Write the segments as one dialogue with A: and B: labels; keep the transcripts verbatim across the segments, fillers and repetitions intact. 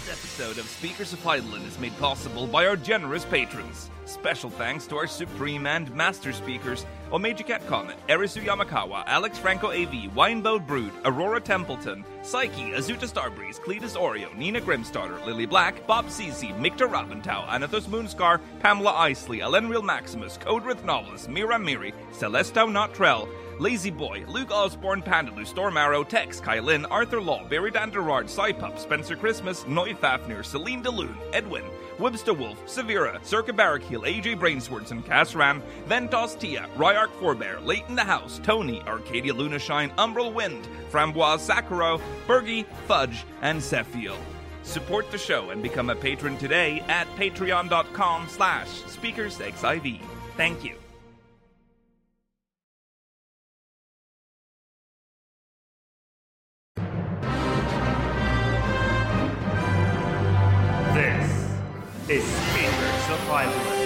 A: episode of Speakers of Heidelin is made possible by our generous patrons. Special thanks to our supreme and master speakers, Omeji Cat Comet, Erisu Yamakawa, Alex Franco A V, Winebow Brood, Aurora Templeton, Psyche, Azuta Starbreeze, Cletus Oreo, Nina Grimstarter, Lily Black, Bob Cece, Mikta Rabentau, Anathos Moonscar, Pamela Isley, Elenreal Maximus, Codrith Novelist, Mira Miri, Celestau Notrell, Lazy Boy, Luke Osborne, Pandaloo, Storm Arrow, Tex, Kylin, Arthur Law, Barry Danderard, Cypup, Spencer Christmas, Noy Fafnir, Celine DeLune, Edwin, Webster Wolf, Severa, Circa Barrakill, A J Brainswords, and Cass Ram, Ventos Tia, Ryark Forbear, Leighton the House, Tony, Arcadia Lunashine, Umbral Wind, Framboise Sakuro, Bergie, Fudge, and Sephiel. Support the show and become a patron today at patreon.com slash speakersxiv. Thank you.
B: This is Speakers of Heidelin.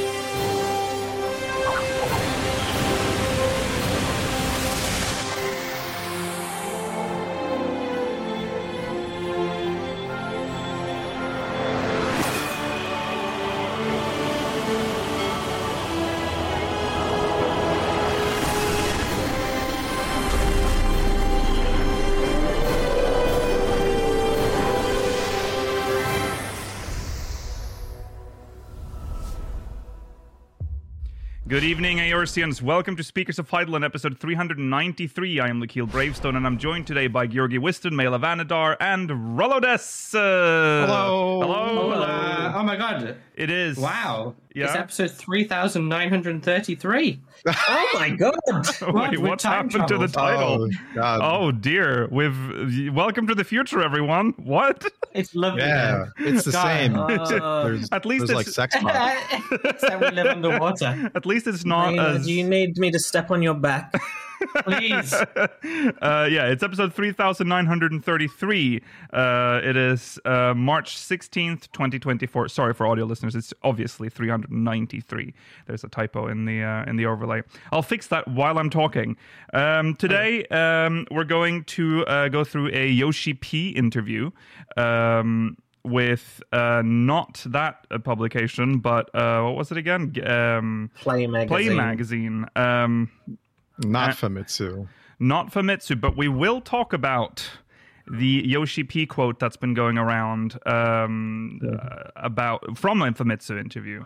C: Good evening, Aorcians. Welcome to Speakers of Heidelin, episode three hundred ninety-three. I am Lakeel Bravestone, and I'm joined today by Georgi Wiston, Mela Vanadar, and Rolodes. Uh,
D: Hello.
C: Hello.
D: Hello. Oh my god.
C: It is.
D: Wow.
C: Yeah.
D: It's episode three thousand nine hundred thirty-three.
E: Oh my god!
C: Wait,
D: With
C: what's
D: time
C: happened to the
D: travel.
C: title?
F: Oh, God.
C: Oh dear. We've welcome to the future, everyone. What?
D: It's lovely.
F: Yeah, it's the
D: God.
F: same.
E: Uh,
F: there's
C: At least
F: there's like
C: it's-
F: sex bots.
D: Except we live underwater.
C: At least it's not
E: Raina,
C: as.
E: do you need me to step on your back?
D: Please.
C: uh, yeah, it's episode three thousand nine hundred thirty-three. Uh, it is uh, March sixteenth, twenty twenty-four. Sorry for audio listeners, it's obviously three hundred ninety-three. There's a typo in the uh, in the overlay. I'll fix that while I'm talking. Um, today, um, we're going to uh, go through a Yoshi P interview. Um, with uh, not that uh, publication, but uh, what was it again? G- Um,
E: Play magazine.
C: Play Magazine. Um,
F: Not
C: Uh,
F: Famitsu.
C: not Famitsu, but we will talk about the Yoshi P quote that's been going around um, uh, about from a Famitsu interview.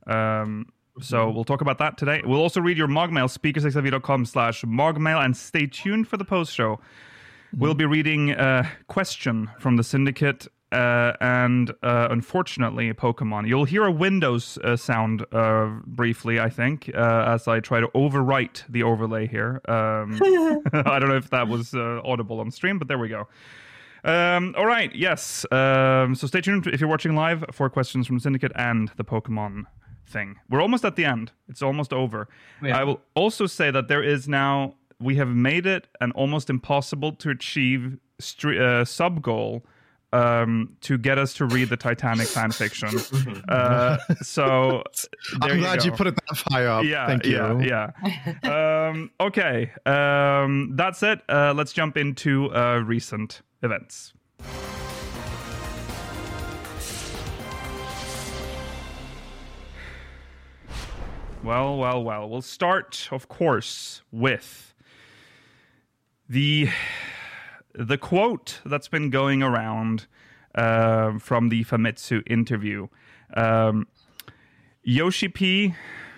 C: Um, so we'll talk about that today. We'll also read your Mogmail, speakersxiv.com slash Mogmail, and stay tuned for the post-show. We'll be reading a question from the Syndicate uh, and, uh, unfortunately, Pokemon. You'll hear a Windows uh, sound uh, briefly, I think, uh, as I try to overwrite the overlay here. Um, I don't know if that was uh, audible on stream, but there we go. Um, all right, yes. Um, so stay tuned if you're watching live for questions from the Syndicate and the Pokemon thing. We're almost at the end. It's almost over.
D: Yeah.
C: I will also say that there is now... We have made it an almost impossible to achieve stre- uh, sub goal um, to get us to read the Titanic fan fiction. Uh, so there
F: I'm glad
C: you,
F: you
C: go.
F: put it that high up.
C: Yeah,
F: Thank you.
C: yeah, yeah. um, okay, um, that's it. Uh, let's jump into uh, recent events. Well, well, well. We'll start, of course, with the the quote that's been going around uh, from the Famitsu interview. Um, Yoshi P.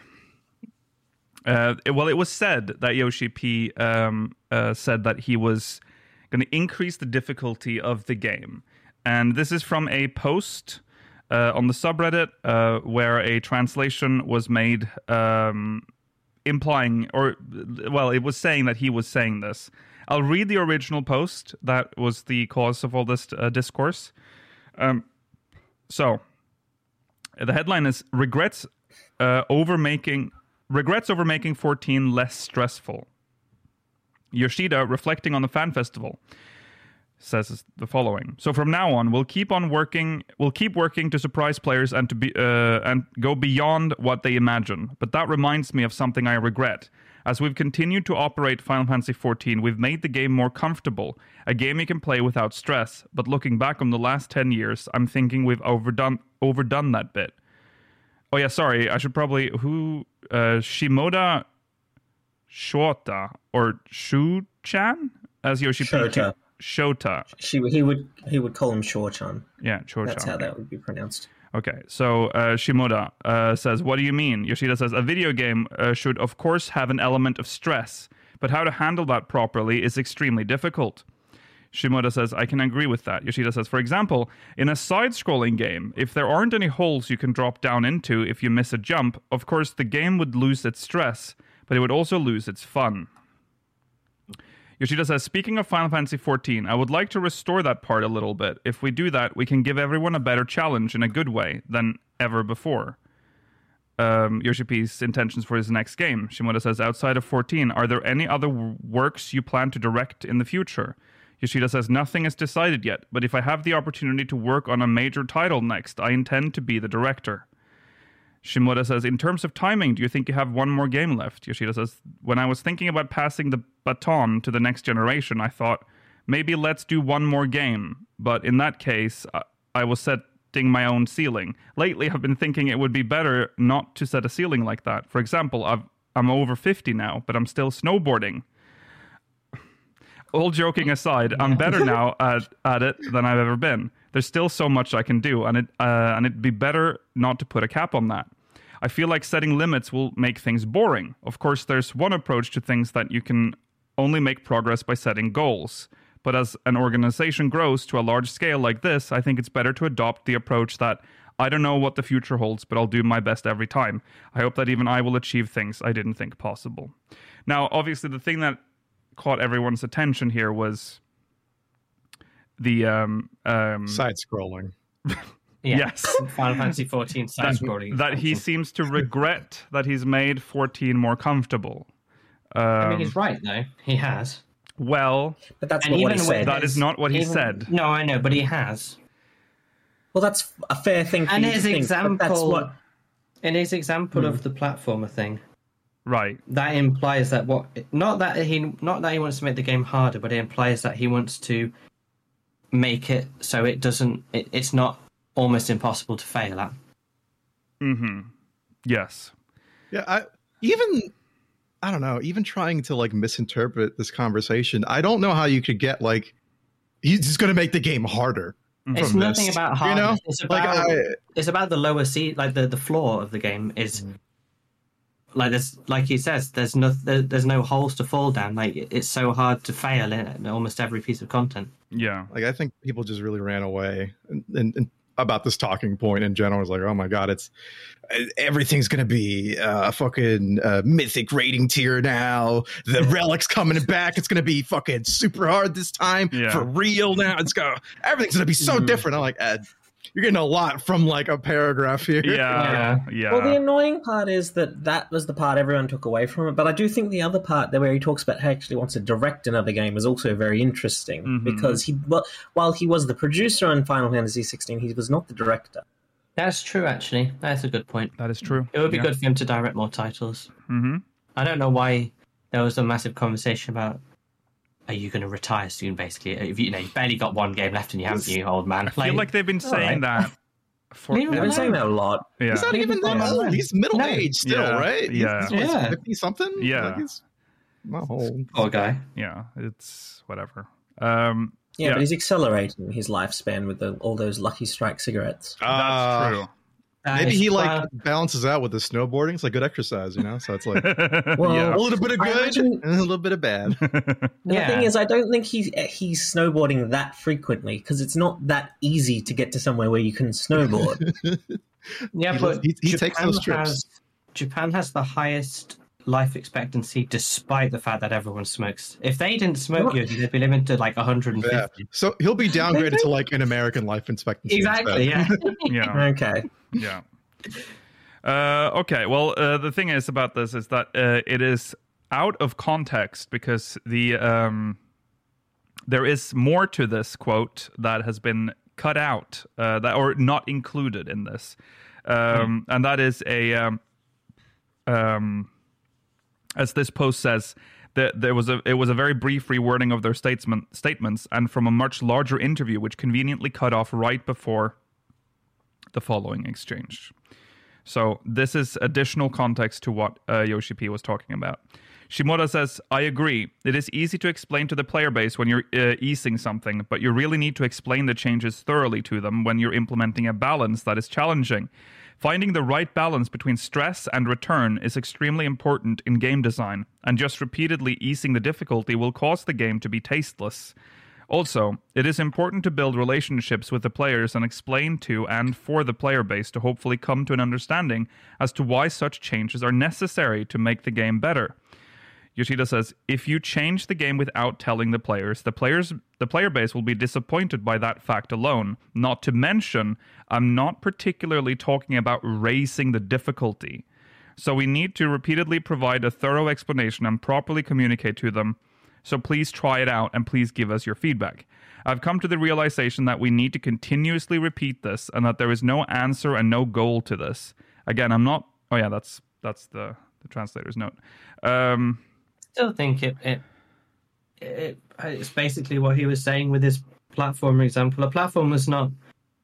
C: Uh, it- well, it was said that Yoshi P. Um, uh, said that he was going to increase the difficulty of the game, and this is from a post uh, on the subreddit uh, where a translation was made, um, implying, or well, it was saying that he was saying this. I'll read the original post that was the cause of all this uh, discourse. Um, so, the headline is regrets uh, over making regrets over making fourteen less stressful. Yoshida, reflecting on the fan festival, says the following: "So from now on, we'll keep on working. We'll keep working to surprise players and to be uh, and go beyond what they imagine. But that reminds me of something I regret. As we've continued to operate Final Fantasy fourteen, we've made the game more comfortable, a game you can play without stress. But looking back on the last ten years, I'm thinking we've overdone overdone that bit. Oh yeah, sorry, I should probably... Who... Uh, Shimoda Shota, or Shu-chan? As Yoshi P.
E: Shota.
C: Shota.
E: She, he would he would call him Shorchan.
C: Yeah, Shota.
E: That's how that would be pronounced.
C: Okay, so uh, Shimoda uh, says, what do you mean? Yoshida says, a video game uh, should, of course, have an element of stress, but how to handle that properly is extremely difficult. Shimoda says, I can agree with that. Yoshida says, for example, in a side-scrolling game, if there aren't any holes you can drop down into if you miss a jump, of course, the game would lose its stress, but it would also lose its fun. Yoshida says, speaking of Final Fantasy fourteen, I would like to restore that part a little bit. If we do that, we can give everyone a better challenge in a good way than ever before. Um, Yoshi P's intentions for his next game. Shimoda says, outside of fourteen, are there any other w- works you plan to direct in the future? Yoshida says, nothing is decided yet, but if I have the opportunity to work on a major title next, I intend to be the director. Shimoda says, in terms of timing, do you think you have one more game left? Yoshida says, when I was thinking about passing the baton to the next generation, I thought, maybe let's do one more game. But in that case, I, I was setting my own ceiling. Lately, I've been thinking it would be better not to set a ceiling like that. For example, I've, I'm over fifty now, but I'm still snowboarding. All joking aside, I'm better now at, at it than I've ever been. There's still so much I can do, and it uh, and it'd be better not to put a cap on that. I feel like setting limits will make things boring. Of course, there's one approach to things that you can only make progress by setting goals. But as an organization grows to a large scale like this, I think it's better to adopt the approach that I don't know what the future holds, but I'll do my best every time. I hope that even I will achieve things I didn't think possible. Now, obviously, the thing that caught everyone's attention here was the um, um,
F: Side scrolling.
D: Yeah.
C: Yes.
D: Final Fantasy fourteen side scrolling.
C: that he seems to regret that he's made fourteen more comfortable. Um,
D: I mean, he's right though. He has.
C: Well,
E: But that's
D: And
E: not what he
D: even
E: said.
D: with
C: that is not what he
D: Even-
C: said.
D: No, I know, but he has.
E: Well, that's a fair thing for
D: And
E: you to
D: his
E: think, but
D: example,
E: that's what...
D: in his example
C: Hmm.
D: of the platformer thing,
C: Right.
D: that implies that what not that he not that he wants to make the game harder, but it implies that he wants to make it so it doesn't. It, it's not almost impossible to fail at.
C: Mm-hmm. Yes.
F: Yeah, I even I don't know, even trying to like misinterpret this conversation, I don't know how you could get like he's just going to make the game harder.
D: It's
F: from
D: nothing
F: this,
D: about
F: you
D: hard.
F: know?
D: It's
F: Like,
D: about
F: I-
D: it's about the lower seat, like the the floor of the game is. Like there's, like he says, there's no there, there's no holes to fall down. Like it's so hard to fail in almost every piece of content.
C: Yeah.
F: Like I think people just really ran away and, and, and about this talking point in general. It's like, oh my god, it's everything's gonna be uh, a fucking uh, mythic rating tier now. The relic's coming back. It's gonna be fucking super hard this time
C: Yeah.
F: for real. Now it's gonna everything's gonna be so different. I'm like, Ed, you're getting a lot from like a paragraph here.
C: Yeah. Yeah.
E: Well, the annoying part is that that was the part everyone took away from it. But I do think the other part, there where he talks about how he actually wants to direct another game, is also very interesting
C: Mhm.
E: because he, well, while he was the producer on Final Fantasy sixteen, he was not the director.
D: That's true, actually. That's a good point.
C: That is true.
D: It would be
C: Yeah.
D: good for him to direct more titles.
C: Mm-hmm.
D: I don't know why there was a massive conversation about, are you going to retire soon, basically? If you, you know, you've barely got one game left in you, haven't you, old man?
C: I feel like they've been saying
D: alright.
C: that. For,
D: Leave him
E: They've been
D: alone.
E: saying that a lot.
C: yeah.
F: He's not
D: Leave
F: even
D: him
F: that
D: alone.
F: old. He's middle
D: No.
F: aged still,
C: Yeah.
F: right?
C: Yeah.
F: He's,
D: Yeah.
F: fifty something.
C: Yeah.
F: Like he's not old.
D: Poor guy.
C: Yeah. It's whatever. Um,
E: Yeah,
C: Yeah.
E: but he's accelerating his lifespan with the, all those Lucky Strike cigarettes.
C: that's
F: Uh,
C: true.
D: That
F: Maybe
D: is
F: he like
D: quite-
F: balances out with the snowboarding. It's like good exercise, you know. So it's like
E: Well,
C: yeah.
F: a little bit of
E: I
F: good
E: imagine-
F: and a little bit of bad.
E: And
D: Yeah.
E: the thing is, I don't think he's he's snowboarding that frequently because it's not that easy to get to somewhere where you can snowboard.
D: Yeah,
F: He
D: but
F: loves- he- he takes
D: Japan
F: those trips.
D: Has, Japan has the highest life expectancy despite the fact that everyone smokes. If they didn't smoke,
E: What?
D: you, they'd be living to like one hundred fifty.
F: Yeah. So he'll be downgraded to like an American life expectancy.
D: Exactly,
F: instead.
D: yeah.
C: Yeah.
E: Okay.
C: Yeah. Uh, okay. Well, uh, the thing is about this is that uh, it is out of context because the um, there is more to this quote that has been cut out uh, that or not included in this, um, and that is a um, um, As this post says, that there was a it was a very brief rewording of their statesman, statements, and from a much larger interview, which conveniently cut off right before the following exchange. So this is additional context to what uh, Yoshi P was talking about. Shimoda says, I agree. It is easy to explain to the player base when you're uh, easing something, but you really need to explain the changes thoroughly to them when you're implementing a balance that is challenging. Finding the right balance between stress and return is extremely important in game design, and just repeatedly easing the difficulty will cause the game to be tasteless. Also, it is important to build relationships with the players and explain to and for the player base to hopefully come to an understanding as to why such changes are necessary to make the game better. Yoshida says, if you change the game without telling the players, the players, the player base will be disappointed by that fact alone. Not to mention, I'm not particularly talking about raising the difficulty. So we need to repeatedly provide a thorough explanation and properly communicate to them. So please try it out and please give us your feedback. I've come to the realization that we need to continuously repeat this and that there is no answer and no goal to this. Again, I'm not... Oh yeah, that's that's the, the translator's note. Um...
D: Still think it, it it it's basically what he was saying with his platform example. A platform is not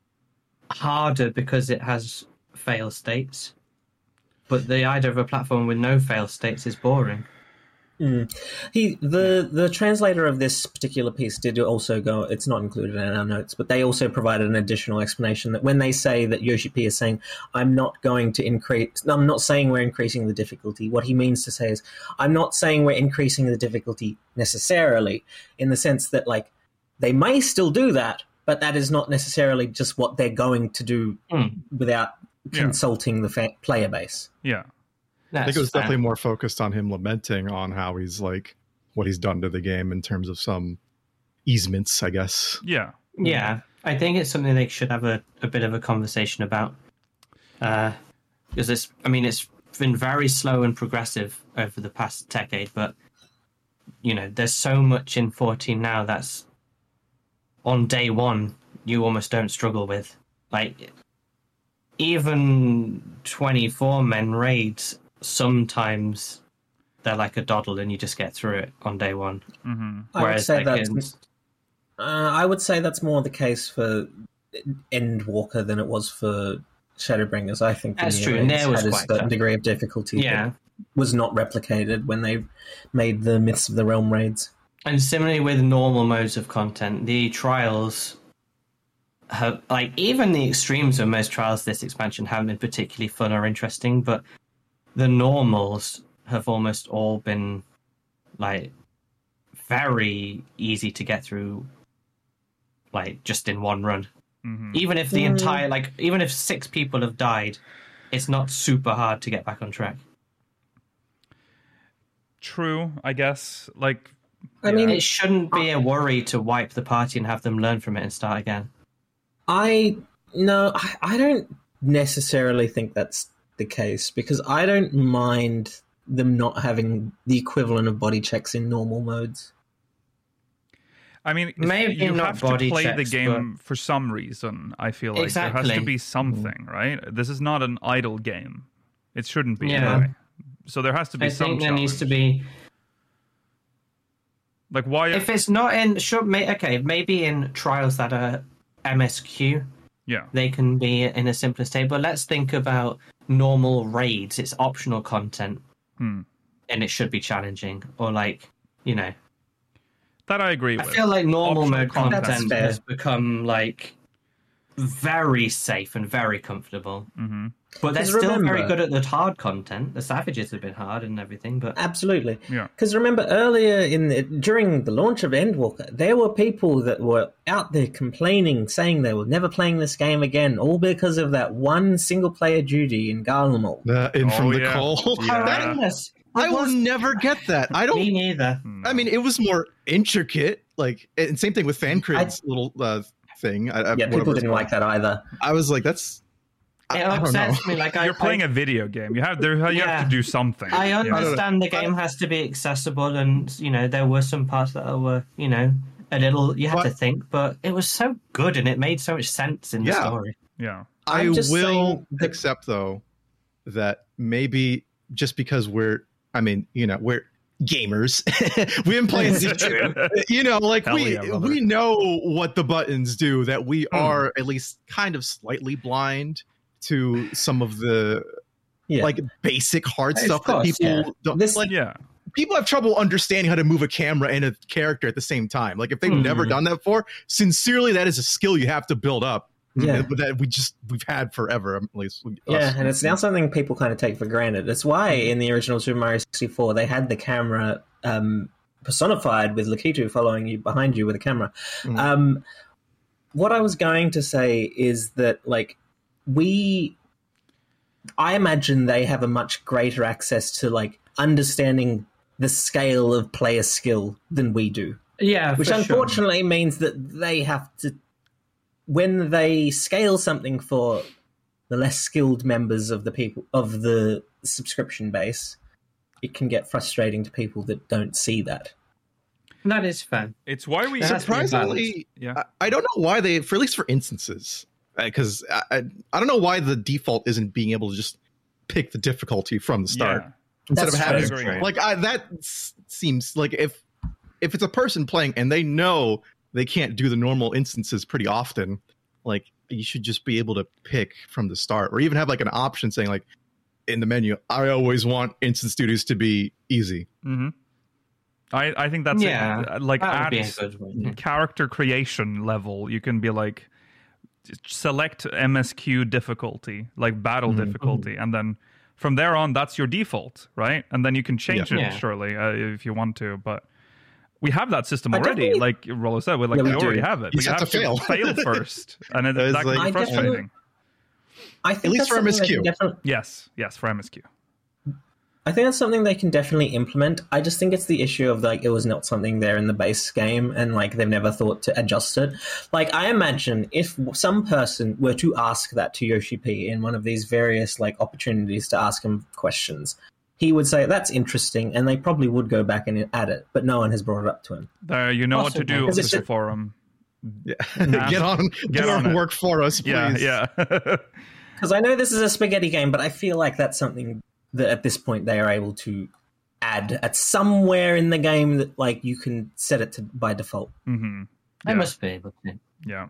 D: harder because it has fail states, but the idea of a platform with no fail states is boring.
E: Mm. He the the translator of this particular piece did also go. It's not included in our notes, but they also provided an additional explanation that when they say that Yoshi P is saying, "I'm not going to increase," I'm not saying we're increasing the difficulty. What he means to say is, "I'm not saying we're increasing the difficulty necessarily," in the sense that like they may still do that, but that is not necessarily just what they're going to do mm. without
C: yeah.
E: consulting the fa- player base.
C: Yeah.
F: That's I think it was definitely more focused on him lamenting on how he's like what he's done to the game in terms of some easements, I guess.
C: Yeah.
D: Yeah. I think it's something they should have a, a bit of a conversation about. Uh, because it's, I mean, it's been very slow and progressive over the past decade, but, you know, there's so much in fourteen now that's on day one, you almost don't struggle with. Like, even twenty-four men raids, sometimes they're like a doddle and you just get through it on day one.
C: Mm-hmm.
E: I would say
D: like
E: that's
D: in...
E: uh, I would say that's more the case for Endwalker than it was for Shadowbringers. I think
D: that's
E: the
D: true. Nair was
E: had a
D: quite
E: certain
D: tough.
E: degree of difficulty.
D: Yeah,
E: that was not replicated when they made the Myths of the Realm raids.
D: And similarly with normal modes of content, the trials have, like, even the extremes of most trials this expansion haven't been particularly fun or interesting, but the normals have almost all been like very easy to get through, like just in one run.
C: Mm-hmm.
D: Even if the
E: Mm.
D: entire, like, even if six people have died, it's not super hard to get back on track.
C: True, I guess. Like,
E: I
C: yeah.
E: mean,
D: It shouldn't be a worry to wipe the party and have them learn from it and start again.
E: I no, I, I don't necessarily think that's the case because I don't mind them not having the equivalent of body checks in normal modes.
C: I mean,
D: Maybe
C: you
D: not
C: have
D: body
C: to play the
D: checks,
C: game for some reason. I feel like there has to
D: Exactly.
C: be something, right? This is not an idle game. It shouldn't be.
D: Yeah.
C: Anyway. So there has to be
D: I
C: some
D: think there
C: challenge.
D: needs to be.
C: Like, why?
D: If it's not in, sure, may, okay, maybe in trials that are M S Q,
C: yeah.
D: they can be in a simpler state. But let's think about normal raids. It's optional content,
C: Hmm.
D: and it should be challenging. Or like, you know,
C: That I agree
D: I
C: with.
D: feel like normal
C: Optional
D: mode
C: content.
D: content
E: That's
D: has
E: fair.
D: become like very safe and very comfortable.
C: Mm-hmm.
D: But they're
E: 'Cause
D: still
E: remember-
D: very good at the hard content. The Savages have been hard and everything, but
E: Absolutely.
C: Yeah.
E: Because remember earlier in the, during the launch of Endwalker, there were people that were out there complaining, saying they were never playing this game again, all because of that one single-player duty in Garlemald.
F: Uh, in
C: Oh,
F: from the
C: yeah.
F: cold.
C: Yeah.
F: That-
D: horrendous.
F: I
D: It
F: will
D: was-
F: never get that. I
D: Me
F: don't.
D: neither.
F: I mean, it was more intricate. Like, and same thing with Fancred's little uh, thing. I, I,
E: Yeah,
F: whatever
E: people
F: it's
E: didn't
F: called.
E: like that either.
F: I was like, that's. I,
D: It
F: I don't know.
D: upsets me. Like I,
C: You're playing
D: I,
C: a video game. You have there. You
D: Yeah.
C: have to do something.
D: I
C: Yeah.
D: understand the game has to be accessible, and you know there were some parts that were, you know, a little. You had
F: But-
D: to think, but it was so good, and it made so much sense in the
F: Yeah.
D: story.
C: Yeah.
F: I
E: I'm just
F: will
E: saying that-
F: accept though that maybe just because we're I mean, you know, we're gamers. We've been playing you know, like
C: Hell
F: we
C: yeah,
F: we know what the buttons do, that we
C: Hmm.
F: are at least kind of slightly blind to some of the
E: Yeah.
F: like basic hard
E: Of
F: stuff that
E: course,
F: people
E: yeah.
F: don't
E: This-
F: like.
C: Yeah.
F: People have trouble understanding how to move a camera and a character at the same time. Like if they've
E: Mhm.
F: never done that before, sincerely, that is a skill you have to build up.
E: Yeah.
F: But that we just we've had forever, at least. us.
E: Yeah, and it's now something people kind of take for granted. That's why in the original Super Mario sixty-four they had the camera um, personified with Lakitu following you behind you with a camera.
F: Mhm.
E: Um, what I was going to say is that, like, we, I imagine they have a much greater access to like understanding the scale of player skill than we do.
D: Yeah,
E: Which
D: for sure.
E: unfortunately means that they have to, when they scale something for the less skilled members of the people of the subscription base, it can get frustrating to people that don't see that.
D: That is fair.
C: It's why we
D: That has to be
F: Surprisingly,
C: Yeah.
F: I, I don't know why they, for at least for instances, because I, I I don't know why the default isn't being able to just pick the difficulty from the start.
C: Yeah.
F: Instead
E: That's
F: of having
C: true. I agree.
F: like I, that s- seems like if if it's a person playing and they know they can't do the normal instances pretty often, like you should just be able to pick from the start, or even have like an option saying like in the menu, I always want instant studios to be easy.
C: hmm I, I think that's
D: Yeah,
C: it. Like
D: that would
C: at
D: be a good one.
C: character creation level, you can be like select M S Q difficulty, like battle
F: Mhm.
C: difficulty, and then from there on, that's your default, right? And then you can change
D: Yeah.
C: it
D: Yeah.
C: surely uh, if you want to, but. We have that system
E: I
C: already,
E: definitely-
C: like Rollo said. We're like,
E: Yeah, we
C: we already
E: do.
C: have it.
F: You
C: but
F: just have to fail.
C: fail first, and it,
F: It's
C: that can
F: like-
C: be
E: I definitely-
C: frustrating.
E: I think
F: At least
E: that's
F: for
E: something
F: M S
E: they
F: Q.
E: can definitely-
C: Yes, yes, for M S Q.
E: I think that's something they can definitely implement. I just think it's the issue of like it was not something there in the base game, and like they've never thought to adjust it. Like I imagine if some person were to ask that to Yoshi P in one of these various like opportunities to ask him questions, he would say that's interesting, and they probably would go back and add it. But no one has brought it up to him.
C: There, you know what to
D: Possible.
C: do,
E: Because it's
C: Official
E: a-
C: Forum.
F: Yeah.
C: Nah.
F: get on,
C: Get
F: do
C: on
F: our
C: it.
F: work for us, please.
C: Yeah, yeah.
E: Because I know this is a spaghetti game, but I feel like that's something that at this point they are able to add at somewhere in the game that like you can set it to by default.
C: hmm
D: They
C: Yeah.
D: must be able to
C: Yeah.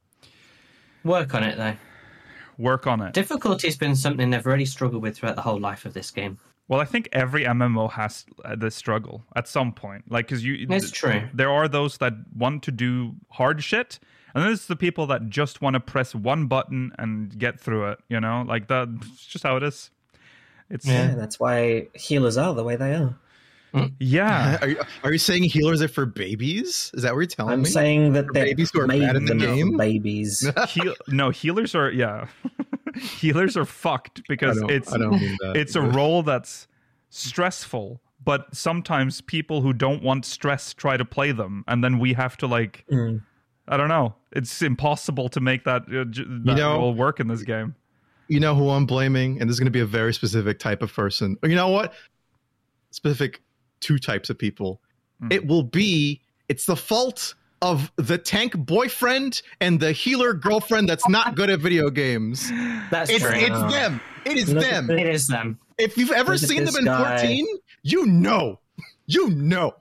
D: work on it though.
C: Work on it.
D: Difficulty's been something they've really struggled with throughout the whole life of this game.
C: Well, I think every M M O has uh, this struggle at some point. Like, because you,
D: It's true.
C: There are those that want to do hard shit, and there's the people that just want to press one button and get through it. You know, like that. It's just how it is. It's
E: Yeah,
C: yeah.
E: and that's why healers are the way they are.
F: Are you, are you saying healers are for babies? Is that what you're telling
E: I'm
F: me?
E: saying that they're
F: babies who are
E: made
F: bad at the
E: them for
F: game?
E: babies.
C: Heal, no, healers are yeah. Healers are fucked
F: I
C: because
F: don't,
C: it's
F: I don't mean that.
C: it's a role that's stressful, but sometimes people who don't want stress try to play them, and then we have to like
E: Mm.
C: I don't know. It's impossible to make that, uh, j- that
F: know-
C: role work in this game.
F: You know who I'm blaming, and this is going to be a very specific type of person. Or you know what? Specific two types of people.
C: Hmm.
F: It will be. It's the fault of the tank boyfriend and the healer girlfriend that's not good at video games.
D: That's
F: It's
D: true.
F: it's them. It is
E: Look at
F: them.
E: the-
D: It is them.
F: If you've ever
E: Look at
F: seen them
E: this
F: in
E: guy.
F: fourteen, you know. You know.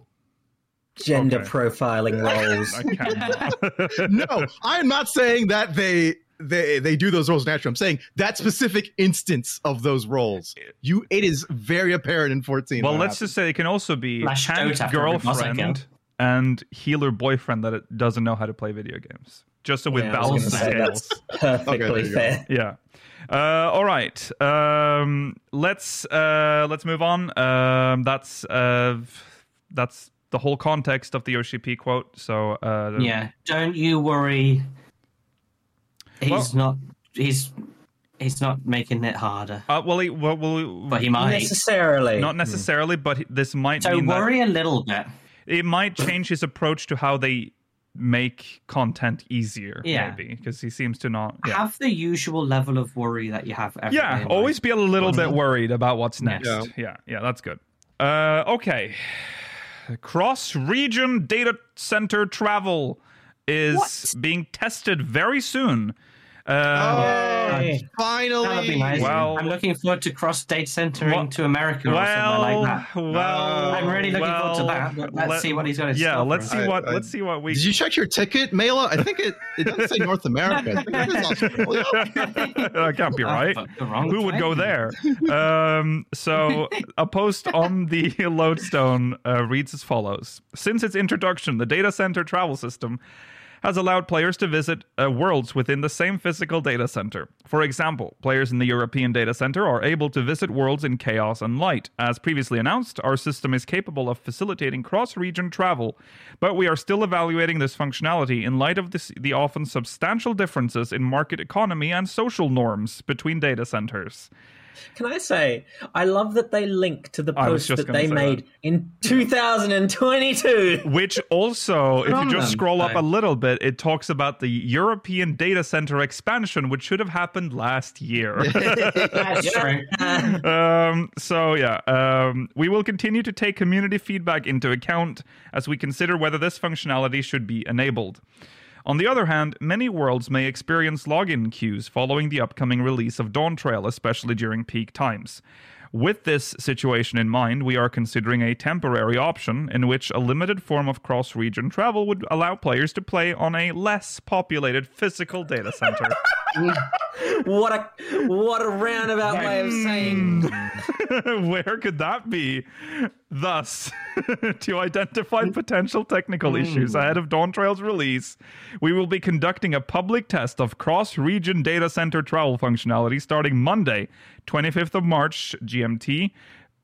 E: Gender
C: Okay.
E: profiling roles.
C: I can't.
F: No, I'm not saying that they they they do those roles naturally. I'm saying that specific instance of those roles. You, it is very apparent in fourteen.
C: Well,
F: what
C: let's
F: happened.
C: just say it can also be
D: Lash
C: tank
D: out after every boss I kill.
C: girlfriend and healer boyfriend that it doesn't know how to play video games. Just so with
E: Yeah, I was
C: balance
E: gonna
C: and
E: say
C: scales.
E: that's perfectly
F: Okay, there you go.
E: fair.
C: Yeah. Uh, all right. Um, let's uh, let's move on. Um, that's uh, that's the whole context of the Yoshi P quote. So uh,
D: Yeah. Don't you worry. He's
C: Well-
D: not. He's. He's not making it harder.
C: Uh, well, he, well, well,
D: But he might.
E: Necessarily.
C: not necessarily, but he- this might
D: So
C: mean that
D: worry a little bit.
C: it might change his approach to how they make content easier.
D: Yeah.
C: Maybe because he seems to not. Yeah.
D: Have the usual level of worry that you have every
C: Yeah,
D: day in
C: always
D: life.
C: be a little bit
D: Mhm.
C: worried about what's next.
F: Yeah.
C: Yeah, yeah, that's good. Uh, okay. Cross-region data center travel is being tested very soon. Um,
F: Oh,
E: Yay.
F: finally!
D: That'll be nice.
C: Well-
D: I'm looking forward to cross data centering
C: Well-
D: to America or
C: well,
D: something like that.
C: well,
D: I'm really looking forward to
C: well,
D: that, but let's
C: let-
D: see what he's got in
C: Yeah,
D: store
C: let's
D: for
C: see
D: us.
C: what
F: I- I-
C: let's see what we.
F: Did you check your ticket, Mela? I think it, it doesn't say North America. I think it is Australia.
C: that can't be right.
D: Uh, the wrong
C: Who would go
D: time.
C: there? Um, so a post on the Lodestone uh, reads as follows: Since its introduction, the data center travel system has allowed players to visit uh, worlds within the same physical data center. For example, players in the European data center are able to visit worlds in chaos and light. As previously announced, our system is capable of facilitating cross-region travel, but we are still evaluating this functionality in light of this, the often substantial differences in market economy and social norms between data centers.
E: Can I say, I love that they link to the
C: I was
E: post
C: just
E: that
C: gonna
E: they
C: say
E: made
C: that.
E: in two thousand twenty-two.
C: Which also, if you
D: From
C: just
D: them,
C: scroll up
D: though.
C: a little bit, it talks about the European data center expansion, which should have happened last year.
D: That's true.
C: um, so yeah, um, we will continue to take community feedback into account as we consider whether this functionality should be enabled. On the other hand, many worlds may experience login queues following the upcoming release of Dawntrail, especially during peak times. With this situation in mind, we are considering a temporary option in which a limited form of cross-region travel would allow players to play on a less populated physical data center.
E: What a what a roundabout way of saying.
C: Where could that be? Thus, to identify potential technical issues ahead of Dawntrail's release, we will be conducting a public test of cross-region data center travel functionality starting Monday, twenty-fifth of March, G M T.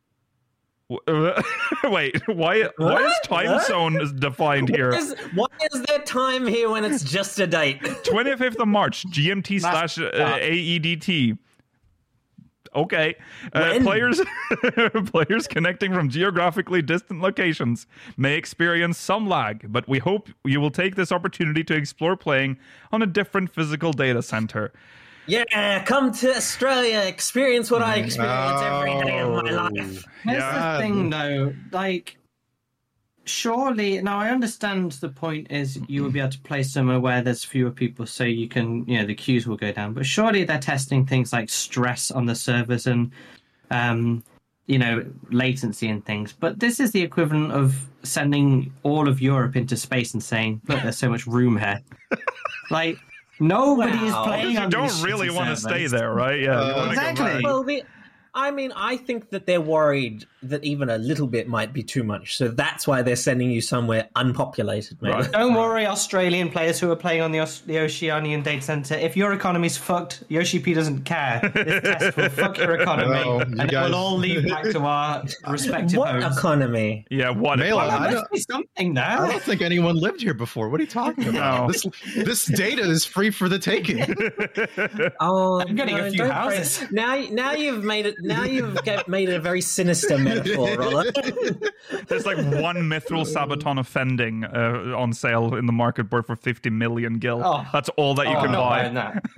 C: W- uh, Wait, why, why is
E: What?
C: time
E: What?
C: zone defined here?
E: Is, why is there time here when it's just a date?
C: twenty-fifth of March, G M T slash uh, A E D T. Okay. Uh,
E: When?
C: players players connecting from geographically distant locations may experience some lag, but we hope you will take this opportunity to explore playing on a different physical data center.
E: Yeah, come to Australia, experience what I experience every day of my life.
D: Here's
C: Yeah.
D: the thing, though. Like, surely, now I understand the point is you will be able to play somewhere where there's fewer people, so you can, you know, the queues will go down. But surely they're testing things like stress on the servers and, um, you know, latency and things. But this is the equivalent of sending all of Europe into space and saying, "Look, there's so much room here." Like, nobody is
E: Wow.
D: playing.
C: You
D: on
C: don't
D: these
C: really
D: shitty
C: want to
D: servers.
C: stay there, right? Yeah. you
F: Uh,
C: wanna go
D: Exactly.
C: back.
E: Well, the, I mean, I think that they're worried that even a little bit might be too much. So that's why they're sending you somewhere unpopulated, maybe.
C: Right.
D: Don't worry, Australian players who are playing on the, Os- the Oceanian data center. If your economy's fucked, Yoshi P doesn't care. This test will fuck your economy,
F: No, you
D: and
F: guys-
D: we'll all leave back to our respective
E: What
D: homes.
E: economy?
C: Yeah, what?
F: Mela,
D: Well,
F: I
D: there
F: don't-
D: must be something
F: I
D: there.
F: don't think anyone lived here before. What are you talking about?
C: No.
F: This, this data is free for the taking.
E: Oh,
D: I'm getting a
E: no,
D: few
E: don't
D: houses.
E: praise- Now, now you've made it. Now you've get, made it a very sinister metaphor, Roller.
C: There's like one Mithril Sabaton offending uh, on sale in the market board for fifty million gil.
D: Oh.
C: That's all that you
D: Oh,
C: can
D: I'm not
C: buy.
D: buying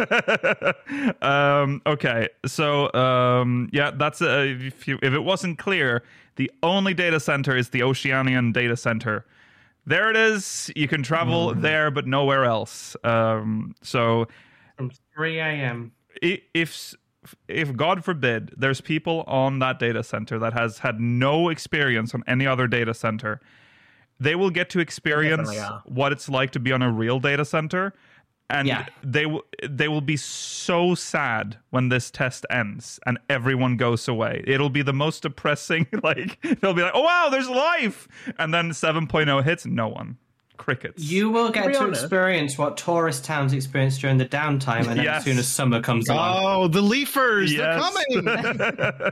D: that.
C: um, okay, so um, yeah, that's uh, if, you, if it wasn't clear, the only data center is the Oceanian data center. There it is. You can travel
D: Mm.
C: there, but nowhere else. Um, so
D: From three a.m.
C: i- if if God forbid there's people on that data center that has had no experience on any other data center, they will get to experience
E: definitely are.
C: what it's like to be on a real data center, and
D: Yeah.
C: they will they will be so sad when this test ends and everyone goes away. It'll be the most depressing. Like they'll be like, "Oh wow, there's life," and then seven point oh hits, no one. Crickets.
D: You will get
E: be
D: to
E: honest-
D: experience what tourist towns experience during the downtime, and then
C: Yes.
D: as soon as summer comes along.
F: Oh, the Leafers!
C: Yes.
F: They're coming!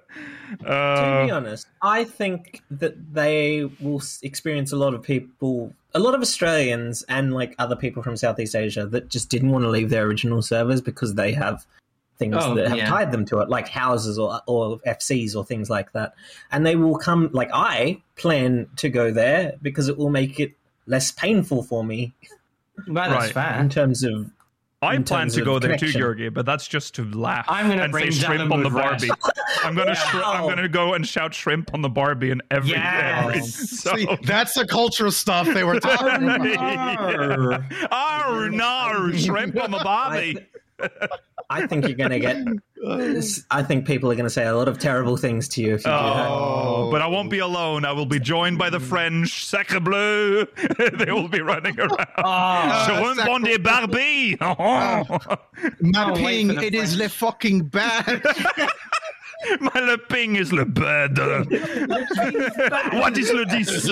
E: To be honest, I think that they will s- experience a lot of people, a lot of Australians and like other people from Southeast Asia that just didn't want to leave their original servers because they have things
D: Oh,
E: that have
D: yeah.
E: tied them to it, like houses or or F Cs or things like that. And they will come. Like I plan to go there because it will make it less painful for me
D: Well, that's
C: Right.
D: fair.
E: in terms of
C: I
E: in
C: plan
E: terms
C: to
E: of
C: go there too,
E: connection.
C: Georgi, but that's just to laugh
D: I'm gonna
C: and say
D: bring
C: shrimp on the
D: Dalamud
C: Barbie.
D: Red.
C: I'm gonna shri- I'm gonna go and shout shrimp on the Barbie in every
D: Yes.
C: every so.
F: See, that's the cultural stuff they were talking about.
D: Arr.
C: Oh no, shrimp on the
E: I,
C: Barbie.
E: th- I think you're going to get. I think people are going to say a lot of terrible things to you if you do that.
C: Oh, but I won't be alone. I will be joined by the French Sacre Bleu. They will be running around.
D: Oh,
C: Shrimp on the Barbie.
F: My
D: wait
F: ping,
D: for the
F: it is
D: French.
F: le fucking bad.
C: My le ping is le bad. What is le dix?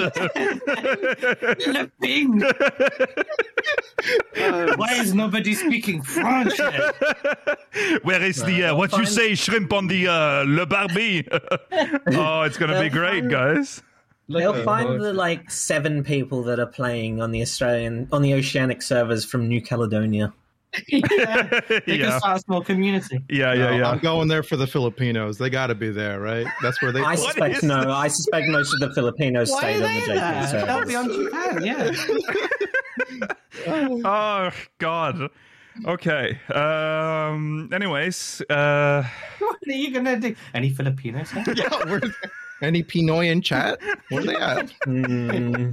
D: Le ping. Why is nobody speaking French? Here?
C: Where is the uh, what you say shrimp on the uh, le Barbie? Oh, it's gonna be
E: They'll
C: great,
E: find-
C: guys.
E: They'll find the like seven people that are playing on the Australian on the Oceanic servers from New Caledonia.
D: Yeah, they can
C: Yeah.
D: start a small community.
C: Yeah, yeah,
F: No,
C: yeah.
F: I'm going there for the Filipinos. They got to be there, right? That's where they.
E: I
C: What
E: suspect
C: is
E: no.
C: this?
E: I suspect most of the Filipinos
D: Why
E: stayed
D: are
E: on the
D: they
E: J P
D: there?
E: servers.
D: That'll be on Japan, yeah.
C: Oh God. Okay. Um. Anyways. Uh.
D: What are you gonna do? Any Filipinos? Here?
F: Yeah, where, any Pinoy in chat? Where they at?
E: Mm,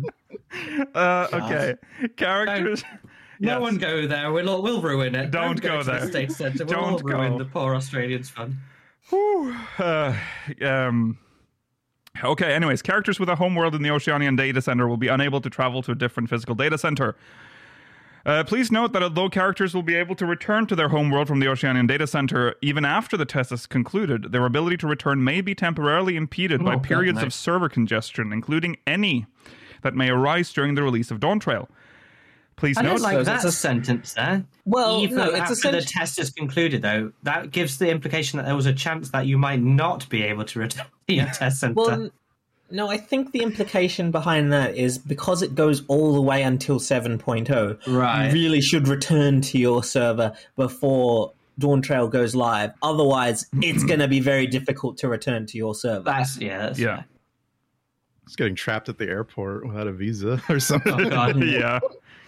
C: Uh. Okay. Characters.
D: No
C: Yes.
D: one go there. We'll we'll ruin it.
C: Don't go
D: to the
C: there.
D: State Centre. We'll all
C: Don't
D: ruin
C: go.
D: the poor Australians' fun.
C: Whew. Uh, um. Okay. Anyways, characters with a homeworld in the Oceanian data center will be unable to travel to a different physical data center. Uh, please note that although characters will be able to return to their homeworld from the Oceanian data center even after the test is concluded, their ability to return may be temporarily impeded by
D: Oh, God,
C: periods
D: no.
C: of server congestion, including any that may arise during the release of Dawntrail. Please
D: I
C: note
D: don't like
E: So
D: that
E: it's a-
D: sentence there.
E: Well,
D: Even
E: no, it's
D: after
E: essentially-
D: the test is concluded, though, that gives the implication that there was a chance that you might not be able to return to your test center.
E: well, n- no. I think the implication behind that is because it goes all the way until seven point oh.
D: Right.
E: You really should return to your server before Dawntrail goes live. Otherwise, it's going to be very difficult to return to your server.
D: That's yeah. That's
C: Yeah.
F: It's getting trapped at the airport without a visa or something.
D: Oh God.
C: yeah.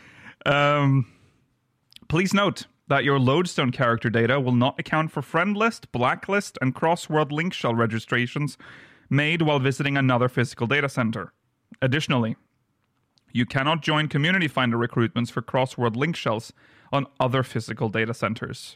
C: Um, please note that your Lodestone character data will not account for friend list, blacklist, and cross-world link shell registrations made while visiting another physical data center. Additionally, you cannot join Community Finder recruitments for cross-world link shells on other physical data centers.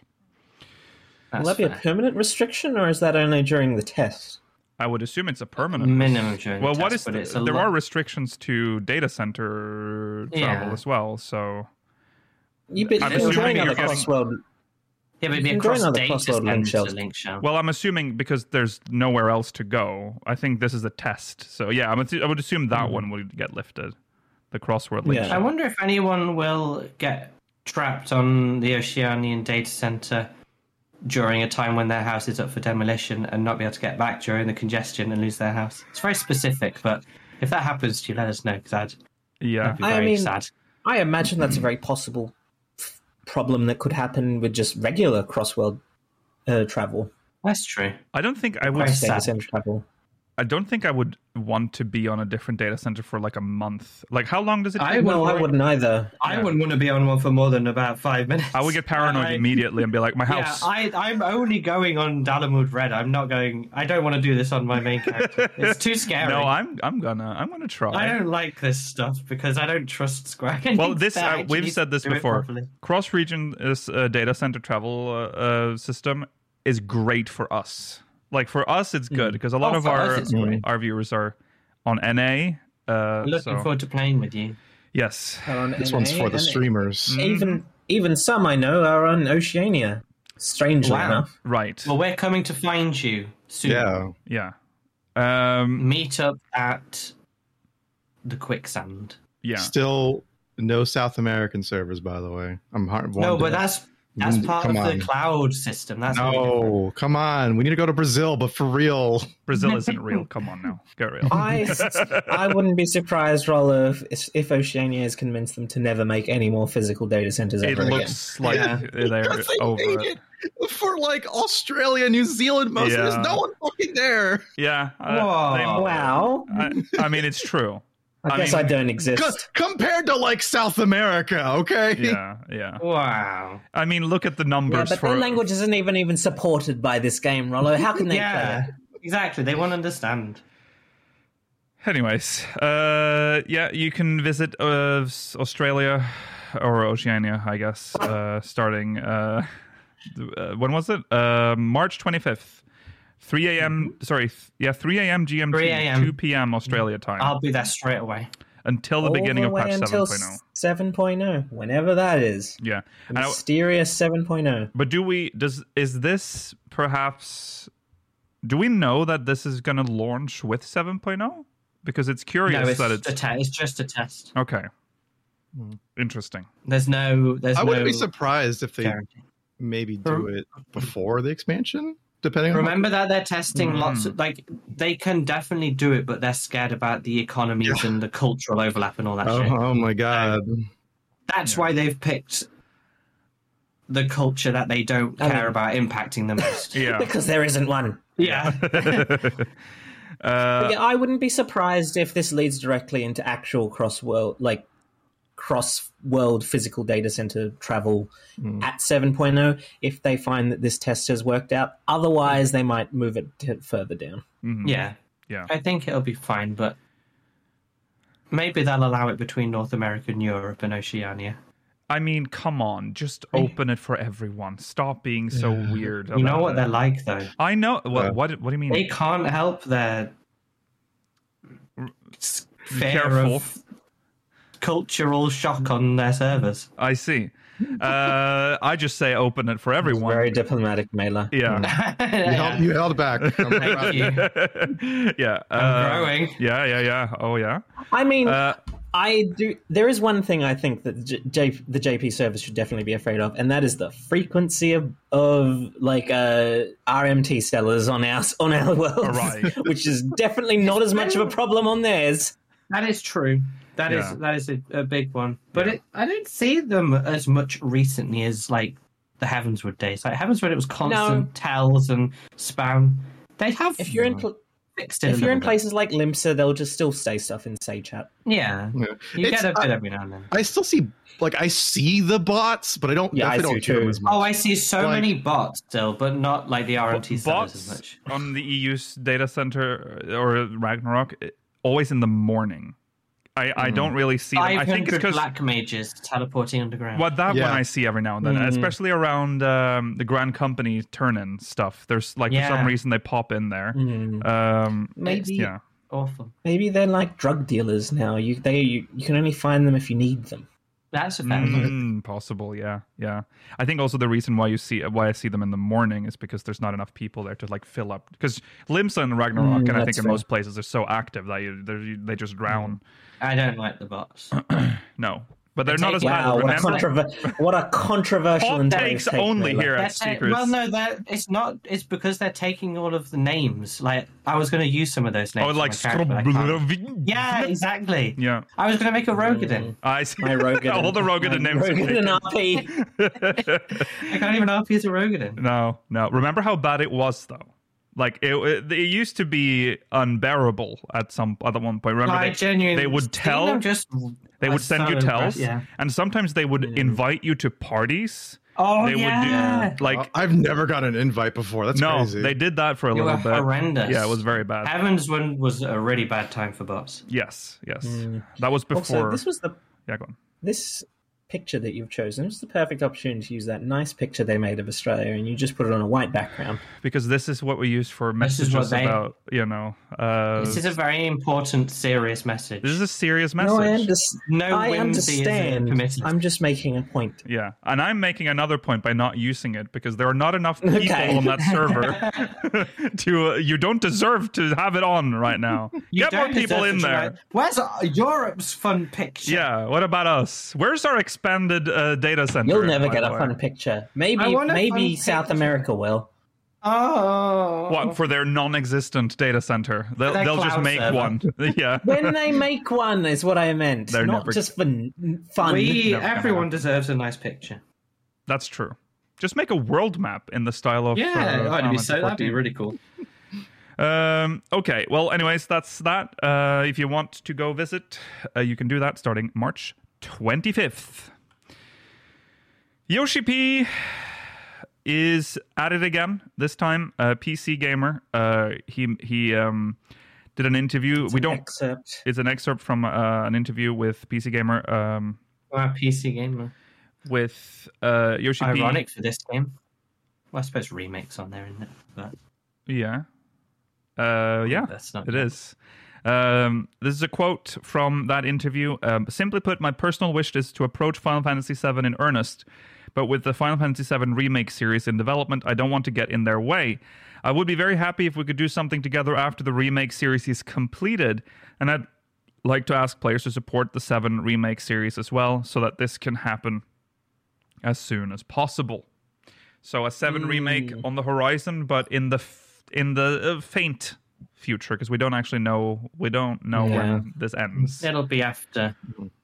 D: That's
E: Will that be a
D: fair.
E: permanent restriction, or is that only during the test?
C: I would assume it's a permanent.
D: minimum during
C: Well,
D: the
C: what
D: test,
C: is
D: but
C: the,
D: it's a
C: there
D: lot-
C: are restrictions to data center travel
D: Yeah.
C: as well, so
E: You, but you
C: I'm
E: can
C: assuming
E: join
C: you're
E: other
C: getting-
E: crossworld.
D: Yeah, but it'd be
E: You can join
D: across
E: other
D: data
E: cross-world link
D: center
E: shells.
D: link shell.
C: well, I'm assuming because there's nowhere else to go. I think this is a test, so yeah, I'm, I would assume that one would get lifted. The crossword link.
E: Yeah.
D: I
C: shell.
D: wonder if anyone will get trapped on the Oceanian data center during a time when their house is up for demolition and not be able to get back during the congestion and lose their house. It's very specific, but if that happens to you, let us know because I'd,
C: Yeah.
D: I'd be
E: I
D: very
E: mean-
D: sad.
E: I imagine that's a very possible f- problem that could happen with just regular crossworld uh, travel,
D: That's true.
C: I don't think I would.
D: Very
E: data
D: sad.
E: center travel.
C: I don't think I would want to be on a different data center for like a month. Like, how long does it
D: I
C: take?
D: would-
E: No, I wouldn't either.
D: I wouldn't want to be on one for more than about five minutes.
C: I would get paranoid
D: I-
C: immediately and be like, my house.
D: Yeah, I, I'm only going on Dalamud Red. I'm not going. I don't want to do this on my main character. It's too scary.
C: no, I'm. I'm gonna. I'm gonna try.
D: I don't like this stuff because I don't trust Square.
C: Well, this
D: They
C: uh,
D: actually
C: we've said this
D: do it
C: before.
D: properly.
C: Cross-region is, uh, data center travel uh, uh, system is great for us. Like for us, it's good because a lot
D: Oh,
C: of
D: for
C: our
D: us it's great.
C: our viewers are on N A. Uh,
D: Looking
C: so,
D: forward to playing with you.
C: yes.
E: Are on
F: This
E: N A,
F: one's for the
E: and
F: streamers.
E: Even even some I know are on Oceania. Strangely
D: Wow.
E: enough,
C: Right.
D: Well, we're coming to find you soon.
F: Yeah.
C: Yeah. Um.
D: Meet up at the quicksand.
C: Yeah.
F: Still no South American servers, by the way. I'm hard.
D: No, but that's that's
F: Mm,
D: part
F: come
D: of
F: on.
D: the cloud system. That's really different.
F: No, come on. We need to go to Brazil, but for real.
C: Brazil isn't real. Come on now. Get real.
E: I I wouldn't be surprised, Roller, if, if Oceania has convinced them to never make any more physical data centers
C: It
E: ever again.
C: looks like
D: Yeah.
C: they're
F: Because they
C: over
F: made
C: it.
F: it for like Australia, New Zealand, most
C: Yeah.
F: there's no one fucking there.
C: Yeah. uh,
D: Whoa.
C: they-
E: Wow.
C: I, I mean, it's true.
E: I,
C: I
E: guess
C: mean-
E: I don't
F: Co-
E: exist.
F: compared to like South America, okay?
C: Yeah, yeah.
D: Wow.
C: I mean, look at the
E: Yeah,
C: numbers
E: but
C: for
E: their language isn't even even supported by this game, Rollo. How can they
D: Yeah,
E: play it?
D: exactly. They won't understand.
C: Anyways, uh, yeah, you can visit uh, Australia or Oceania, I guess, uh, starting. Uh, uh, when was it? Uh, March twenty-fifth. three a.m. Sorry, th- yeah, three a.m. G M T,
D: three a.m.
C: two p.m. Australia time,
D: I'll be there straight away.
C: until the
E: All
C: beginning
E: the
C: of
E: way
C: patch
E: until
C: seven point oh.
E: seven point oh, whenever that is.
C: Yeah, and I-
E: Mysterious seven point oh.
C: but do we? Does is this perhaps? Do we know that this is going to launch with seven point oh? Because it's curious
D: No, it's,
C: that
D: a
C: it's
D: te- it's just a test.
C: okay. Interesting.
D: There's no. There's
F: I
D: no
F: wouldn't be surprised if they
D: guarantee.
F: maybe do it before the expansion, depending on
D: Remember that they're testing
C: Mm.
D: lots of like they can definitely do it, but they're scared about the economies and the cultural overlap and all that
F: Oh,
D: shit.
F: oh my god.
D: That's why they've picked the culture that they don't
E: I
D: care
E: mean-
D: about impacting the most.
C: Yeah.
E: Because there isn't one.
D: Yeah.
C: uh,
E: Yeah, I wouldn't be surprised if this leads directly into actual cross-world, like cross-world physical data center travel at seven point oh if they find that this test has worked out. Otherwise, they might move it to further down.
C: mhm.
D: Yeah.
C: Yeah.
D: I think it'll be fine, but maybe they'll allow it between North America and Europe and Oceania.
C: I mean, come on, just open it for everyone. Stop being so weird.
D: You know
C: about
D: what
C: it.
D: they're like, though.
C: I know. What?
F: Yeah.
C: What? What do you mean?
D: They can't help their s- fear
C: careful.
D: of cultural shock on their servers.
C: I see. Uh, I just say open it for everyone.
E: Very diplomatic, Mela.
C: Yeah.
F: You, held, you held back. I'm proud.
D: Thank you.
C: yeah.
D: I'm
C: uh,
D: growing.
C: Yeah. Yeah. Yeah. Oh yeah.
E: I mean,
C: Uh,
E: I do. There is one thing I think that J- J- the J P service should definitely be afraid of, and that is the frequency of of like uh, R M T sellers on our on our world,
C: Right.
E: which is definitely not as much of a problem on theirs.
D: That is true. That is
C: Yeah.
D: that is a, a big one. But
C: Yeah.
D: it, I don't see them as much recently as like the Heavenswood days. Like Heavenswood, it was constant tells and spam. They have
E: If you're in pl-
D: fixed it.
E: if
D: a
E: you're in
D: little bit.
E: places like Limsa, they'll just still say stuff in Say Chat.
D: yeah,
F: Yeah.
D: you
F: It's-
D: get a bit
F: I-
D: every now and then.
F: I still see, like, I see the bots, but I don't.
E: Yeah, I
F: definitely
E: do
F: don't hear them
E: too.
F: as much.
D: Oh, I see so
F: Like-
D: many bots still, but not like the R M T sellers as
C: bots
D: much.
C: on the E U's data center or Ragnarok eh, always in the morning. I, I don't really see them. I
D: Five
C: think it's
D: hundred
C: because
D: black mages teleporting underground.
C: well, that
F: Yeah.
C: one I see every now and then,
E: Mm.
C: especially around um, the Grand Company turn-in stuff. There's like for
D: Yeah.
C: some reason they pop in there.
E: Mm.
C: Um,
E: Maybe
C: yeah,
D: Awful.
E: maybe they're like drug dealers now. You they you, you can only find them if you need them.
D: That's a fair point.
C: Mm, possible. Yeah, yeah. I think also the reason why you see why I see them in the morning is because there's not enough people there to like fill up. Because Limsa and Ragnarok,
E: Mm,
C: and I think
E: that's
C: in
E: fair.
C: most places, are so active that you, they're- they just drown.
D: I don't like the bots.
C: No, but they're
D: They
C: not as
D: take-
C: bad.
E: Wow, what a,
C: Remember?
E: controver- what a controversial
C: Hot
E: and
C: takes
E: take,
C: only
E: Mela.
C: here
D: They're
C: at
D: ta-
C: Speakers.
D: well, no, that it's not. It's because they're taking all of the names. Like I was going to use some of those names.
C: Oh,
D: for
C: like
D: my character, but I can't.
C: Scrub-
D: Yeah, exactly.
C: Yeah,
D: I was going to make a Rogadin.
C: I see.
E: My Rogadin.
C: All the Rogadin
E: My
C: names. are
E: Rogadin
C: taken.
E: R P.
D: I can't even R P as a Rogadin.
C: No, no. Remember how bad it was though. Like it, it, it used to be unbearable at some at one point. Remember
D: I
C: they,
D: genuinely
C: they would
D: seeing
C: tell
D: them just.
C: they would
D: was
C: send
D: so
C: you
D: impressed,
C: tells,
D: Yeah.
C: and sometimes they would invite you to parties.
D: Oh
C: They
D: yeah.
C: would do like
F: I've never got an invite before. That's
C: no,
F: crazy.
C: they did that for a
D: They
C: little
D: were
C: bit.
D: horrendous.
C: Yeah, it was very bad.
D: Heaven's one was a really bad time for bots.
C: Yes, yes. That was before.
E: Also, this was the
C: Yeah, go on.
E: this picture that you've chosen. It's the perfect opportunity to use that nice picture they made of Australia, and you just put it on a white background.
C: Because this is what we use for
D: This is
C: messages
D: what they-
C: about, you know. Uh,
D: This is a very important, serious message.
C: this is a serious message.
E: No, I, understand.
D: No
E: I
D: whimsy is
E: understand.
D: permitted.
E: I'm just making a point.
C: Yeah, and I'm making another point by not using it because there are not enough people
E: Okay.
C: on that server to. Uh, you don't deserve to have it on right now.
D: You
C: Get more
D: don't
C: people
D: deserve
C: in
D: to
C: there.
D: try- Where's uh, Europe's fun picture?
C: Yeah. What about us? Where's our expanded uh, data center?
E: You'll never
C: by
E: get
C: the
E: a
C: way?
E: fun picture.
D: I
E: Maybe,
D: want a
E: maybe
D: fun
E: South
D: picture.
E: America will.
D: Oh.
C: What for their non-existent data center? They'll,
D: their
C: they'll just
D: cloud
C: make
D: server.
C: one. Yeah.
E: When they make one, is what I meant.
C: They're
E: Not
C: never-
E: just for n- fun.
D: We,
C: Never gonna
D: everyone
C: happen.
D: deserves a nice picture.
C: That's true. Just make a world map in the style of
D: Yeah,
C: uh,
D: oh, it'd
C: Final
D: be
C: Fantasy
D: so, that'd be
C: fourteen.
D: really cool.
C: Um, okay, well, anyways, that's that. Uh, if you want to go visit, uh, you can do that starting March twenty-fifth. Yoshi P is at it again. This time, uh, P C Gamer. Uh, he he um, did an interview.
E: It's
C: we
E: an
C: don't.
E: excerpt.
C: It's an excerpt from uh, an interview with P C Gamer. Um,
D: Wow, P C gamer.
C: with uh, Yoshi
D: Ironic
C: P.
D: for this game. Well, I suppose remakes on there, isn't it? But
C: Yeah. Uh, yeah,
D: that's not
C: it is. Um, this is a quote from that interview. Um, Simply put, my personal wish is to approach Final Fantasy seven in earnest. But with the Final Fantasy seven Remake series in development, I don't want to get in their way. I would be very happy if we could do something together after the Remake series is completed. And I'd like to ask players to support the seven Remake series as well, so that this can happen as soon as possible. So a seven Remake on the horizon, but in the f- in the uh, faint future, because we don't actually know we don't know
D: Yeah.
C: when this ends.
D: it'll be after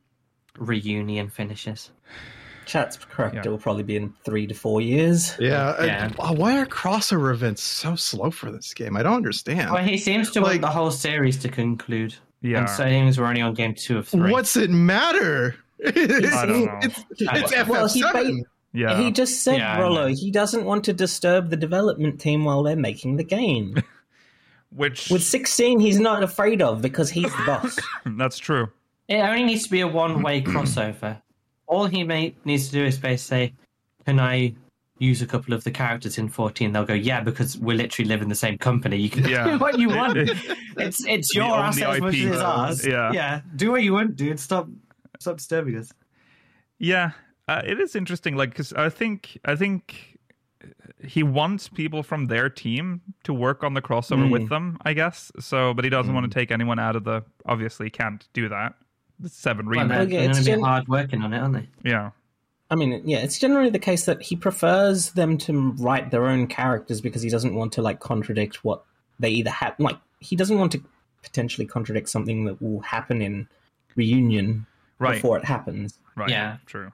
D: Reunion finishes.
E: Chat's correct.
C: Yeah.
E: It will probably be in three to four years.
F: Yeah. uh,
D: Yeah.
F: uh, why are crossover events so slow for this game? I don't understand.
D: Well, he seems to
F: Like-
D: want the whole series to conclude.
C: Yeah.
D: And so it means we're only on game two of three.
F: What's it matter? It's,
C: I don't know.
F: It's, it's F F seven.
E: Well, he ba-
C: Yeah,
E: He just said,
D: Yeah, I
E: Rollo,
D: know.
E: he doesn't want to disturb the development team while they're making the game.
C: which
E: With sixteen, he's not afraid of because he's the boss.
C: that's true.
D: It only needs to be a one-way crossover. All he may, needs to do is basically say, can I use a couple of the characters in fourteen? They'll go, yeah, because we literally live in the same company. You can
C: Yeah.
D: do what you want. It's it's
C: We
D: your
C: own the
D: asset as much
C: I P.
D: as it's ours.
C: Yeah.
D: yeah. Do what you want, dude. Stop, stop disturbing us.
C: Yeah, uh, it is interesting. Like, because I think I think he wants people from their team to work on the crossover with them. I guess so, but he doesn't want to take anyone out of the. Obviously, he can't do that. The seven
D: Well,
C: remake.
D: they're
E: Okay,
D: going
E: it's
D: to be
E: gen-
D: hard working on it, aren't they?
C: Yeah.
E: I mean, yeah, it's generally the case that he prefers them to write their own characters because he doesn't want to, like, contradict what they either have. Like, he doesn't want to potentially contradict something that will happen in Reunion
C: Right.
E: before it happens.
C: Right.
D: Yeah.
C: True.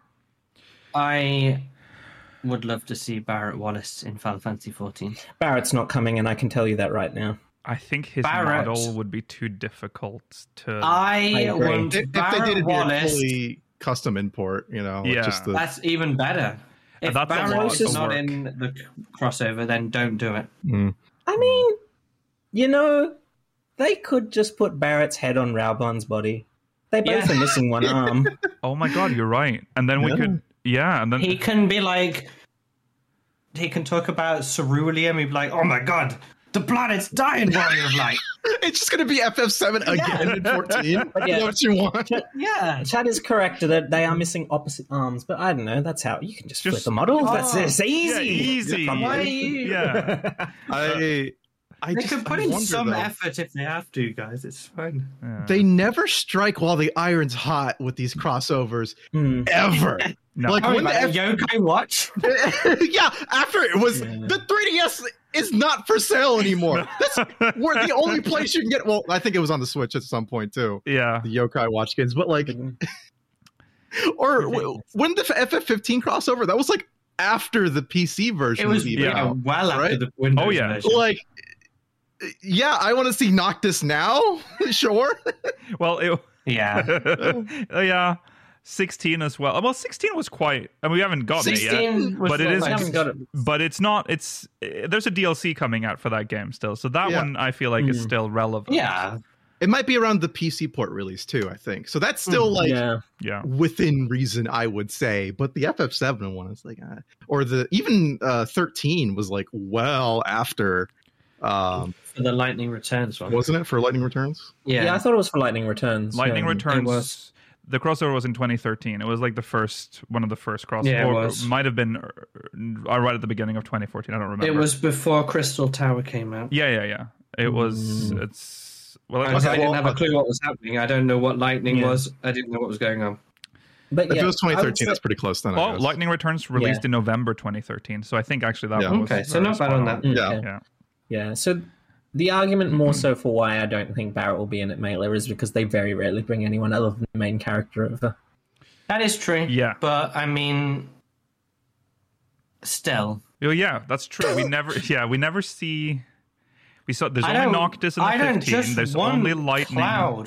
D: I would love to see Barrett Wallace in Final Fantasy fourteen.
E: Barrett's not coming, and I can tell you that right now.
C: I think his
D: Barrett.
C: model would be too difficult to.
D: I,
E: agree.
D: want
F: If, if they
D: Barrett
F: did it
D: Wallace.
F: fully custom import, you know, like
C: Yeah.
F: just the,
D: That's even better. If
C: That's a
D: Barrett
C: lot
D: is
C: of
D: not
C: work.
D: in the crossover, then don't do it.
E: I mean, you know, they could just put Barrett's head on Raubon's body. They both
D: Yeah.
E: are missing one arm.
C: Oh my god, you're right. And then we
F: Yeah.
C: could. Yeah, and then
D: He can be like, he can talk about ceruleum. He'd be like, "Oh my god, the planet's dying, Warrior of Light."
F: it's just going to be F F seven again in fourteen.
E: Yeah.
F: Is that what you want?
D: Yeah,
E: Chad is correct that they are missing opposite arms, but I don't know. That's how you can just,
C: Just-
E: flip the model. That's
D: Oh.
E: it's easy.
C: yeah, easy.
D: Why are you-
C: Yeah.
F: I, I
D: they
F: just
D: can put
F: I
D: in
F: wonder,
D: some
F: though.
D: effort if they have to, guys. It's fine.
C: Yeah.
F: They never strike while the iron's hot with these crossovers
E: Hmm.
F: ever.
C: No.
F: Like
D: Oh,
F: when the
D: man,
F: F-
D: Yokai Watch.
F: yeah, after it was the three D S is not for sale anymore. That's we're the only place you can get. Well, I think it was on the Switch at some point too.
C: Yeah.
F: The Yokai Watch games, but like, or w- when the F F fifteen crossover, that was like after the P C version
D: It was
F: even
C: yeah.
F: out.
D: well after
F: right?
D: the Windows
C: Oh, yeah.
D: version.
F: Like, yeah, I want to see Noctis now. Sure.
C: Well, it,
D: Yeah,
C: yeah. sixteen as well. Well, sixteen was quite. I mean, we haven't gotten it yet.
D: sixteen was
C: but it
D: not
C: is-
D: like-
E: haven't got it.
C: But it's not. It's uh, there's a D L C coming out for that game still, so that
F: Yeah.
C: one I feel like is still relevant.
D: Yeah,
F: It might be around the P C port release too. I think so. That's still like.
E: yeah.
C: Yeah.
F: within reason, I would say, but the F F seven one is like, uh, or the even uh, thirteen was like well after, um,
D: for the Lightning Returns one.
F: wasn't it for Lightning Returns?
D: Yeah,
E: Yeah. I thought it was for Lightning Returns.
C: Lightning
E: um,
C: Returns.
D: was-
C: The crossover was in twenty thirteen. It was like the first one of the first crossovers.
D: Yeah, it
C: or
D: was.
C: might have been uh, right at the beginning of twenty fourteen. I don't remember.
D: it was before Crystal Tower came out.
C: Yeah, yeah, yeah. It was.
D: Hmm.
C: It's well.
D: I,
C: That's,
D: I didn't
F: well,
D: have a clue what was happening. I don't know what Lightning
E: Yeah.
D: was. I didn't know what was going on.
E: But
F: If
E: yeah,
F: it was
E: I would
F: twenty thirteen,
E: say-
F: that's pretty close then. I
C: oh,
F: guess.
C: Lightning Returns released
E: Yeah.
C: in November twenty thirteen. So I think actually that
F: Yeah.
C: one was
D: Okay, so
C: very
D: not bad
C: spot
D: on that.
E: Mm,
F: Yeah.
E: okay.
C: Yeah.
E: Yeah, so the argument more so for why I don't think Barrett will be in it, Mailer, is because they very rarely bring anyone other than the main character over.
D: That is true.
C: Yeah.
D: But I mean, still,
C: Well, yeah, that's true. We never. Yeah, we never see. We saw there's
G: I
C: only
G: don't-
C: Noctis in the
G: I don't
C: fifteen.
G: just
C: There's
G: want
C: only Lightning.
G: Cloud.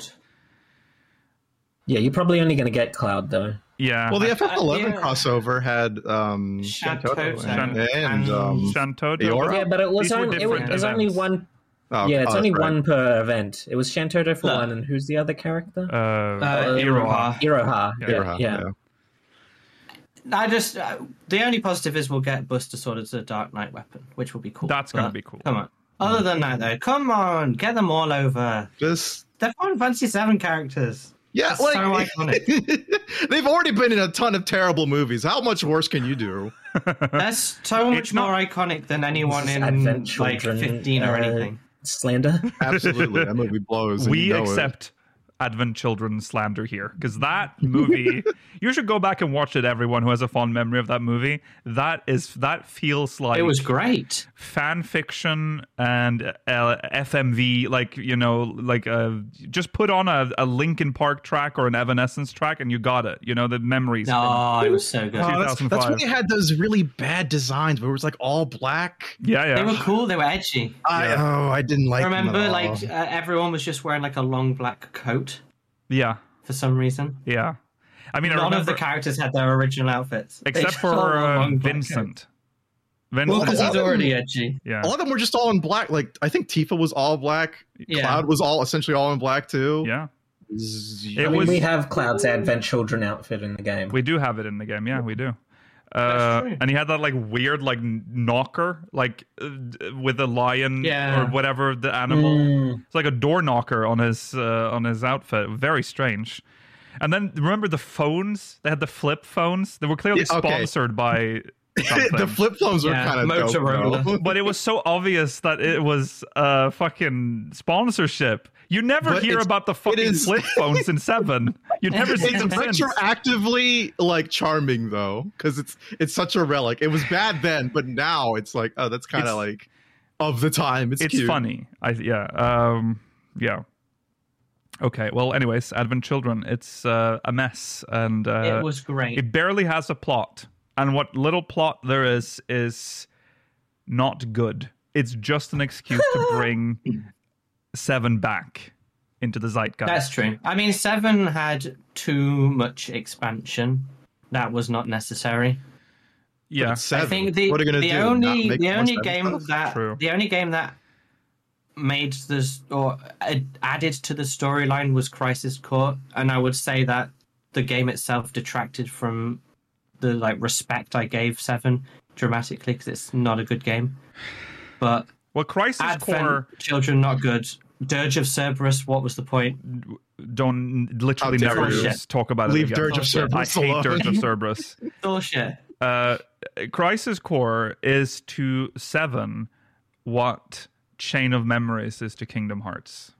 E: Yeah, you're probably only going to get Cloud though.
C: Yeah.
F: Well, the F F eleven
G: yeah.
F: crossover had um,
G: Shantoto
F: Shantoto and,
G: and-
F: and um,
C: Shantoto.
F: Eora?
E: Yeah, but it was
C: These were
E: only it was,
C: different
E: it was only
C: events.
E: one.
F: oh,
E: Yeah, it's
F: oh,
E: only
F: that's right.
E: one per event. It was Shantoto for
G: Look.
E: one, and who's the other character?
C: Uh,
G: Uh,
C: Iroha.
G: Iroha.
E: Iroha.
C: Yeah,
E: Yeah,
F: Iroha,
E: yeah.
F: yeah.
G: I just uh, the only positive is we'll get Buster Sword as a Dark Knight weapon, which will be cool.
C: That's gonna
G: But,
C: be cool.
G: Come on. Other than that, though, come on, get them all over.
F: Just
G: They're Final Fantasy seven characters.
F: yeah,
G: That's
F: like
G: so iconic.
F: they've already been in a ton of terrible movies. How much worse can you do?
G: That's so much
C: It's not-
G: more iconic than anyone
E: This is
G: in
E: Advent
G: like
E: Children,
G: fifteen or
E: uh,
G: anything.
E: Slander.
F: Absolutely, that movie blows. and
C: we
F: you know it.
C: accept Advent Children slander here because that movie. You should go back and watch it. Everyone who has a fond memory of that movie, that is that feels like
G: It was great.
C: fan fiction and uh, F M V, like, you know, like uh, just put on a, a Linkin Park track or an Evanescence track and you got it. You know, the memories. from-
G: Oh, it was so good.
F: Oh, that's, that's when
C: two thousand five.
F: they had those really bad designs where it was like all black.
C: yeah, yeah.
G: They were cool. They were edgy.
F: I, oh, I didn't like.
G: I
F: them
G: remember,
F: at all.
G: like uh, everyone was just wearing like a long black coat
C: yeah,
G: for some reason.
C: yeah. I mean, I
G: None
C: remember,
G: of the characters had their original outfits, They
C: except
G: just all
C: for
G: wore
C: uh,
G: long black
C: Vincent.
G: coats.
C: Vincent.
G: Well, because
F: a
G: he's
F: lot of
G: already
F: them-
G: edgy.
C: yeah.
F: a lot of them were just all in black. Like I think Tifa was all black.
G: Yeah.
F: Cloud was all essentially all in black too.
C: Yeah.
F: Z-
C: It
E: I mean,
C: was-
E: we have Cloud's Advent Children outfit in the game.
C: We do have it in the game. Yeah, we do.
G: That's
C: Uh,
G: true.
C: and he had that like weird like knocker, like uh, d- with a lion
G: Yeah.
C: or whatever the animal.
E: Mm.
C: It's like a door knocker on his uh, on his outfit. Very strange. And then remember the phones? They had the flip phones. They were clearly
F: Yeah, okay.
C: sponsored by something.
F: the flip phones were
G: Yeah,
F: kind of
G: Motorola.
F: dope.
C: But it was so obvious that it was uh fucking sponsorship. You never
F: But
C: hear
F: it's-
C: about the fucking
F: is-
C: flip phones in Seven. You never see
F: It's
C: them since.
F: retroactively like charming though, because it's it's such a relic. It was bad then, but now it's like oh, that's kind
C: It's-
F: of like of the time. It's,
C: It's
F: cute.
C: funny. I yeah. Um yeah. Okay. Well, anyways, Advent Children, it's uh, a mess and uh,
G: It was great.
C: it barely has a plot. And what little plot there is is not good. It's just an excuse to bring Seven back into the zeitgeist.
G: That's true. I mean, Seven had too much expansion. That was not necessary.
C: yeah.
F: It's seven.
G: I think the
F: what are you gonna
G: the
F: do? Not
G: only
F: make
G: the
F: more
G: only
F: seven
G: game
F: stuff?
G: that
C: True.
G: the only game that made this or ad- added to the storyline was Crisis Core, and I would say that the game itself detracted from the like respect I gave Seven dramatically because it's not a good game. But
C: Well, Crisis
G: Advent
C: Core
G: Children not good. Dirge of Cerberus, what was the point?
C: don't literally
F: How dare
C: never
G: you.
C: talk about
F: Leave
C: it again.
F: Dirge of
C: I
F: Cerberus
C: hate
F: alone.
C: Dirge of Cerberus.
G: Bullshit.
C: uh, Crisis Core is to Seven what Chain of Memories is to Kingdom Hearts.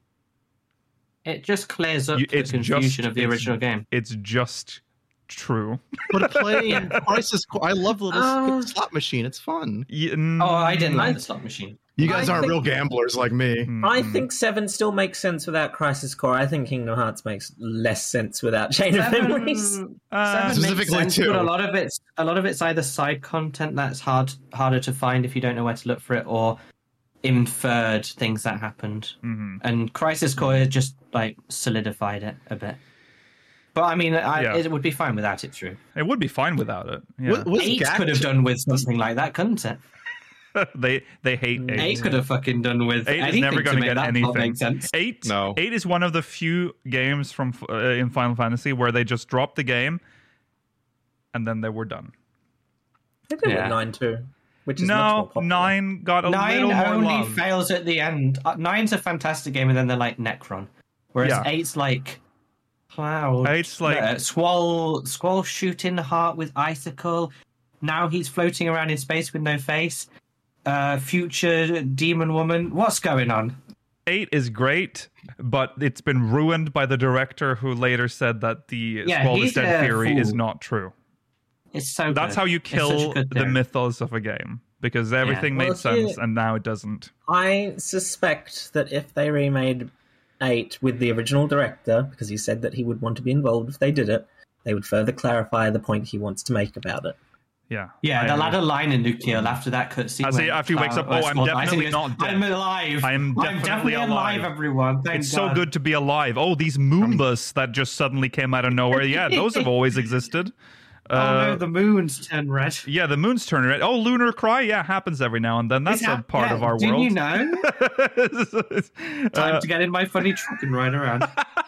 G: It just clears up
C: You-
G: the
C: it's
G: confusion
C: just-
G: of the
C: it's-
G: original game.
C: It's just true.
F: But play Crisis Core. I love the little
E: Uh,
F: slot machine. It's fun.
C: Y-
G: Oh, I didn't like
E: I-
G: the slot machine.
F: You guys
E: I
F: aren't
E: think-
F: real gamblers like me.
C: mm,
E: I
C: mm.
E: think Seven still makes sense without Crisis Core. I think Kingdom Hearts makes less sense without Chain of Memories.
G: Seven,
C: Uh,
G: Seven makes
F: Specifically
G: sense,
F: two.
G: but a lot of it's a lot of it's either side content that's hard harder to find if you don't know where to look for it, or inferred things that happened.
C: mhm.
G: And Crisis Core just like solidified it a bit. But I mean, I,
C: Yeah.
G: it would be fine without it. True.
C: It would be fine without it. Yeah.
F: What, was
G: Eight
F: Gact-
G: could have done with something like that, couldn't it?
C: they they hate eight.
G: Eight could have fucking done with
C: Eight is
G: anything
C: never
G: to
C: going to
G: make
C: get
G: that plot
C: anything.
G: make sense.
C: Eight,
F: No.
C: eight is one of the few games from uh, in Final Fantasy where they just dropped the game and then they were done.
E: They did
G: Yeah.
E: with nine too, which is much more
C: No,
E: popular.
C: nine got a
G: Nine
C: little more
G: only
C: love.
G: fails at the end. Uh, Nine's a fantastic game, and then they're like Necron. Whereas
C: Yeah.
G: eight's like Cloud.
C: Eight's like-
G: uh, Squall. Squall shooting the heart with icicle. Now he's floating around in space with no face. Uh, future demon woman. What's going on?
C: Eight is great, but it's been ruined by the director who later said that the
G: Yeah,
C: Squall is
G: he's
C: Dead
G: a
C: theory
G: fool.
C: is not true.
G: It's so.
C: That's
G: good.
C: how you
G: It's such a
C: kill
G: good
C: the
G: theory.
C: mythos of a game because everything
E: Well,
C: made
E: here-
C: sense and now it doesn't.
E: I suspect that if they remade eight with the original director, because he said that he would want to be involved if they did it, they would further clarify the point he wants to make about it.
C: Yeah.
G: Yeah,
C: I
G: the
C: agree.
G: ladder line in Nuclear after that cutscene.
C: As he-
G: when
C: after he wakes
G: Cloud-
C: up, oh, I'm
G: Well,
C: definitely
G: I think
C: not
G: it's,
C: dead.
G: I'm alive.
C: I am
G: I'm
C: definitely
G: definitely
C: alive.
G: alive, everyone. Thank
C: It's so
G: God.
C: good to be alive. Oh, these Moombas that just suddenly came out of nowhere. Yeah, those have always existed.
G: Oh
C: Uh,
G: no, the moon's turned red.
C: Yeah, the moon's turning red. Oh, lunar cry. Yeah, happens every now and then. That's
G: Is
C: a
G: that-
C: part
G: yeah,
C: of our
G: didn't
C: world.
G: you know? Time
C: Uh,
G: to get in my funny truck and ride around.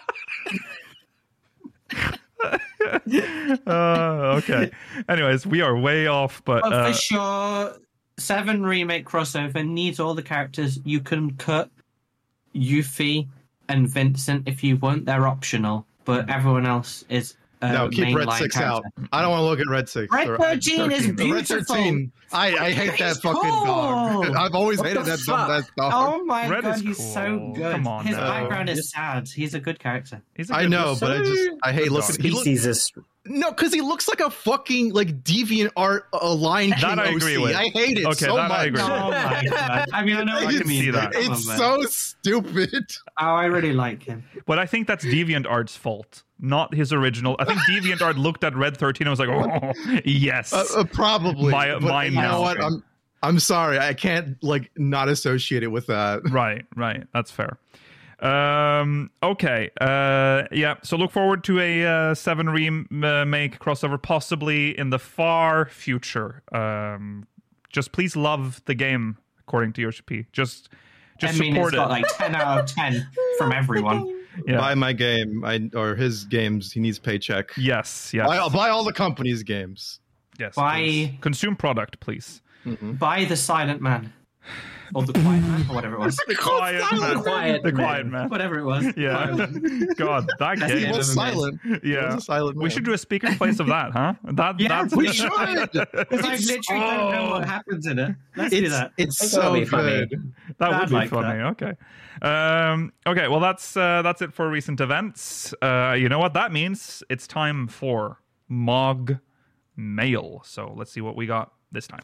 C: uh, okay. Anyways, we are way off, but
G: But
C: uh,
G: for sure, Seven Remake crossover needs all the characters. You can cut Yuffie and Vincent if you want. They're optional, but everyone else is uh,
F: No, keep Red
G: mainline
F: Six
G: character.
F: out. I don't want to look at Red Six.
G: Red
F: Or-
G: thirteen is
F: Red
G: beautiful.
F: thirteen. I, I hate that
G: He's
F: fucking dog.
G: cool.
F: I've always
E: What
F: hated
E: the
F: that dumb
E: fuck?
F: that dog.
G: Oh my
C: Red
G: god,
C: is
G: he's
C: cool.
G: so good.
C: Come on
G: His
C: now.
G: background is sad. He's a good character.
C: he's a
F: I
C: good-
F: know, but I just I hate
C: Good
F: looking.
C: dog.
F: He look,
E: Species is
F: no, because he looks like a fucking like deviant art uh, Lion King
C: That I
F: O C.
C: agree with.
F: I hate it
C: Okay,
F: so
C: that
F: much.
C: I agree with.
G: Oh my god. I mean, I know what you
C: can
G: mean.
C: see that.
G: Come on,
F: It's
G: man.
F: so stupid.
G: Oh, I really like him.
C: But I think that's DeviantArt's fault, not his original. I think DeviantArt looked at Red thirteen and was like, "Oh, yes."
F: Uh, uh, probably.
C: My-
F: but
C: mine
F: you
C: now.
F: know what? I'm I'm sorry. I can't like not associate it with that.
C: Right, right. That's fair. Um, okay. Uh, yeah. So look forward to a uh, seven remake crossover, possibly in the far future. Um, just please love the game, according to Yoshi P. Just, just
G: I mean,
C: support
G: it's got
C: it.
G: like ten out of ten from everyone.
C: Yeah.
F: Buy my game, I or his games. He needs paycheck.
C: Yes. Yes.
F: Buy, buy all the company's games.
C: yes.
G: Buy-
C: please. Consume product, please.
G: Buy the Silent Man. Or the Quiet Man, or whatever it was.
C: The quiet man.
E: Quiet
C: the
E: Man.
C: quiet man.
G: Whatever it was.
C: Yeah.
G: Quiet Man.
C: God, that
G: That's
F: He
C: game.
G: the
F: was
G: Never mind.
F: silent. He
C: Yeah.
F: was a silent
C: We
F: man.
C: should do a speaker place of that, huh? That
G: Yeah,
C: that's
F: We should.
G: Because I literally don't know what happens in it. Let's do
F: It's
G: that.
F: it's
E: think that'll
F: so
E: be funny.
F: good.
C: That
G: I'd
C: would be
G: like
C: funny. Okay. Um, okay. Well, that's uh, that's it for recent events. Uh, you know what that means? It's time for Mog Mail. So let's see what we got this time.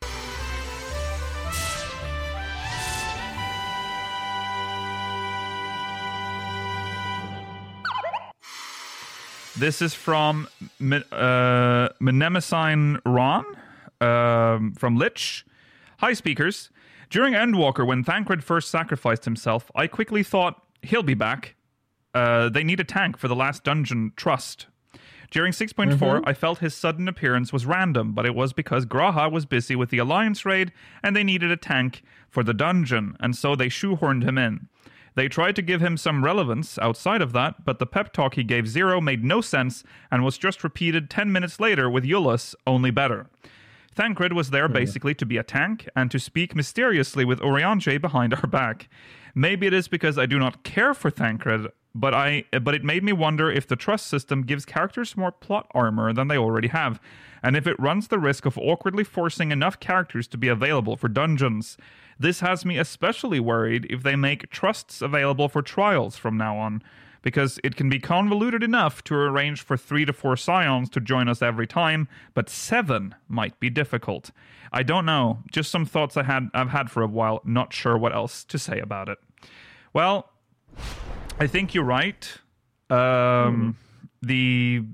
C: This is from Mi- uh, Mnemosine Ron um, from Lich. Hi, speakers. During Endwalker, when Thancred first sacrificed himself, I quickly thought, he'll be back. Uh, they need a tank for the last dungeon, Trust. During six point four, I felt his sudden appearance was random, but it was because Graha was busy with the Alliance raid, and they needed a tank for the dungeon, and so they shoehorned him in. They tried to give him some relevance outside of that, but the pep talk he gave Zero made no sense and was just repeated ten minutes later with Euless, only better. Thancred was there basically to be a tank and to speak mysteriously with Urianger behind our back. Maybe it is because I do not care for Thancred, but I but it made me wonder if the trust system gives characters more plot armor than they already have, and if it runs the risk of awkwardly forcing enough characters to be available for dungeons. This has me especially worried if they make trusts available for trials from now on, because it can be convoluted enough to arrange for three to four scions to join us every time, but seven might be difficult. I don't know, just some thoughts I had, I've had for a while, not sure what else to say about it. Well, I think you're right. Um, the...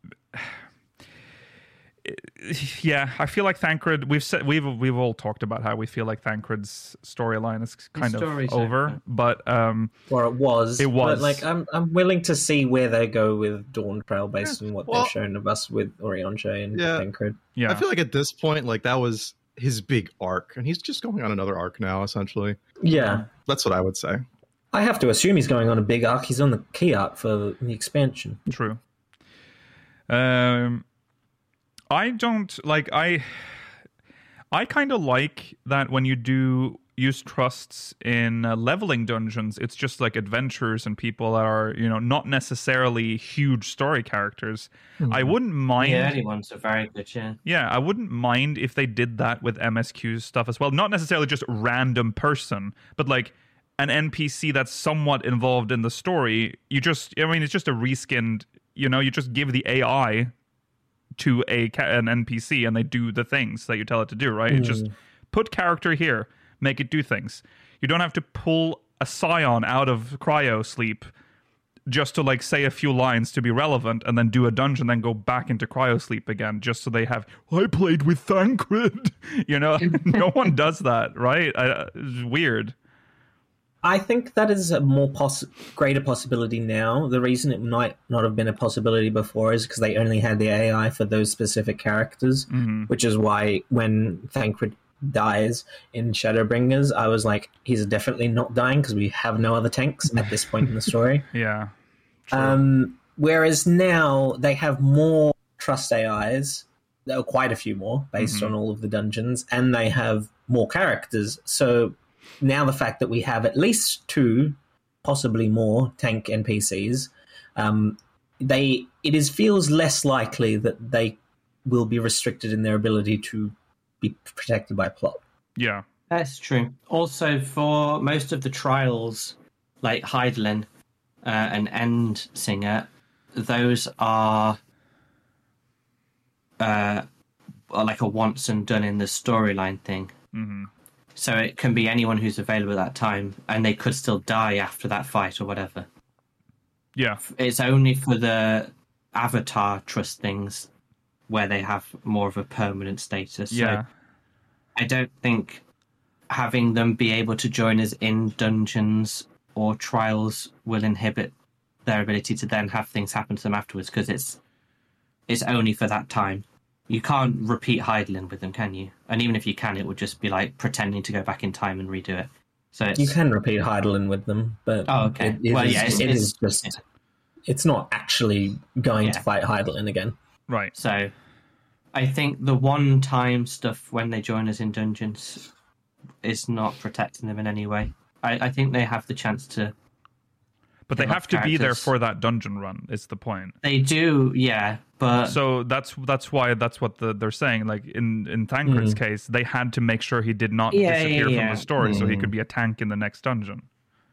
C: Yeah, I feel like Thancred. We've said we've we've all talked about how we feel like Thancred's storyline is kind of
G: story's
C: over,
G: over.
C: but um,
E: or it was.
C: It was.
E: But, like I'm I'm willing to see where they go with Dawn Trail based on what
F: well-
E: they've shown of us with Oriange and
F: Yeah.
E: Thancred.
C: yeah,
F: I feel like at this point, like that was his big arc, and he's just going on another arc now. Essentially,
E: Yeah.
F: that's what I would say.
E: I have to assume he's going on a big arc. He's on the key arc for the expansion.
C: true. Um, I don't like I. I kind of like that when you do use trusts in uh, leveling dungeons, it's just like adventurers and people that are, you know, not necessarily huge story characters. I wouldn't mind.
G: The early ones are very good, yeah.
C: Yeah, I wouldn't mind if they did that with M S Q stuff as well. Not necessarily just random person, but like an N P C that's somewhat involved in the story. You just, I mean, it's just a reskinned, you know, you just give the A I to a ca- an N P C and they do the things that you tell it to do, right? It's just put character here, make it do things. You don't have to pull a scion out of cryo sleep just to like say a few lines to be relevant and then do a dungeon, then go back into cryosleep again, just so they have, I played with Thancred. You know, no one does that, right? I, it's weird.
E: I think that is a more poss- greater possibility now. The reason it might not have been a possibility before is because they only had the A I for those specific characters,
C: Mm-hmm.
E: which is why when Thancred dies in Shadowbringers, I was like, he's definitely not dying because we have no other tanks at this point in the story.
C: Yeah. True.
E: Um, whereas now they have more trust A Is, there are quite a few more based
C: Mm-hmm.
E: on all of the dungeons, and they have more characters. So now the fact that we have at least two, possibly more tank N P Cs, um, they it is feels less likely that they will be restricted in their ability to be protected by plot.
C: Yeah.
G: That's true. Also, for most of the trials, like Hydaelyn uh, and End Singer, those are uh, are like a once and done in the storyline thing.
C: Mm-hmm.
G: So it can be anyone who's available at that time, and they could still die after that fight or whatever.
C: Yeah.
G: It's only for the Avatar trust things where they have more of a permanent status.
C: Yeah.
G: So I don't think having them be able to join us in dungeons or trials will inhibit their ability to then have things happen to them afterwards, because it's it's only for that time. You can't repeat Hydaelyn with them, can you? And even if you can, it would just be like pretending to go back in time and redo it. So it's,
E: You can repeat Hydaelyn with them, but
G: Oh, okay.
E: it, it
G: Well,
E: is,
G: yeah, it's-
E: it
G: it's-
E: is just it's not actually going to
G: Yeah.
E: fight Hydaelyn again.
C: Right.
G: So I think the one-time stuff when they join us in dungeons is not protecting them in any way. I, I think they have the chance to.
C: But they
G: They
C: have
G: love
C: to be there
G: characters.
C: for that dungeon run, is the point.
G: They do, yeah, but
C: So that's that's why that's what the, they're saying. Like in in Thancred's case, they had to make sure he did not
G: Yeah,
C: disappear
G: yeah,
C: from
G: yeah.
C: the story, so he could be a tank in the next dungeon.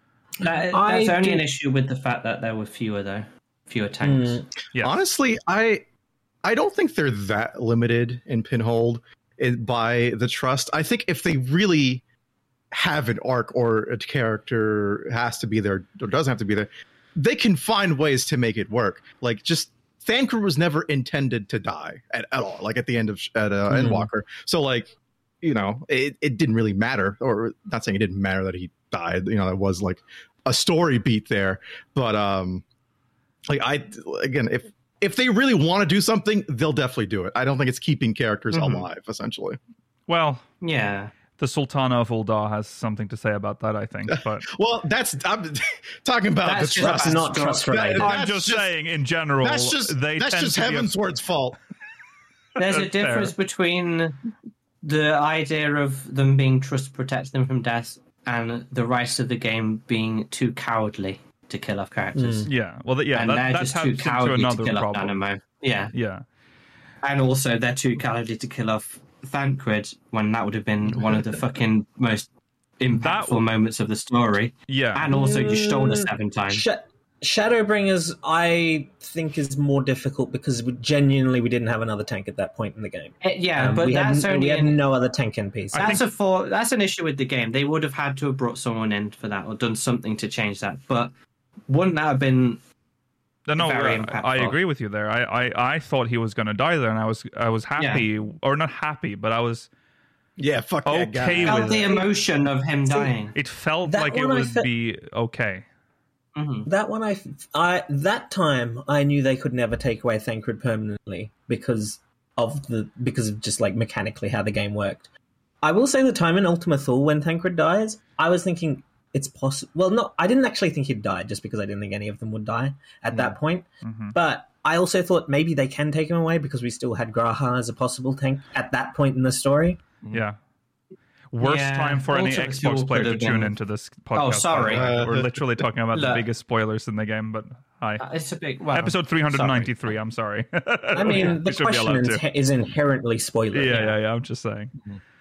G: that,
E: I
G: that's only
E: do-
G: an issue with the fact that there were fewer though, fewer tanks.
E: Mm.
C: Yeah.
F: Honestly, I I don't think they're that limited in Pinhold it, by the trust. I think if they really have an arc or a character has to be there or doesn't have to be there, they can find ways to make it work. Like just Thancred was never intended to die at, at all. Like at the end of at uh,
E: Mhm.
F: Endwalker, so like you know it, it didn't really matter. Or not saying it didn't matter that he died. You know, that was like a story beat there, but um. Like I again, if if they really want to do something, they'll definitely do it. I don't think it's keeping characters
G: Mhm.
F: alive. Essentially,
C: Well,
G: Yeah,
C: the Sultana of Uldar has something to say about that, I think. But
F: well, that's I'm talking about
G: That's
F: the
G: just
F: trust.
E: That's not trust related.
F: That-
C: I'm
F: that's
C: just,
F: just-
C: saying, in general,
F: That's just
C: they
F: that's
C: tend
F: just
C: to be a-
F: Heavensward's fault.
G: there's a
C: Fair.
G: difference between the idea of them being trust protects them from death and the rest of the game being too cowardly to kill off characters.
C: Yeah, well, th- yeah,
G: and
C: that,
G: they're
C: that
G: just
C: taps
G: too
C: into
G: cowardly to
C: another
G: kill off
C: problem.
G: Dynamo. Yeah.
C: Yeah,
G: And also, they're too cowardly to kill off Thancred when that would have been one of the fucking most impactful
C: That-
G: moments of the story.
C: yeah.
G: And also, you stole us seven times.
E: Sh- Shadowbringers, I think, is more difficult because we, genuinely we didn't have another tank at that point in the game.
G: Uh, yeah,
E: Um,
G: but
E: we
G: that's
E: had, we
G: only
E: had
G: in,
E: no other tank N P C.
C: I
G: that's
C: think-
G: a for, that's an issue with the game. They would have had to have brought someone in for that or done something to change that. But wouldn't that have been?
C: No, no,
G: very
C: uh,
G: impactful.
C: I agree with you there. I, I, I thought he was going to die there, and I was I was happy, or not happy, but I was.
F: Yeah, fuck that
C: Okay
F: guy.
C: with
G: Felt the
C: it.
G: emotion of him dying.
C: It felt
E: That
C: like it
E: one I
C: would
E: fe-
C: be okay.
G: Mhm.
E: That one, I, I that time I knew they could never take away Thancred permanently because of the because of just like mechanically how the game worked. I will say the time in Ultima Thule when Thancred dies, I was thinking it's possible. Well, no, I didn't actually think he'd die just because I didn't think any of them would die at that point.
C: Mhm.
E: But I also thought maybe they can take him away because we still had Graha as a possible tank at that point in the story.
C: Yeah. Worst
G: Yeah,
C: time for any
G: Ultima
C: Xbox
G: Thule
C: player
G: could
C: to
G: have
C: tune
G: been-
C: into this podcast.
G: Oh, sorry.
C: by the way.
F: Uh,
C: We're literally talking about the
G: Look.
C: biggest spoilers in the game, but hi.
G: Uh, It's a big well,
C: Episode three ninety-three, I'm sorry.
E: I mean, the
C: We should be
E: question
C: allowed
E: is,
C: to.
E: is inherently spoiler.
C: Yeah, yeah, yeah, I'm just saying.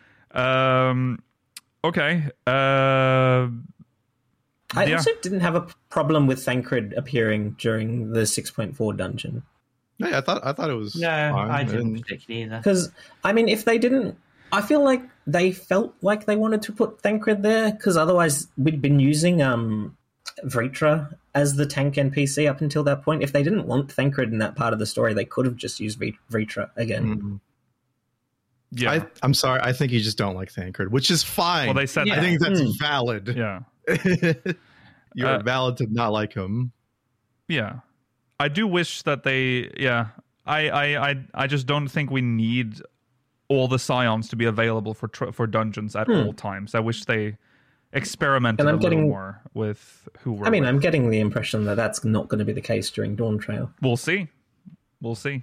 C: Um, okay. Uh,
E: I
C: yeah.
E: also didn't have a problem with Thancred appearing during the six point four dungeon.
F: Yeah, I thought I thought it was.
G: No,
F: fine.
G: I didn't
F: didn't-
G: particularly either.
E: Because, I mean, if they didn't... I feel like they felt like they wanted to put Thancred there, because otherwise we'd been using um, Vritra as the tank N P C up until that point. If they didn't want Thancred in that part of the story, they could have just used v- Vritra again.
F: Mm-hmm.
C: Yeah,
F: I, I'm sorry. I think you just don't like Thancred, which is fine.
C: well, they said
F: I
C: that.
F: think that's
E: Mm.
F: valid.
C: Yeah,
F: You're
C: Uh,
F: valid to not like him.
C: yeah. I do wish that they. Yeah, I, I, I, I just don't think we need all the scions to be available for tr- for dungeons at
E: Hmm.
C: all times. I wish they experimented
E: And
C: a
E: I'm
C: little
E: getting-
C: more with who we're.
E: I mean,
C: with.
E: I'm getting the impression that that's not going to be the case during Dawn Trail.
C: We'll see. We'll see.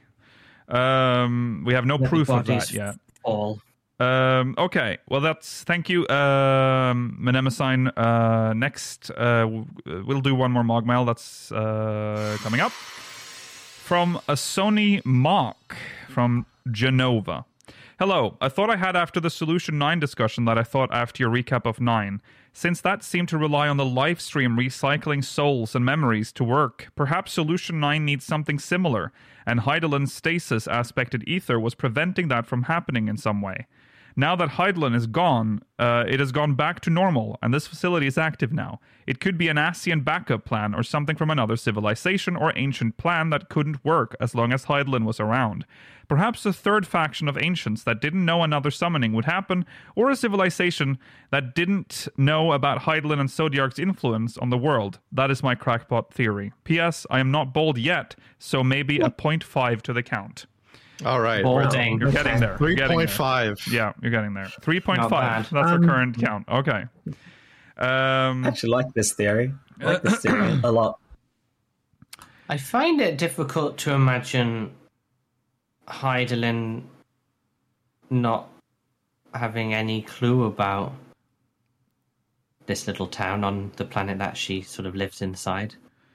C: Um, we have no proof of that
G: Everybody's
C: yet.
G: Fall.
C: Um, okay, well, that's thank you, um, Menemesine. Uh, next, uh, w- we'll do one more Mogmail. That's uh, coming up from a Sony Mark from Genova. Hello, I thought I had after the Solution nine discussion that I thought after your recap of nine. Since that seemed to rely on the live stream recycling souls and memories to work, perhaps Solution nine needs something similar, and Heidelin's stasis aspected ether was preventing that from happening in some way. Now that Heidelin is gone, uh, it has gone back to normal, and this facility is active now. It could be an Asian backup plan or something from another civilization or ancient plan that couldn't work as long as Heidelin was around. Perhaps a third faction of ancients that didn't know another summoning would happen, or a civilization that didn't know about Heidelin and Zodiark's influence on the world. That is my crackpot theory. P S. I am not bold yet, so maybe a point five to the count.
F: All right.
G: Bolding.
C: You're getting there. You're
F: Three
C: getting
F: point
C: there.
F: five.
C: Yeah, you're getting there. three point
G: Not
C: five.
G: bad.
C: That's our
E: Um,
C: current count. Okay. Um,
E: I actually like this theory. I like this theory a lot.
G: I find it difficult to imagine Heidelin not having any clue about this little town on the planet that she sort of lives inside.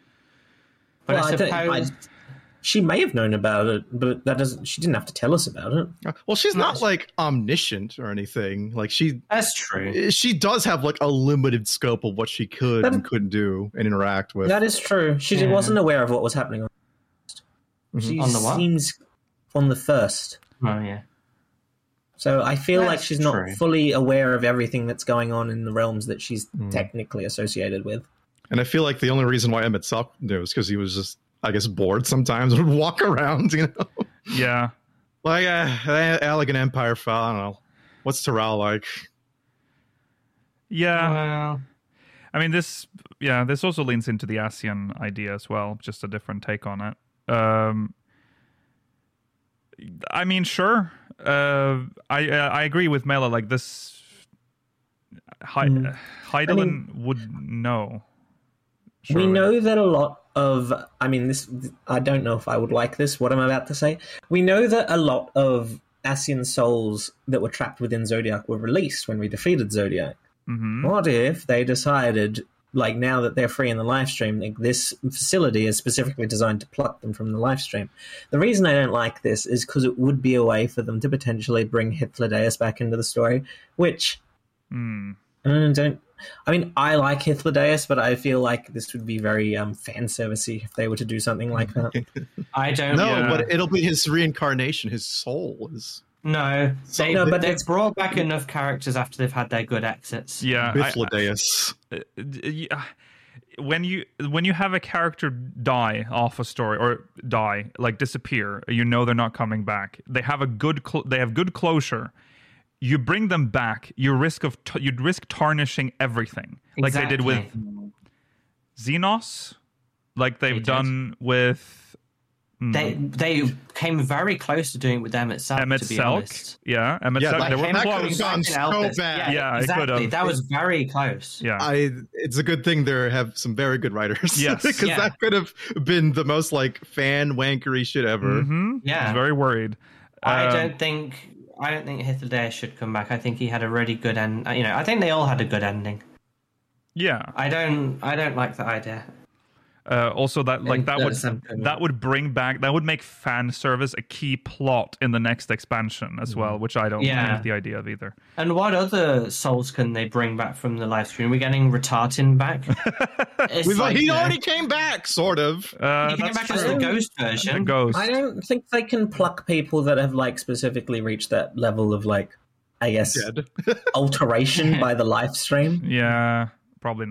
G: But
E: Well,
G: I
E: I don't-
G: suppose
E: I- She may have known about it, but that doesn't. She didn't have to tell us about it.
F: Well, she's not
G: Nice.
F: like omniscient or anything. Like she,
G: that's true.
F: she does have like a limited scope of what she could
E: That-
F: and couldn't do and interact with.
E: That is true. She
G: Yeah.
E: wasn't aware of what was happening. She
G: On the what?
E: seems on the first.
G: Oh yeah.
E: So I feel like
G: That's
E: she's not
G: true.
E: fully aware of everything that's going on in the realms that she's
F: Hmm.
E: technically associated with.
F: And I feel like the only reason why Emmett Selk knew is because he was just, I guess, bored sometimes, would walk around, you know?
C: yeah.
F: Like, uh, Allegan Empire fell, I don't know. What's Terral like?
C: Yeah.
G: Well,
C: I mean, this, yeah, this also leans into the ASEAN idea as well, just a different take on it. Um, I mean, sure. Uh, I uh, I agree with Mela. Like this, He-
E: Mm.
C: Heidelin
E: I mean-
C: would know.
E: We
C: surely.
E: know that a lot of, I mean, this, I don't know if I would like this, what I'm about to say. We know that a lot of Asian souls that were trapped within Zodiac were released when we defeated Zodiac.
C: Mhm.
E: What if they decided, like now that they're free in the live stream, like this facility is specifically designed to pluck them from the live stream? The reason I don't like this is because it would be a way for them to potentially bring Hythlodaeus back into the story, which
C: Hmm.
E: I don't. I mean, I like Hythlodaeus, but I feel like this would be very um, fan servicey if they were to do something like that.
G: I don't
F: No,
C: Yeah.
F: but it'll be his reincarnation, his soul is
G: No, they,
E: No, but
G: they've
E: it's-
G: brought back enough characters after they've had their good exits.
C: Yeah. I-
F: Biflodeus.
C: uh, yeah, when you when you have a character die off a story or die like disappear, you know they're not coming back. They have a good cl- they have good closure. You bring them back, you risk of t- you'd risk tarnishing everything, like they did with
G: Exactly.
C: Xenos, like they've
G: They did.
C: done with hmm,
G: They they came very close to doing it with Emmett Selk,
C: Emmett
G: to be
C: Selk.
G: honest.
C: Yeah, Emmett
F: Yeah,
C: Selk.
F: like,
C: They were
F: that could've
C: close.
F: gone so
G: Elvis.
F: bad.
C: Yeah, it
G: exactly.
C: could've.
G: That was very close.
C: Yeah,
F: I. It's a good thing there have some very good writers.
C: Yes.
F: because
G: Yeah.
F: that could have been the most like fan wankery shit ever.
C: hmm
G: Yeah.
C: I was very worried.
G: I
C: Um,
G: don't think I don't think Hythlodaeus should come back. I think he had a really good end. You know, I think they all had a good ending.
C: Yeah.
G: I don't. I don't like that idea.
C: Uh, also, that like
G: And
C: that would
G: that's something-
C: that would bring back that would make fan service a key plot in the next expansion as well, which I don't
G: Yeah.
C: like the idea of either.
G: And what other souls can they bring back from the live stream? We're getting Retartin back. It's
F: We've,
G: like,
F: he
G: you know,
F: already came back, sort of.
C: Uh,
G: he came
C: that's
G: back as
C: true.
G: the ghost
C: The
G: version.
C: ghost.
E: I don't think they can pluck people that have like specifically reached that level of like, I guess,
F: Dead.
E: alteration by the live stream.
C: Yeah, probably not.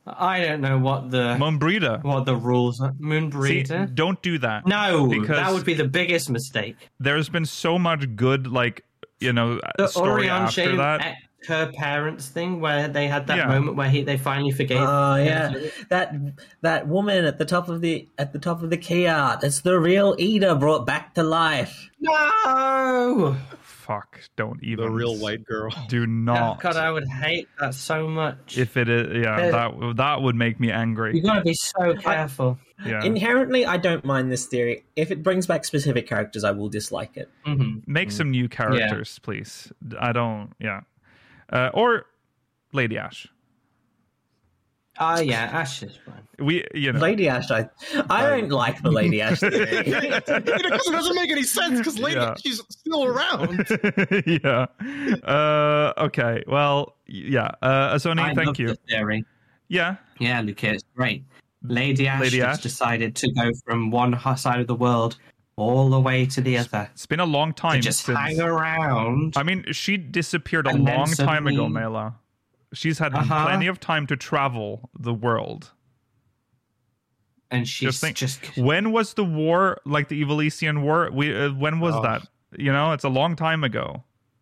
G: I don't know what the
C: Moonbreeder.
G: what the rules are.
C: See,
G: Moonbreeder?
C: don't do that.
G: No,
C: because
G: that would be the biggest mistake.
C: There's been so much good, like, you know,
G: The
C: story
G: Orion
C: after
G: Shane
C: that.
G: at her parents thing where they had that
C: Yeah.
G: moment where he they finally forgave.
E: Oh yeah,
G: him.
E: that that woman at the top of the at the top of the key art. It's the real Ida brought back to life.
G: No!
C: Fuck, don't even.
F: The real white girl.
C: Do
G: Oh,
C: not.
G: God, I would hate that so much.
C: If it is, yeah,
G: There's-
C: that that would make me
G: You
C: angry.
G: gotta be so careful.
C: Yeah,
E: Inherently, I don't mind this theory. If it brings back specific characters, I will dislike it.
G: hmm
C: make some new characters, please. I don't. Yeah, uh, or Lady Ash.
G: Oh, yeah, Ash is fine.
C: We, you know,
E: Lady Ash, I I don't like the Lady Ash theory.
F: It doesn't make any sense because Lady
C: Yeah.
F: she's still around.
C: yeah. Uh, okay. Well, yeah. Uh, Azoni,
G: I
C: thank
G: love
C: you.
G: the theory.
C: Yeah.
G: Yeah, Luca, it's great. Lady Ash
C: Lady
G: just
C: Ash?
G: decided to go from one h- side of the world all the way to the other.
C: It's been a long
G: To
C: time
G: just
C: since.
G: hang around.
C: I mean, she disappeared a
G: And then
C: long time ago,
G: suddenly-
C: Mela. She's had
G: Uh-huh.
C: plenty of time to travel the world.
G: And she's
C: Just
G: just,
C: think, when was the war, like the Evilesian War? We uh, when was
F: Oh.
C: that? You know, it's a long time ago.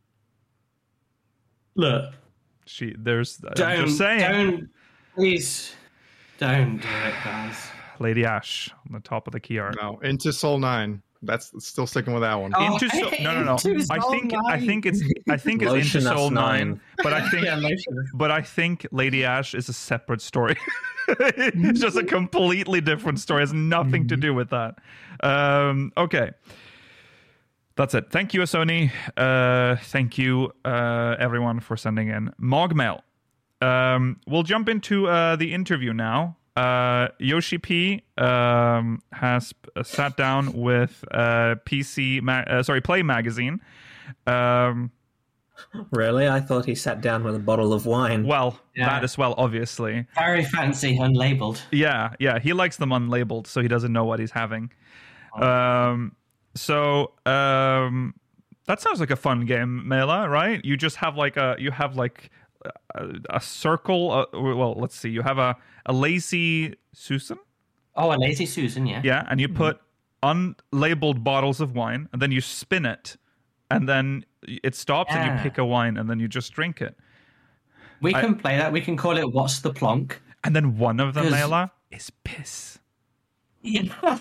G: look.
C: She there's. I'm
G: Don't,
C: just saying,
G: don't, please, don't do it, guys.
C: Lady Ash on the top of the key art.
F: No, into Soul Nine. That's still sticking with that one.
G: Oh,
C: Into Soul, no, no, no.
G: Into
C: I
G: Soul
C: think I
G: Nine.
C: think it's I think it's
E: Lotion
C: into
E: us
C: Soul Nine,
E: nine.
C: but I think
G: Yeah, lotion.
C: but I think Lady Ash is a separate story. It's just a completely different story. It has nothing to do with that. Um, okay. That's it. Thank you, Asoni. Uh, thank you, uh, everyone, for sending in Mogmail. Um, we'll jump into uh, the interview now. Uh, Yoshi P um, has uh, sat down with uh, P C, ma- uh, sorry, Play Magazine. Um,
E: Really, I thought he sat down with a bottle of wine.
C: well,
G: Yeah.
C: that as well, obviously.
G: Very fancy, unlabeled.
C: Yeah, yeah. He likes them unlabeled, so he doesn't know what he's having. Um, so um, that sounds like a fun game, Mela, right? You just have like a you have like a, a circle. Uh, well, let's see. You have a a lazy Susan,
G: Oh, a lazy Susan, yeah.
C: yeah, and you put unlabeled bottles of wine, and then you spin it, and then it stops, and you
G: Yeah.
C: pick a wine, and then you just drink it,
G: We
C: I-
G: can play that. We can call it What's the Plonk?
C: and then one of them,
G: 'Cause-
C: Mela, is piss.
G: Yeah.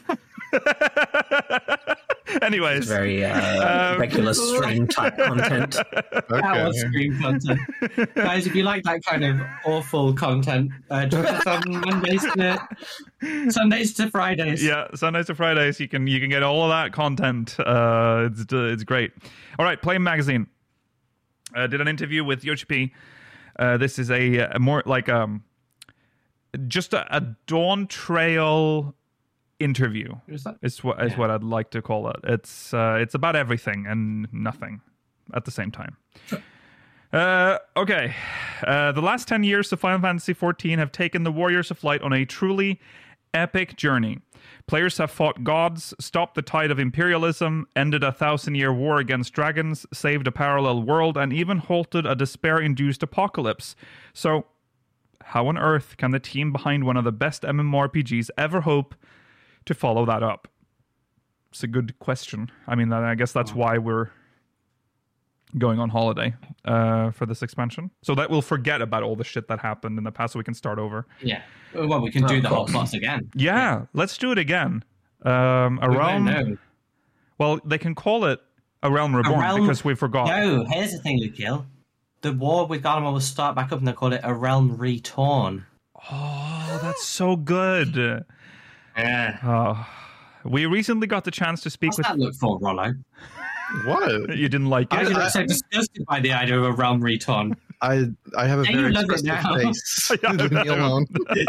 C: Anyways,
E: Very uh,
C: Um,
E: regular stream type content.
G: That was
F: Okay.
G: screen content. Guys, if you like that kind of awful content, uh, join us on Mondays to Sundays to Fridays.
C: yeah, Sundays to Fridays, you can you can get all of that content. Uh, it's it's great. All right, Play Magazine uh, did an interview with Yoshi P. Uh, this is a, a more like um just a, a Dawn Trail interview.
G: Is that-
C: Is what is
G: Yeah.
C: what I'd like to call it. It's uh, it's about everything and nothing at the same time. Uh, okay, uh, the last ten years of Final Fantasy fourteen have taken the Warriors of Light on a truly epic journey. Players have fought gods, stopped the tide of imperialism, ended a thousand-year war against dragons, saved a parallel world, and even halted a despair-induced apocalypse. So, how on earth can the team behind one of the best MMORPGs ever hope to follow that up? It's a good question. I mean, I guess that's why we're going on holiday uh, for this expansion, so that we'll forget about all the shit that happened in the past, so we can start over.
G: Yeah. Well, we can
E: Oh,
G: do
E: of
G: the whole
E: course.
G: plots again.
C: Yeah, let's do it again. Um, a
G: We
C: realm.
G: won't know.
C: Well, they can call it a realm reborn
G: realm-
C: because we forgot.
G: No, here's the thing, Lukiel. The war with Garlemald will start back up and they call it a realm retorn.
C: Oh, that's so good.
G: Yeah.
C: Oh, we recently got the chance to speak
G: What's
C: with.
G: that look for, Rollo?
F: What?
C: You didn't like
G: I
C: it.
G: was look so disgusted by the idea of a realm retorn.
F: I I have a
G: Yeah, you
F: very
G: love it
F: expressive
G: now.
F: face.
C: Yeah, I
F: Leave me
C: know.
F: alone.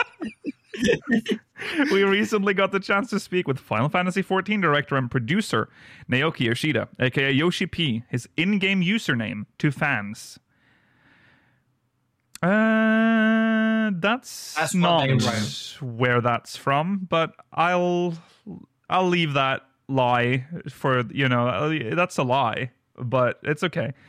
C: We recently got the chance to speak with Final Fantasy fourteen director and producer Naoki Yoshida, aka Yoshi P, his in-game username to fans. Uh, that's,
G: That's what
C: not
G: they wrote.
C: where that's from, but I'll I'll leave that lie for, you know, that's a lie, but it's okay.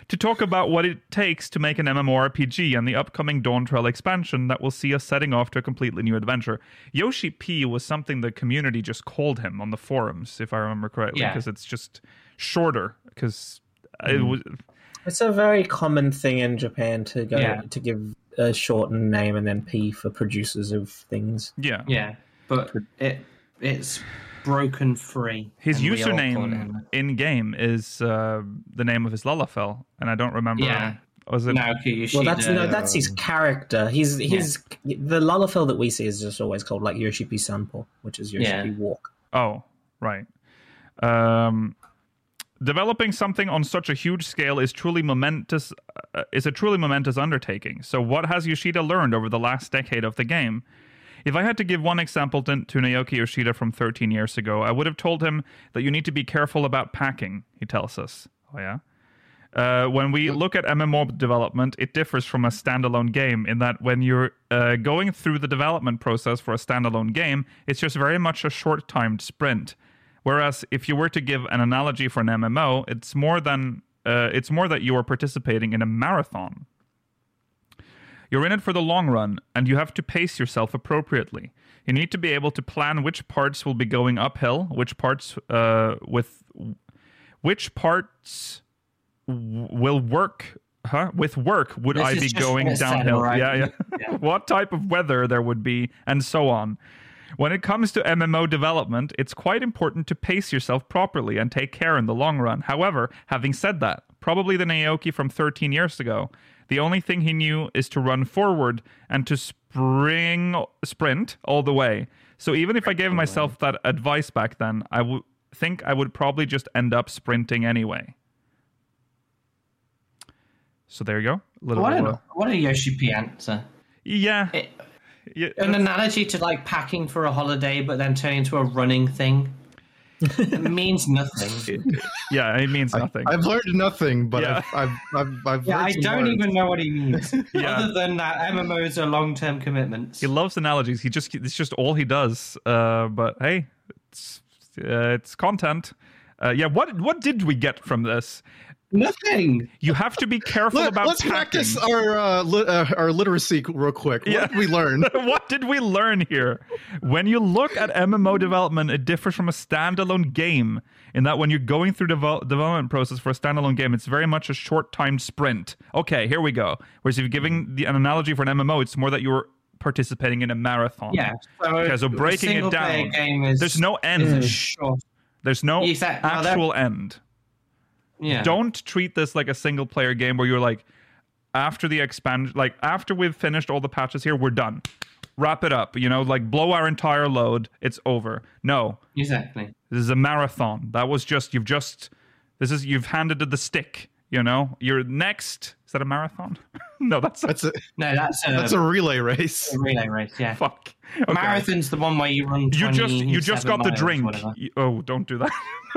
C: to talk about what it takes to make an MMORPG and the upcoming Dawntrail expansion that will see us setting off to a completely new adventure. Yoshi P was something the community just called him on the forums, if I remember correctly,
G: Yeah.
C: because it's just shorter. Because
E: Mm.
C: it was
E: It's a very common thing in Japan to go
G: Yeah.
E: to give a shortened name and then P for producers of things.
C: yeah.
G: Yeah, but it it's broken free.
C: His
G: and we all call it
C: username
G: him.
C: in game is uh, the name of his Lalafell, and I don't remember.
G: Yeah.
C: Was it?
G: Naoki Yoshida.
E: Well, that's no, that's his character. He's he's the Lalafell that we see is just always called like Yoshi P Sample, which is Yoshi
G: Yeah.
E: P Walk.
C: Oh, right. Um, developing something on such a huge scale is truly momentous. Uh, is a truly momentous undertaking. So, what has Yoshida learned over the last decade of the game? If I had to give one example to, to Naoki Yoshida from thirteen years ago, I would have told him that you need to be careful about packing. He tells us. Oh yeah. Uh, when we look at M M O development, it differs from a standalone game in that when you're uh, going through the development process for a standalone game, it's just very much a short-timed sprint. Whereas if you were to give an analogy for an M M O, it's more than uh, it's more that you are participating in a marathon. You're in it for the long run, and you have to pace yourself appropriately. You need to be able to plan which parts will be going uphill, which parts uh, with which parts w- will work. Huh? With work would
G: This
C: I
G: is
C: be
G: just
C: going
G: what it said,
C: downhill?
G: right?
C: Yeah, yeah.
G: Yeah.
C: What type of weather there would be, and so on. When it comes to M M O development, it's quite important to pace yourself properly and take care in the long run. However, having said that, probably the Naoki from thirteen years ago, the only thing he knew is to run forward and to spring sprint all the way. So even if I gave myself that advice back then, I would think I would probably just end up sprinting anyway. So there you go. A little
G: What
C: uh,
G: a, what a Yoshi P answer.
C: yeah.
G: It,
C: yeah
G: an analogy to like packing for a holiday, but then turning into a running thing. It means nothing.
C: yeah, it means nothing.
F: I've learned nothing, but
C: Yeah.
F: I've, I've, I've, I've
G: Yeah,
F: learned
G: I
F: some
G: don't
F: words.
G: even know what he means.
C: Yeah.
G: Other than that, M M Os are long-term commitments.
C: He loves analogies. He just it's just all he does. Uh, but hey, it's uh, it's content. Uh, yeah. What what did we get from this?
G: Nothing.
C: You have to be careful
F: Let,
C: about
F: let's
C: packing.
F: practice our uh, li- uh, our literacy real quick. What
C: Yeah.
F: did we learn?
C: What did we learn here? When you look at M M O development, it differs from a standalone game in that when you're going through the devel- development process for a standalone game, it's very much a short-timed sprint. Okay, here we go. Whereas if you're giving the, an analogy for an M M O, it's more that you're participating in a marathon.
G: Yeah. So
C: Okay, so
G: a
C: breaking it
G: single-player
C: down,
G: game is,
C: there's no end.
G: is a short.
C: There's no
G: Exactly. Well, that-
C: actual end.
G: Yeah.
C: Don't treat this like a single player game where you're like, after the expand, like after we've finished all the patches here, we're done. Wrap it up. You know, like blow our entire load. It's over. No,
G: Exactly.
C: this is a marathon. That was just you've just this is you've handed it the stick. You know, you're next. Is that a marathon? no, that's a
F: That's a
G: No, that's a,
F: that's a relay race.
G: a relay race. Yeah.
C: fuck. Okay.
G: Marathon's the one where you run.
C: You just you just
G: twenty-seven
C: got the
G: miles,
C: drink.
G: whatever.
C: You- oh, don't do that.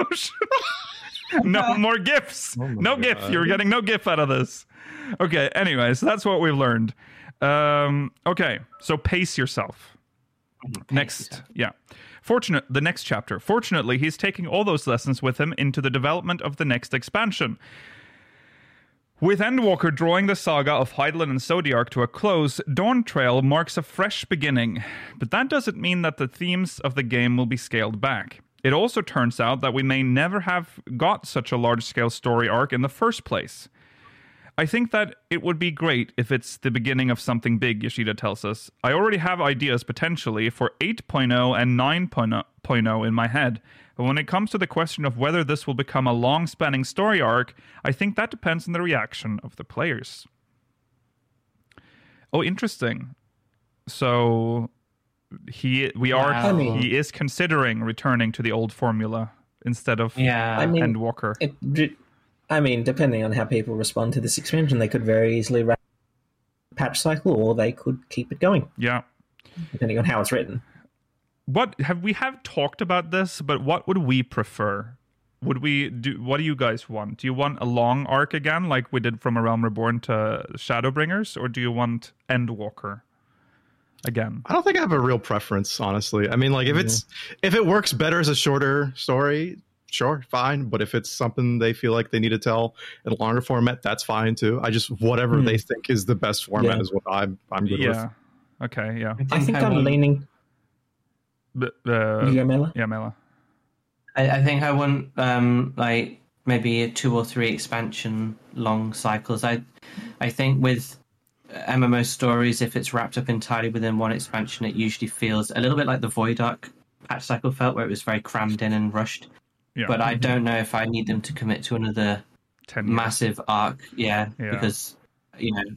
C: No more gifts. no gif. You're getting no gif out of this. Okay. Anyway, so that's what we've learned. Um, okay. So pace yourself. Next,
G: yourself.
C: yeah. Fortunate, the next chapter. Fortunately, he's taking all those lessons with him into the development of the next expansion. With Endwalker drawing the saga of Hydaelyn and Zodiark to a close, Dawntrail marks a fresh beginning. But that doesn't mean that the themes of the game will be scaled back. It also turns out that we may never have got such a large-scale story arc in the first place. I think that it would be great if it's the beginning of something big, Yoshida tells us. I already have ideas potentially for eight point oh and nine point oh in my head, but when it comes to the question of whether this will become a long-spanning story arc, I think that depends on the reaction of the players. Oh, interesting. So he we are
G: Wow. I
E: mean-
C: he is considering returning to the old formula instead of
G: Yeah.
E: I mean,
C: Endwalker.
E: It, d- I mean, depending on how people respond to this expansion, they could very easily wrap a patch cycle, or they could keep it going,
C: Yeah.
E: depending on how it's written.
C: What have we have talked about this, but what would we prefer? Would we do what do you guys want? Do you want a long arc again like we did from A Realm Reborn to Shadowbringers, or do you want Endwalker again?
F: I don't think I have a real preference, honestly. I mean, like if it's if it works better as a shorter story, sure, fine. But if it's something they feel like they need to tell in a longer format, that's fine too. I just whatever
E: Hmm.
F: they think is the best format
E: Yeah.
F: is what I'm I'm good
C: yeah.
F: with.
C: Okay. Yeah.
E: I think
G: I
E: I'm
G: want-
E: leaning.
C: But, uh,
E: You go, Mela?
C: yeah, Mela.
G: I, I think I want um like maybe a two or three expansion long cycles. I I think with M M O stories, if it's wrapped up entirely within one expansion, it usually feels a little bit like the Void Arc patch cycle felt, where it was very crammed in and rushed.
C: Yeah.
G: But I don't know if I need them to commit to another
C: ten years.
G: massive arc. Yeah,
C: Yeah.
G: because you know,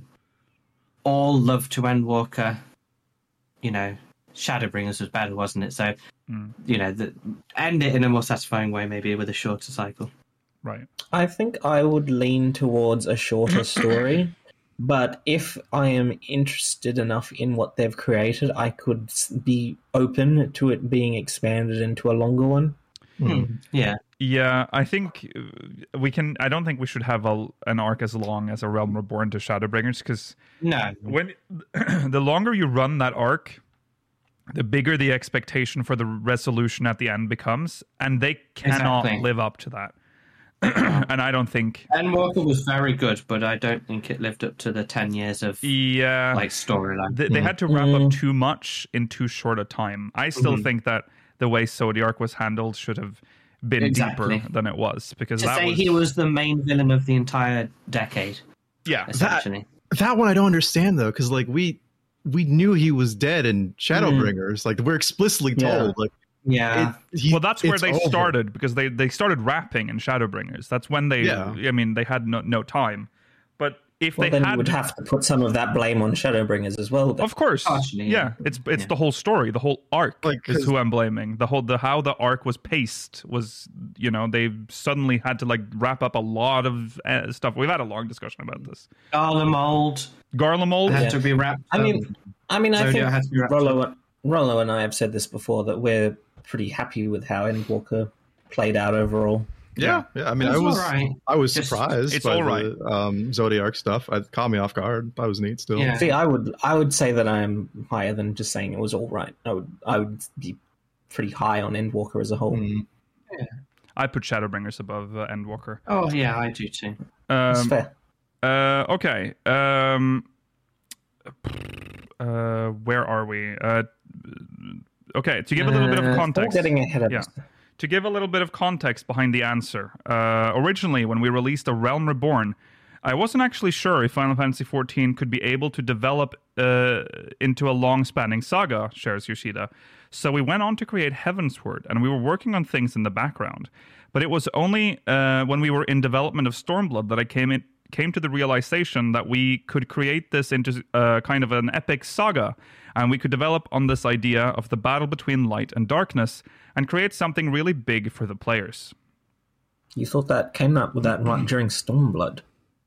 G: all love to Endwalker. You know, Shadowbringers was better, wasn't it? So,
C: Mm.
G: you know, the, end it in a more satisfying way, maybe with a shorter cycle.
C: Right.
E: I think I would lean towards a shorter story, but if I am interested enough in what they've created, I could s- be open to it being expanded into a longer one.
G: Yeah,
C: Yeah, I think uh, we can. I don't think we should have a, an arc as long as A Realm Reborn to Shadowbringers, because
G: no,
C: when the longer you run that arc, the bigger the expectation for the resolution at the end becomes, and they cannot
G: Exactly.
C: live up to that. And I don't think.
G: Endwalker was very good, but I don't think it lived up to the ten years of
C: Yeah,
G: like storyline.
C: they, they had to wrap up too much in too short a time. I still think that the way Zodiark was handled should have been
G: Exactly.
C: deeper than it was, because
G: To
C: that
G: say
C: was,
G: he was the main villain of the entire decade,
C: yeah.
G: essentially.
F: That one I don't understand though, because like we we knew he was dead in Shadowbringers. Like we're explicitly
E: Yeah.
F: told. Like
G: yeah,
F: it, he-
C: Well, that's where
F: it's
C: they
F: over.
C: started, because they, they started rapping in Shadowbringers. That's when they.
F: Yeah.
C: I mean, they had no, no time. But if
E: Well,
C: they
E: then
C: had,
E: you would have to put some of that blame on Shadowbringers as well. then.
C: of course,
G: Partially,
C: yeah.
G: yeah.
C: It's it's
G: Yeah.
C: the whole story, the whole arc
F: Like,
C: is
F: 'cause-
C: who I'm blaming. The whole the how the arc was paced was, you know, they suddenly had to like wrap up a lot of uh, stuff. We've had a long discussion about this.
G: Garlemald
C: Garlemald,
G: had
E: Yeah.
G: to be wrapped.
E: I
G: up.
E: mean, I mean, I
G: Zodiac
E: think
G: has to be wrapped
E: Rollo, Rollo and I have said this before, that we're pretty happy with how Endwalker played out overall.
F: Yeah, yeah. I mean,
G: It's
F: I was
G: alright.
F: I was
G: Just-
F: surprised.
C: It's
F: by
C: alright.
F: the um, Zodiac stuff. It caught me off guard. That was neat. Still,
G: Yeah.
E: See, I would, I would say that I'm higher than just saying it was all right. I would, I would be pretty high on Endwalker as a whole.
F: Mm.
C: I put Shadowbringers above uh, Endwalker.
G: Oh yeah, I do too.
E: That's
C: Um,
E: fair.
C: Uh, okay. Um, uh, where are we? Uh, okay, to give a little bit of
G: Uh,
E: We're
C: context.
E: getting ahead of
C: Yeah.
E: us.
C: To give a little bit of context behind the answer, uh, originally when we released A Realm Reborn, I wasn't actually sure if Final Fantasy fourteen could be able to develop uh, into a long-spanning saga, shares Yoshida. So we went on to create Heavensward, and we were working on things in the background. But it was only uh, when we were in development of Stormblood that I came in, came to the realization that we could create this into uh, kind of an epic saga, and we could develop on this idea of the battle between light and darkness and create something really big for the players.
E: You thought that came up with that right during Stormblood.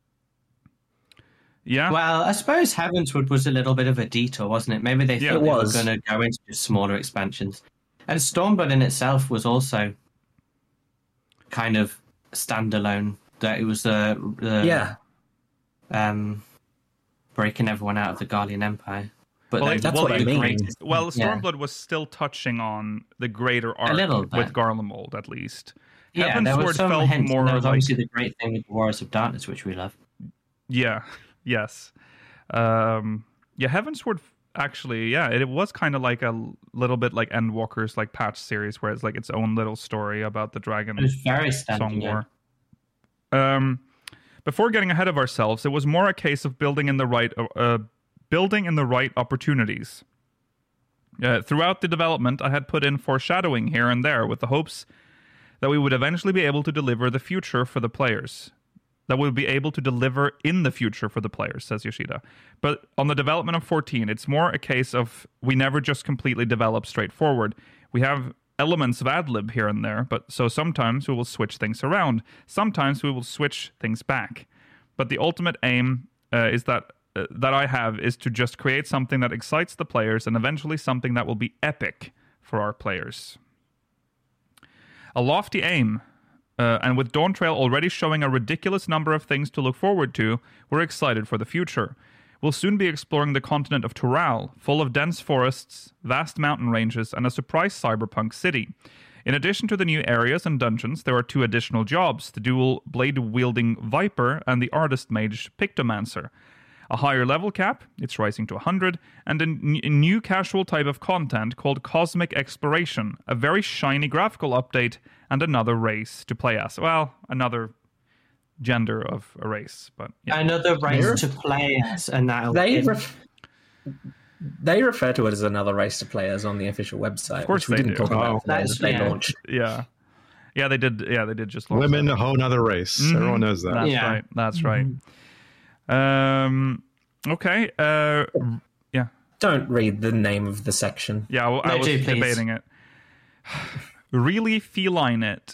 C: Yeah,
G: Well, I suppose Heavensward was a little bit of a detour, wasn't it? Maybe they
C: Yeah.
G: thought
E: It
G: they
E: was.
G: were going to go into smaller expansions, and Stormblood in itself was also kind of standalone. That it was the, the
E: Yeah,
G: um, breaking everyone out of the Garlean Empire. But
C: Well,
G: then
C: it-
E: that's
C: well,
E: what I
C: it-
E: mean.
G: greatest-
C: well,
G: yeah.
C: Stormblood was still touching on the greater arc
G: little
C: with
G: bit.
C: Garlemald, at least.
G: Yeah, there was
C: Heavensward
G: some
C: felt
G: hints,
C: more
G: and there was
C: like
G: obviously the great thing with the Warriors of Darkness, which we love.
C: yeah, yes, um, yeah. Heavensward actually, yeah, it, it was kind of like a l- little bit like Endwalker's like patch series, where it's like its own little story about the dragon
G: It was very
C: song
G: standalone.
C: war. Um, before getting ahead of ourselves, it was more a case of building in the right, uh, building in the right opportunities. Uh, throughout the development, I had put in foreshadowing here and there with the hopes that we would eventually be able to deliver the future for the players. That we would be able to deliver in the future for the players, says Yoshida. But on the development of fourteen, it's more a case of we never just completely develop straightforward. We have elements of ad-lib here and there, but so sometimes we will switch things around. Sometimes we will switch things back. But the ultimate aim uh, is that uh, that I have is to just create something that excites the players and eventually something that will be epic for our players. A lofty aim, uh, and with Dawntrail already showing a ridiculous number of things to look forward to, we're excited for the future. We'll soon be exploring the continent of Tural, full of dense forests, vast mountain ranges, and a surprise cyberpunk city. In addition to the new areas and dungeons, there are two additional jobs, the dual blade-wielding Viper and the artist mage Pictomancer. A higher level cap, it's rising to one hundred, and a, n- a new casual type of content called Cosmic Exploration, a very shiny graphical update, and another race to play as. Well, another gender of a race, but yeah.
G: Another race to play as, and that'll
E: They
G: be-
E: ref- they refer to it as another race to play as on the official website.
C: Of course
E: which we
C: they
E: didn't
C: do.
E: talk about
F: Oh,
E: today
G: that's
E: that they
G: fair.
E: launched.
C: Yeah. Yeah, they did. Yeah, they did just launch
F: Women,
C: that.
F: a whole nother race.
C: Mhm.
F: Everyone knows that.
C: That's
G: Yeah.
C: right. That's right. Um, okay. Uh, yeah.
E: Don't read the name of the section.
C: Yeah, I, I
G: No,
C: was
G: do, please.
C: debating it. Really feline it.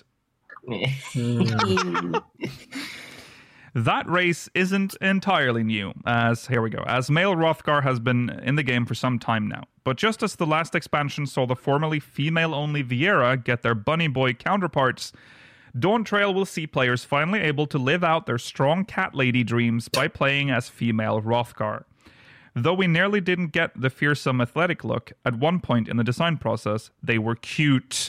C: That race isn't entirely new, as, here we go, as male Hrothgar has been in the game for some time now. But just as the last expansion saw the formerly female-only Viera get their bunny boy counterparts, Dawn Trail will see players finally able to live out their strong cat lady dreams by playing as female Hrothgar. Though we nearly didn't get the fearsome athletic look, at one point in the design process, they were cute.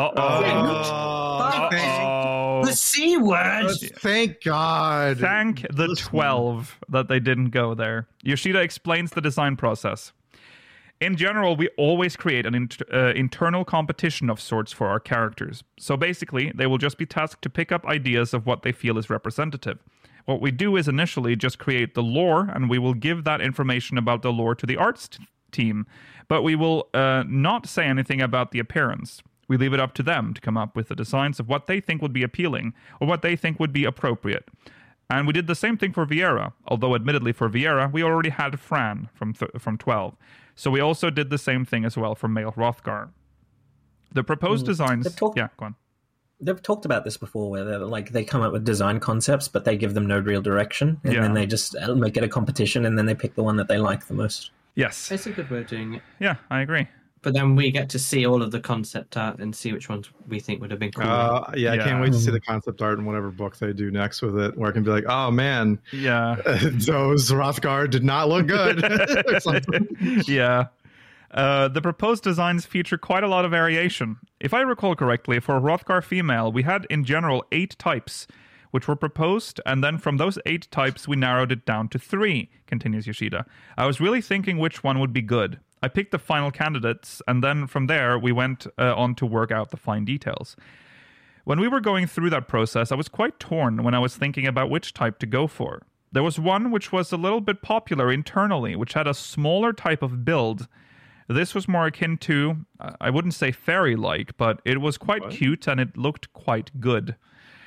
C: Uh-oh. Uh-oh.
G: The C word!
F: Thank God.
C: Thank the twelve that they didn't go there. Yoshida explains the design process. In general, we always create an int- uh, internal competition of sorts for our characters. So basically, they will just be tasked to pick up ideas of what they feel is representative. What we do is initially just create the lore, and we will give that information about the lore to the arts t- team, but we will uh, not say anything about the appearance. We leave it up to them to come up with the designs of what they think would be appealing or what they think would be appropriate. And we did the same thing for Viera, although admittedly for Viera, we already had Fran from th- from twelve. So we also did the same thing as well for male Hrothgar. The proposed designs...
E: They've talked-
C: yeah, go on.
E: They've talked about this before, where they're like they come up with design concepts, but they give them no real direction, and
C: Yeah.
E: then they just uh, make it a competition, and then they pick the one that they like the most.
C: Yes.
G: It's a good way of doing it.
C: Yeah, I agree.
G: But then we get to see all of the concept art and see which ones we think would have been cool.
F: Uh, yeah, I
C: Yeah.
F: can't wait to see the concept art in whatever book they do next with it, where I can be like, oh man,
C: Yeah.
F: those Hrothgar did not look good. Or something.
C: Yeah. Uh, the proposed designs feature quite a lot of variation. If I recall correctly, for Hrothgar female, we had in general eight types, which were proposed, and then from those eight types, we narrowed it down to three, continues Yoshida. I was really thinking which one would be good. I picked the final candidates, and then from there, we went uh, on to work out the fine details. When we were going through that process, I was quite torn when I was thinking about which type to go for. There was one which was a little bit popular internally, which had a smaller type of build. This was more akin to, I wouldn't say fairy-like, but it was quite
F: What?
C: cute and it looked quite good.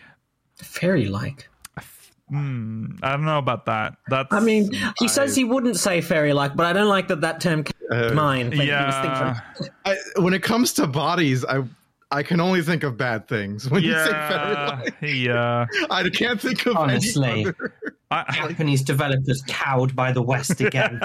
E: Fairy-like.
C: Hmm, I don't know about that. That's
E: I mean, he says he wouldn't say fairy-like, but I don't like that that term came to
F: Uh,
E: mind. when he was
C: yeah,
E: thinking-
F: I, when it comes to bodies, I I can only think of bad things. When you say
C: yeah,
F: fairy-like,
C: yeah.
F: I can't think of
G: Honestly.
F: any other.
C: I,
G: Japanese developers cowed by the West again.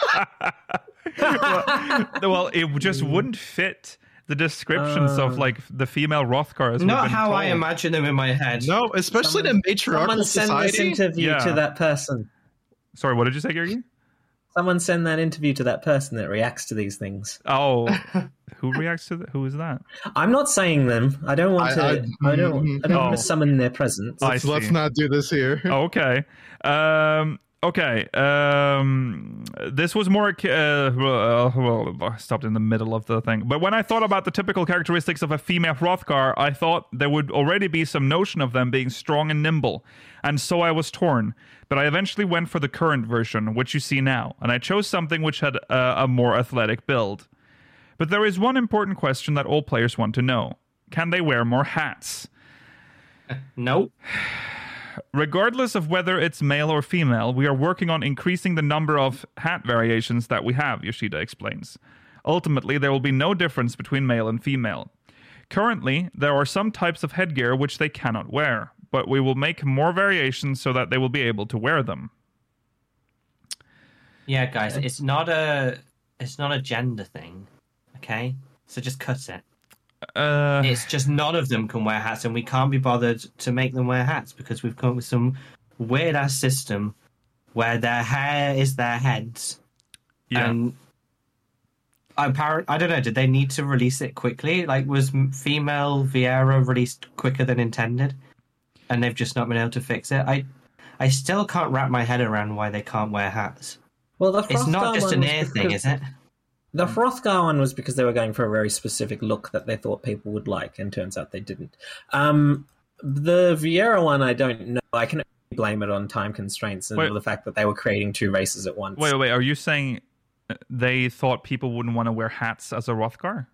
C: well, it just wouldn't fit the descriptions of like the female Hrothgar. As we've
G: Not
C: been
G: how I
C: told.
G: imagine them in my head.
F: No, especially in a matriarchal
E: Someone send this
F: society.
E: interview
C: Yeah.
E: to that person.
C: Sorry, what did you say, Georgi?
E: Someone send that interview to that person that reacts to these things.
C: Oh, who reacts to that? Who is that?
E: I'm not saying them. I don't want
F: I-
E: to. I,
F: I-
E: don't. I don't want
C: Oh.
E: to summon their presence.
C: I
F: Let's, let's
C: see.
F: not do this here.
C: Oh, okay. Um, okay. Um, this was more. Uh, well, I stopped in the middle of the thing. But when I thought about the typical characteristics of a female Hrothgar, I thought there would already be some notion of them being strong and nimble. And so I was torn. But I eventually went for the current version, which you see now. And I chose something which had uh, a more athletic build. But there is one important question that all players want to know. Can they wear more hats?
G: Nope.
C: Regardless of whether it's male or female, we are working on increasing the number of hat variations that we have, Yoshida explains. Ultimately, there will be no difference between male and female. Currently, there are some types of headgear which they cannot wear, but we will make more variations so that they will be able to wear them.
G: Yeah, guys, it's not a it's not a gender thing, okay? So just cut it.
C: Uh,
G: It's just none of them can wear hats, and we can't be bothered to make them wear hats because we've come up with some weird ass system where their hair is their heads,
C: yeah.
G: and apparent. I don't know. Did they need to release it quickly? Like, was m- female Viera released quicker than intended, and they've just not been able to fix it? I, I still can't wrap my head around why they can't wear hats.
E: Well, the
G: It's
E: Hrothgar
G: not just
E: one
G: an
E: was
G: air thing,
E: because-
G: is it?
E: The Hrothgar one was because they were going for a very specific look that they thought people would like, and turns out they didn't. Um, the Viera one, I don't know. I can only blame it on time constraints and
C: Wait.
E: the fact that they were creating two races at once.
C: Wait, wait, are you saying they thought people wouldn't want to wear hats as a Hrothgar?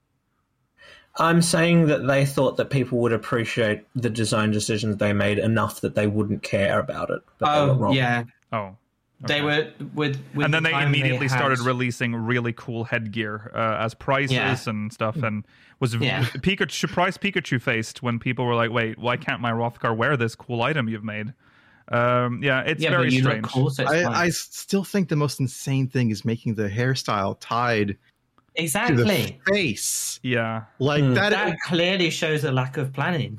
E: I'm saying that they thought that people would appreciate the design decisions they made enough that they wouldn't care about it. But they were
G: Oh
E: wrong.
G: yeah,
C: Oh.
G: they
C: okay.
G: were with. with
C: And then
G: the
C: they
G: time
C: immediately
G: had-
C: started releasing really cool headgear uh, as prizes
G: Yeah.
C: and stuff, and was
G: Yeah.
C: Pikachu surprised Pikachu faced when people were like, "Wait, why can't my Hrothgar wear this cool item you've made?" Um, yeah, it's
G: yeah,
C: very
G: but you
C: strange.
G: look cool, so it's
F: I,
G: fine.
F: I still think the most insane thing is making the hairstyle tied to the
G: Exactly.
F: face.
C: Yeah,
F: Like
E: Hmm.
F: that.
G: That clearly shows a lack of planning.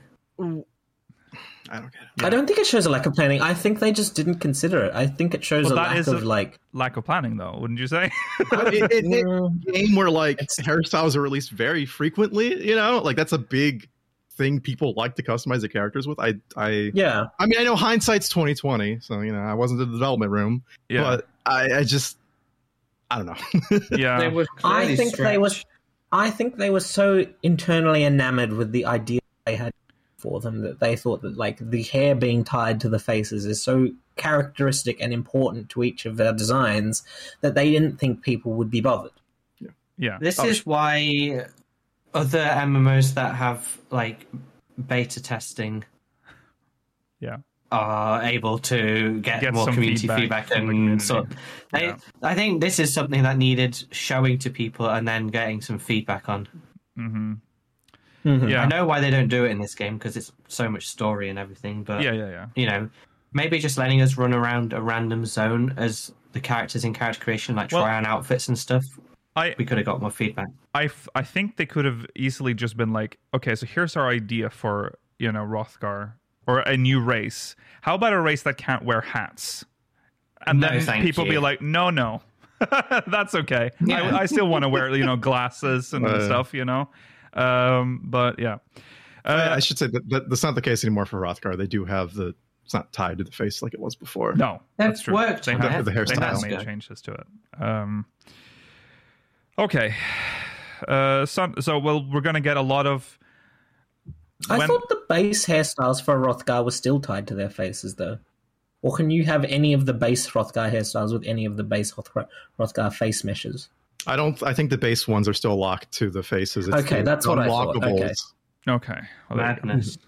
F: I don't get it.
E: I don't think it shows a lack of planning. I think they just didn't consider it. I think it shows
C: Well,
E: a
C: that
E: lack
C: is
E: of
C: a-
E: like.
C: lack of planning, though, wouldn't you say?
F: it, it, it,
E: Mm,
F: game where like hairstyles are released very frequently, you know, like that's a big thing people like to customize the characters with. I, I,
E: yeah,
F: I mean, I know hindsight's twenty twenty, so you know, I wasn't in the development room,
C: yeah,
F: but I, I just, I don't know.
C: yeah.
G: They were
E: I
G: clearly
E: think they were.
G: stretched.
E: I think they were so internally enamored with the idea they had for them that they thought that like the hair being tied to the faces is so characteristic and important to each of their designs that they didn't think people would be bothered.
C: yeah.
G: This
F: Oh.
G: is why other M M Os that have like beta testing
C: Yeah.
G: are able to get,
C: Get
G: more
C: some
G: community
C: feedback
G: feedback,
C: from the
G: and
C: community.
G: sort. They,
C: Yeah.
G: I think this is something that needed showing to people and then getting some feedback on.
C: Mm-hmm.
E: Mhm.
C: Yeah.
G: I know why they don't do it in this game because it's so much story and everything, but
C: Yeah, yeah, yeah.
G: you know, maybe just letting us run around a random zone as the characters in character creation, like
C: Well,
G: try on outfits and stuff.
C: I,
G: We could have got more feedback.
C: I, f- I think they could have easily just been like, okay, so here's our idea for, you know, Hrothgar or a new race. How about a race that can't wear hats? And
G: No,
C: then
G: thank
C: people be
G: you.
C: like, no, no, that's okay.
G: Yeah.
C: I, I still want to wear, you know, glasses and
F: Uh,
C: stuff, you know. Um, but yeah,
F: I,
C: uh,
F: I should say that, that that's not the case anymore for Hrothgar. They do have the, it's not tied to the face like it was before.
C: no,
G: They've
C: that's true.
G: worked
C: They
G: on
C: have,
G: it.
F: The hairstyle.
C: they have
G: That's
C: made
G: good.
C: changes to it. Um, okay, uh, so, so well, we're gonna get a lot of.
E: I
C: when-
E: thought the base hairstyles for Hrothgar were still tied to their faces, though. Or can you have any of the base Hrothgar hairstyles with any of the base Hrothgar, Hrothgar face meshes?
F: I don't. I think the base ones are still locked to the faces. It's
E: Okay,
F: the
E: that's what I thought.
F: unlockables.
E: Okay.
C: Okay, well, there you go.
G: Madness.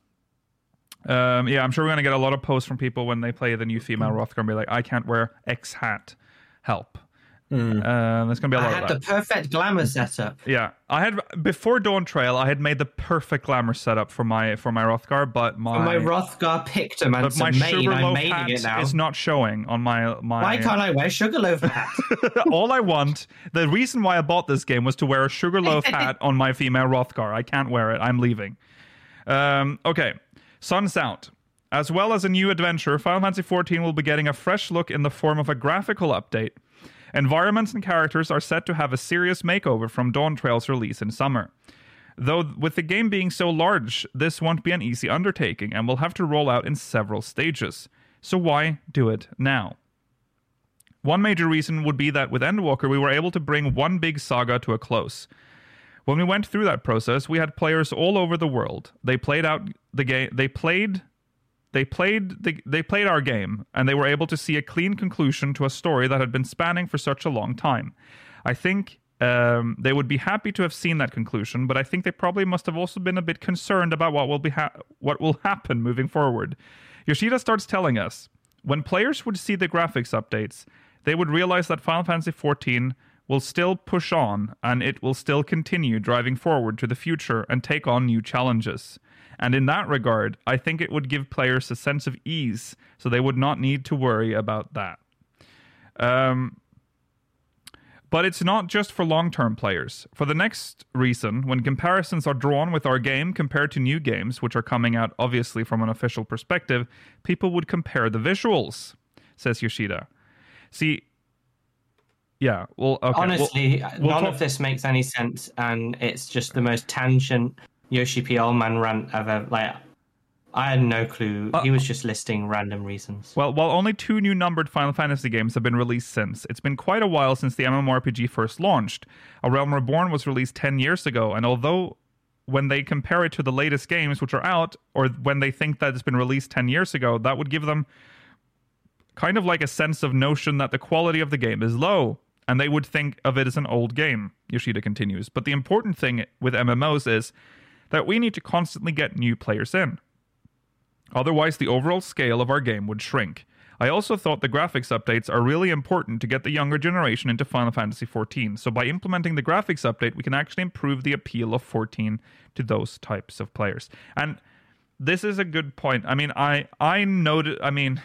C: Um, yeah, I'm sure we're gonna get a lot of posts from people when they play the new female Hrothgar and be like, "I can't wear X hat, help."
E: Mm.
C: Uh, there's gonna be a
G: I
C: lot
G: had
C: of
G: the
C: that.
G: perfect glamour setup.
C: Yeah, I had before Dawn Trail, I had made the perfect glamour setup for my for my Hrothgar, but my,
G: For my Hrothgar Pictum and
C: but my
G: some mane, I'm
C: Sugarloaf
G: mating
C: hat
G: it now.
C: is not showing on my my.
G: Why can't I wear Sugarloaf hat?
C: All I want, the reason why I bought this game was to wear a Sugarloaf hat on my female Hrothgar. I can't wear it. I'm leaving. Um, okay, Sun's out. As well as a new adventure, Final Fantasy fourteen will be getting a fresh look in the form of a graphical update. Environments and characters are set to have a serious makeover from Dawn Trail's release in summer. Though with the game being so large, this won't be an easy undertaking and will have to roll out in several stages. So why do it now? One major reason would be that with Endwalker, we were able to bring one big saga to a close. When we went through that process, we had players all over the world. They played out the game. They played, they played the, they played our game, and they were able to see a clean conclusion to a story that had been spanning for such a long time. I think um, they would be happy to have seen that conclusion, but I think they probably must have also been a bit concerned about what will be ha- what will happen moving forward. Yoshida starts telling us when players would see the graphics updates, they would realize that Final Fantasy fourteen will still push on, and it will still continue driving forward to the future and take on new challenges. And in that regard, I think it would give players a sense of ease, so they would not need to worry about that. Um, but it's not just for long-term players. For the next reason, when comparisons are drawn with our game compared to new games, which are coming out obviously from an official perspective, people would compare the visuals, says Yoshida. See, Yeah. Well, okay.
G: Honestly,
C: we'll, we'll
G: none
C: talk-
G: of this makes any sense, and it's just the most tangent Yoshi P old man rant I've ever. Like, I had no clue.
C: Uh,
G: he was just listing random reasons.
C: Well, while only two new numbered Final Fantasy games have been released since, it's been quite a while since the MMORPG first launched. A Realm Reborn was released ten years ago, and although when they compare it to the latest games which are out, or when they think that it's been released ten years ago, that would give them kind of like a sense of notion that the quality of the game is low, and they would think of it as an old game, Yoshida continues. But the important thing with M M Os is that we need to constantly get new players in. Otherwise, the overall scale of our game would shrink. I also thought the graphics updates are really important to get the younger generation into Final Fantasy fourteen. So by implementing the graphics update, we can actually improve the appeal of fourteen to those types of players. And this is a good point. I mean, I I noted. I mean,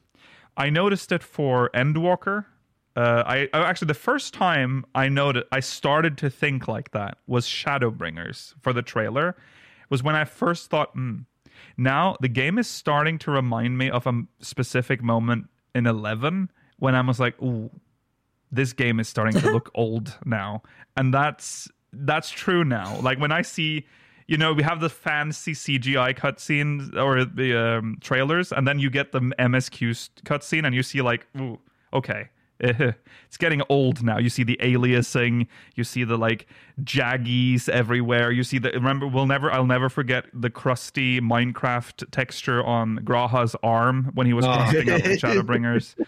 C: I noticed it for Endwalker. Uh, I, I actually the first time I noted, I started to think like that was Shadowbringers for the trailer. Was when I first thought, hmm. Now, the game is starting to remind me of a specific moment in eleven when I was like, ooh, this game is starting to look old now. And that's that's true now. Like, when I see, you know, we have the fancy C G I cutscenes or the um, trailers, and then you get the M S Q cutscene, and you see, like, ooh, okay. It's getting old now. You see the aliasing, you see the like jaggies everywhere. You see the remember we'll never I'll never forget the crusty Minecraft texture on Graha's arm when he was crafting up the Shadowbringers.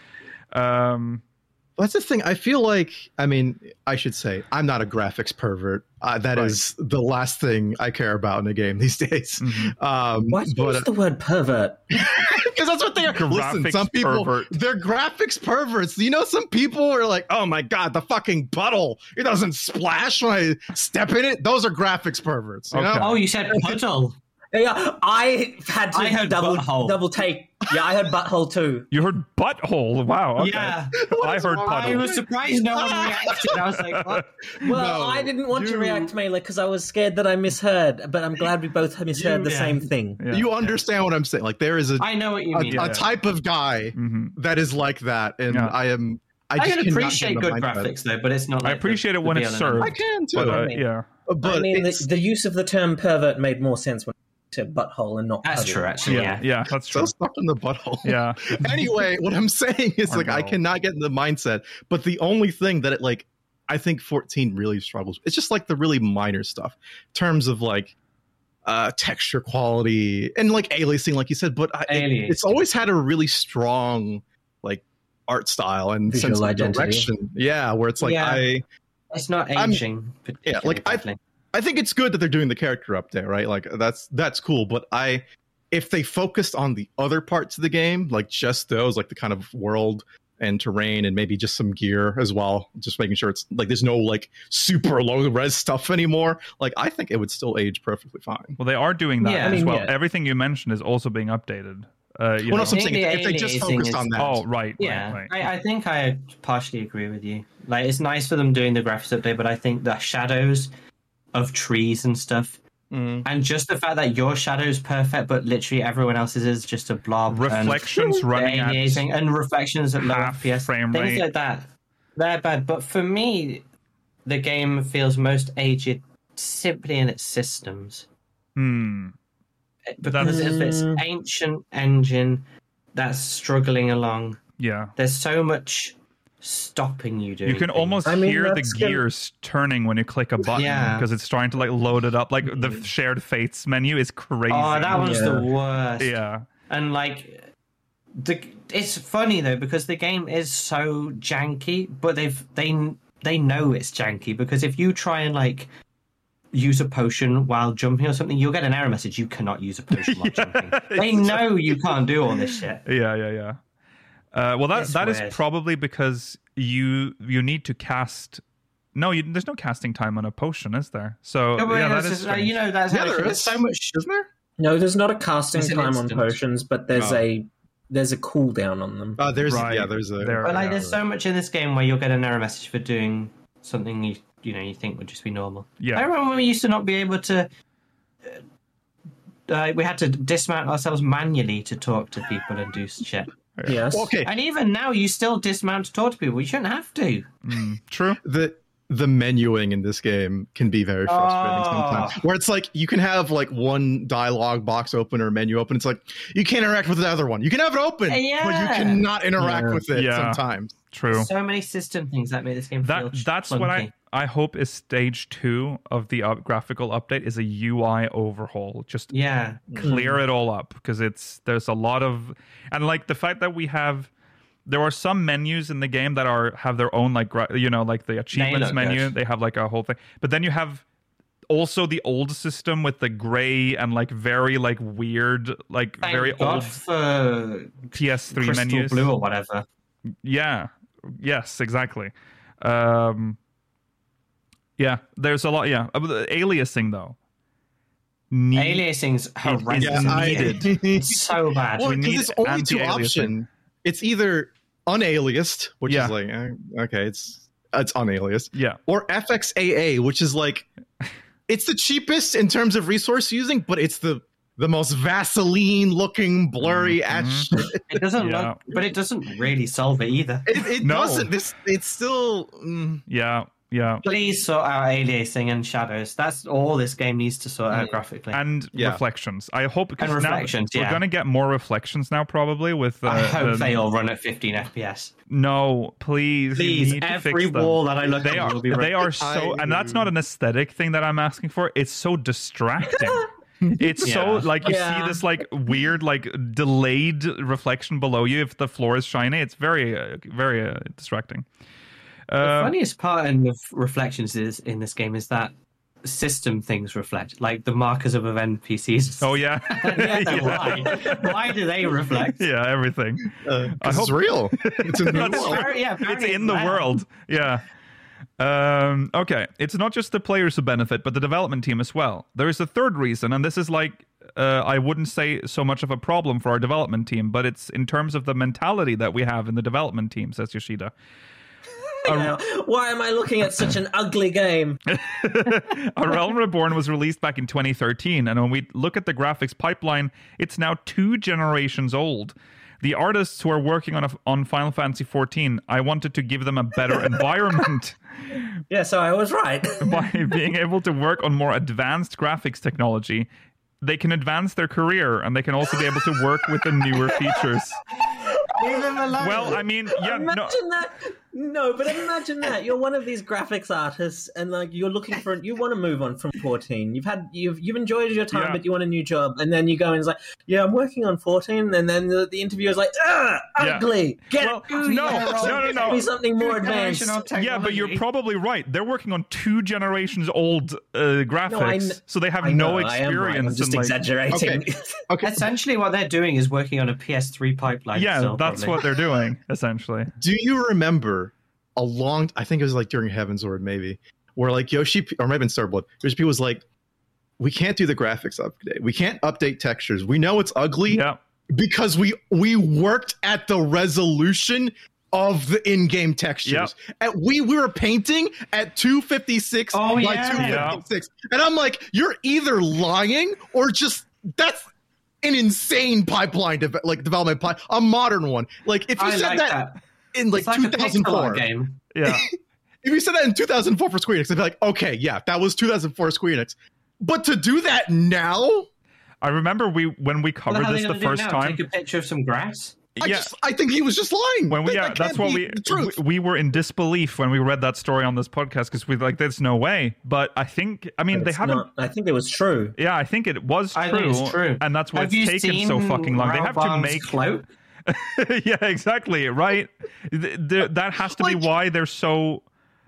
C: Um
F: That's the thing. I feel like, I mean, I should say, I'm not a graphics pervert. Uh, that
C: Right.
F: is the last thing I care about in a game these days.
C: Mm-hmm.
F: Um,
E: Why do you
F: but
E: use the word pervert?
F: because that's what they are. Listen,
C: Graphics
F: some people,
C: pervert.
F: they're graphics perverts. You know, some people are like, oh my God, the fucking puddle. It doesn't splash when I step in it. Those are graphics perverts. You
C: Okay.
F: know?
G: Oh, you said puddle.
E: Yeah, I had to
G: I heard
E: double
G: butthole.
E: double take. Yeah, I heard butthole too.
C: You heard butthole. Wow. Okay.
G: Yeah.
C: I heard
F: wrong?
G: I
C: puddle.
G: was surprised no one reacted. I was like, what?
E: Well,
F: No,
E: I didn't want to
F: you-
E: react, Mela, because I was scared that I misheard. But I'm glad we both misheard
G: You-
E: the
G: yeah.
E: same thing.
C: Yeah.
F: You understand what I'm saying? Like, there is a,
G: I know what you
F: a,
G: mean.
C: Yeah.
F: a type of guy
C: Mhm.
F: that is like that. And
C: Yeah.
F: I am, I
G: I,
F: just
G: can
F: cannot
G: appreciate
F: get in
G: good
F: the mindset.
G: graphics though, but it's not.
C: I
G: Like
C: appreciate
G: the,
C: it when
G: the
C: it's
G: be all and
C: served.
F: I can too.
C: But, uh,
E: mean-
C: yeah.
F: but
E: I mean, the,
F: it's
E: the use of the term pervert made more sense when I said butthole and not.
G: That's
E: puddle.
G: true, actually.
C: Yeah.
G: Yeah.
C: Yeah. That's true.
F: so stuck in the butthole.
C: Yeah.
F: Anyway, what I'm saying is,
C: Or
F: like, I
C: no.
F: cannot get in the mindset. But the only thing that it, like, I think fourteen really struggles. It's just like the really minor stuff, in terms of like uh texture quality and like aliasing, like you said. But I, it-
G: Aliasing.
F: it's always had a really strong like art style and
E: Visual
F: sense of
E: identity.
F: direction. Yeah, where it's like
G: Yeah.
F: I.
G: It's not
F: I'm-
G: aging.
F: yeah, like, I-
G: particularly.
F: I think it's good that they're doing the character update, right? Like that's that's cool. But I, if they focused on the other parts of the game, like just those, like the kind of world and terrain, and maybe just some gear as well, just making sure it's like there's no like super low res stuff anymore. Like I think it would still age perfectly fine.
C: Well, they are doing that
G: Yeah. I
C: as
E: mean,
C: well.
E: yeah.
C: Everything you mentioned is also being updated. Uh, you
F: Well,
C: know.
F: no, so I'm
G: I think
F: saying
G: the
F: if they just
G: aliasing
F: focused
G: is-
F: on that.
C: Oh, right.
G: Yeah,
C: Right, right.
G: I, I think I partially agree with you. Like, it's nice for them doing the graphics update, but I think the shadows of trees and stuff,
F: Mm.
G: and just the fact that your shadow's perfect, but literally everyone else's is just a blob.
C: Reflections
G: and
C: running at
G: aliasing and reflections at low
C: half
G: F P S,
C: frame
G: things
C: rate.
G: like that. They're bad, but for me, the game feels most aged simply in its systems.
C: Hmm.
G: Because
C: That's-
G: of its ancient engine that's struggling along.
C: Yeah.
G: There's so much stopping you doing.
C: You can
G: things.
C: almost
E: I mean,
C: hear the
E: that's gonna-
C: gears turning when you click a button
G: Yeah.
C: because it's trying to like load it up. Like the shared fates menu is crazy.
G: Oh, that one's
E: Yeah.
G: the worst.
C: Yeah.
G: And like, the it's funny though because the game is so janky, but they've they they know it's janky because if you try and like use a potion while jumping or something, you'll get an error message. You cannot use a potion while jumping. They know you can't do all this shit.
C: Yeah, yeah, yeah. Uh, well, that
G: It's
C: that is
G: weird.
C: probably because you you need to cast. No, you, there's no casting time on a potion, is there? So
G: No, but
C: yeah, that
G: it's
C: is
G: just, like,
C: strange.
G: you know, that's
F: Yeah,
G: how
F: there
G: there's
F: is.
G: so much.
F: Isn't there?
E: No, there's not a casting
G: It's an
E: time on
G: instant.
E: potions, but there's
F: Oh.
E: a there's a cooldown on them.
F: Uh, there's
C: Right.
F: yeah, there's a
C: There-
G: But like,
C: yeah.
G: there's so much in this game where you'll get an error message for doing something you you know you think would just be normal.
C: Yeah.
G: I remember when we used to not be able to. Uh, we had to dismount ourselves manually to talk to people and do shit.
E: Yes.
F: Well, okay,
G: And even now, you still dismount to talk to people. You shouldn't have to.
C: Mm, true.
F: the the menuing in this game can be very frustrating
G: Oh.
F: sometimes. Where it's like you can have like one dialogue box open or menu open. It's like you can't interact with the other one. You can have it open, but you
G: Yeah.
F: cannot interact
E: Yeah.
F: with it
C: Yeah.
F: sometimes.
C: True.
G: So many system things that make this game feel
C: That that's what I
G: clunky.
C: I hope is stage two of the up, graphical update is a U I overhaul. Just
G: Yeah.
C: clear it all up because it's there's a lot of and like the fact that we have there are some menus in the game that are have their own like gra- you know like the achievements
G: look
C: menu.
G: good.
C: They have like a whole thing, but then you have also the old system with the gray and like very like weird like
G: Thank
C: very
G: God
C: old
G: for
C: P S three
G: Crystal
C: menus.
G: Blue or whatever.
C: Yeah. Yes, exactly. Um, yeah, there's a lot. Yeah, Uh, the aliasing though. Need,
G: Aliasing's horrendous.
C: is needed.
G: It's so bad.
F: Well,
C: We
F: because
C: need
F: it's only two
C: anti-aliasing.
F: options. It's either unaliased, which
C: Yeah.
F: is like eh, okay, it's it's unaliased,
C: Yeah,
F: or F X A A, which is like it's the cheapest in terms of resource using, but it's the the most Vaseline looking blurry ass
C: Mhm.
F: shit.
G: It doesn't
C: Yeah.
G: look, but it doesn't really solve it either.
F: It, it
C: No.
F: doesn't. This it's still. Mm,
C: yeah, yeah.
G: Please sort out aliasing and shadows. That's all this game needs to sort out graphically.
C: And
F: Yeah.
C: reflections. I hope because
G: And
C: now
G: reflections,
C: we're
G: yeah.
C: gonna get more reflections now, probably with. Uh,
G: I hope
C: the-
G: they all run at fifteen F P S.
C: No, please, you
G: Please,
C: need to
G: every
C: fix them.
G: wall that I look
C: They
G: at
C: are
G: will be
C: they
G: red.
C: are so, and that's not an aesthetic thing that I'm asking for. It's so distracting. It's so
G: Yeah.
C: like you
E: Yeah.
C: see this like weird like delayed reflection below you if the floor is shiny. It's very uh, very uh, distracting.
G: The
C: Uh,
G: funniest part in the f- reflections is in this game is that system things reflect, like the markers of N P Cs.
C: oh yeah,
G: Yeah,
C: yeah.
G: why? Why do they reflect?
C: Yeah, everything.
F: uh, 'cause
C: I
F: it's
C: hope-
F: real. It's in the
C: That's
F: world.
G: Very- yeah,
C: It's
G: very
C: in the
G: well.
C: world. Yeah. Um, okay, it's not just the players who benefit, but the development team as well. There is a third reason, and this is like uh, I wouldn't say so much of a problem for our development team, but it's in terms of the mentality that we have in the development team, says Yoshida.
E: Now, why am I looking at such an ugly game?
C: A Realm Reborn was released back in twenty thirteen, and when we look at the graphics pipeline, it's now two generations old. The artists who are working on a, on Final Fantasy fourteen, I wanted to give them a better environment
E: Yeah, so I was right.
C: by being able to work on more advanced graphics technology. They can advance their career, and they can also be able to work with the newer features.
G: Leave them alone.
C: Well, I mean, yeah, no,
E: Imagine that. No, but imagine that you're one of these graphics artists, and like you're looking for, you want to move on from fourteen. You've had, you've you've enjoyed your time,
C: Yeah.
E: but you want a new job, and then you go and it's like, yeah, I'm working on fourteen, and then the, the interviewer's like, ugh,
C: Yeah.
E: ugly. Get
C: Well,
E: it.
C: no, no, no, no.
E: Be something more advanced.
C: Yeah, but you're probably right. They're working on two generations old uh, graphics,
E: No, I kn-
C: so they have
E: I know,
C: no
E: I am right.
C: experience.
E: I'm just
C: in, like,
E: exaggerating.
F: Okay. Okay.
G: Essentially, what they're doing is working on a P S three pipeline.
C: yeah,
G: still,
C: that's
G: probably.
C: what they're doing essentially.
F: Do you remember a long? I think it was like during Heaven's Word, maybe, where like Yoshi P- or maybe in Starblood, Yoshi P was like, "We can't do the graphics update. We can't update textures. We know it's ugly
C: Yeah,
F: because we we worked at the resolution of the in-game textures. And we we were painting at two fifty-six
G: Oh,
F: by
G: yeah.
F: two fifty-six, and I'm like, you're either lying or just that's." An insane pipeline, de- like development pipeline, a modern one. Like if you
G: I
F: said
G: like
F: that,
G: that.
F: in like,
G: It's like a
F: two thousand
G: pixel
F: four,
G: art game.
C: yeah.
F: if you said that in two thousand four for Square Enix, I'd be like, okay, yeah, that was two thousand four Square Enix. But to do that now,
C: I remember we when we
G: What the
C: covered
G: hell are
C: this
G: they
C: the
G: gonna do
C: first
G: now?
C: time.
G: Take a picture of some grass.
F: I
C: yeah,
F: just I think he was just lying.
C: when we
F: That-
C: yeah,
F: that
C: that's
F: can't
C: what
F: be
C: we,
F: the truth.
C: we we were in disbelief when we read that story on this podcast because we like there's no way. But I think I mean they
E: It's
C: haven't.
E: not- I think it was true.
C: Yeah, I think it was
G: I
C: true,
G: think it's true.
C: and that's why
G: Have
C: it's
G: you
C: taken
G: seen
C: so fucking long. They have to
G: Raoban's
C: make
G: cloak?
C: yeah, exactly. Right. Th- th- that has to be
F: Like-
C: why they're so.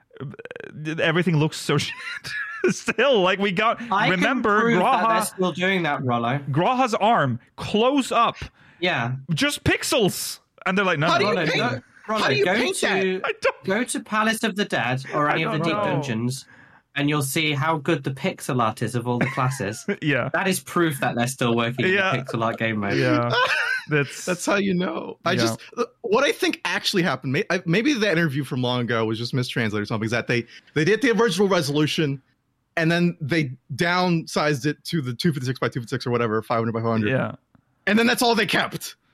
C: Everything looks so shit. Still, like we got.
G: I
C: remember,
G: can prove that they're
C: Graha,
G: still doing that, Rollo.
C: Graha's arm close up,
G: Yeah.
C: just pixels, and they're like, no,
F: How do
C: no,
F: you
G: Rollo,
F: paint-
G: go, Rollo,
F: how do you
G: go
F: paint that?
G: to
C: I don't-
G: go to Palace of the Dead or
C: I
G: any of the
C: don't
G: deep
C: know.
G: dungeons, and you'll see how good the pixel art is of all the classes.
C: yeah,
G: That is proof that they're still working
C: Yeah.
G: in the pixel art game mode.
C: yeah. That's
F: That's how you know. I
C: Yeah.
F: just what I think actually happened. may- I- Maybe the interview from long ago was just mistranslated or something. Is that they they did the original resolution, and then they downsized it to the two fifty-six by two fifty-six or whatever, five hundred by five hundred,
C: yeah,
F: and then that's all they kept.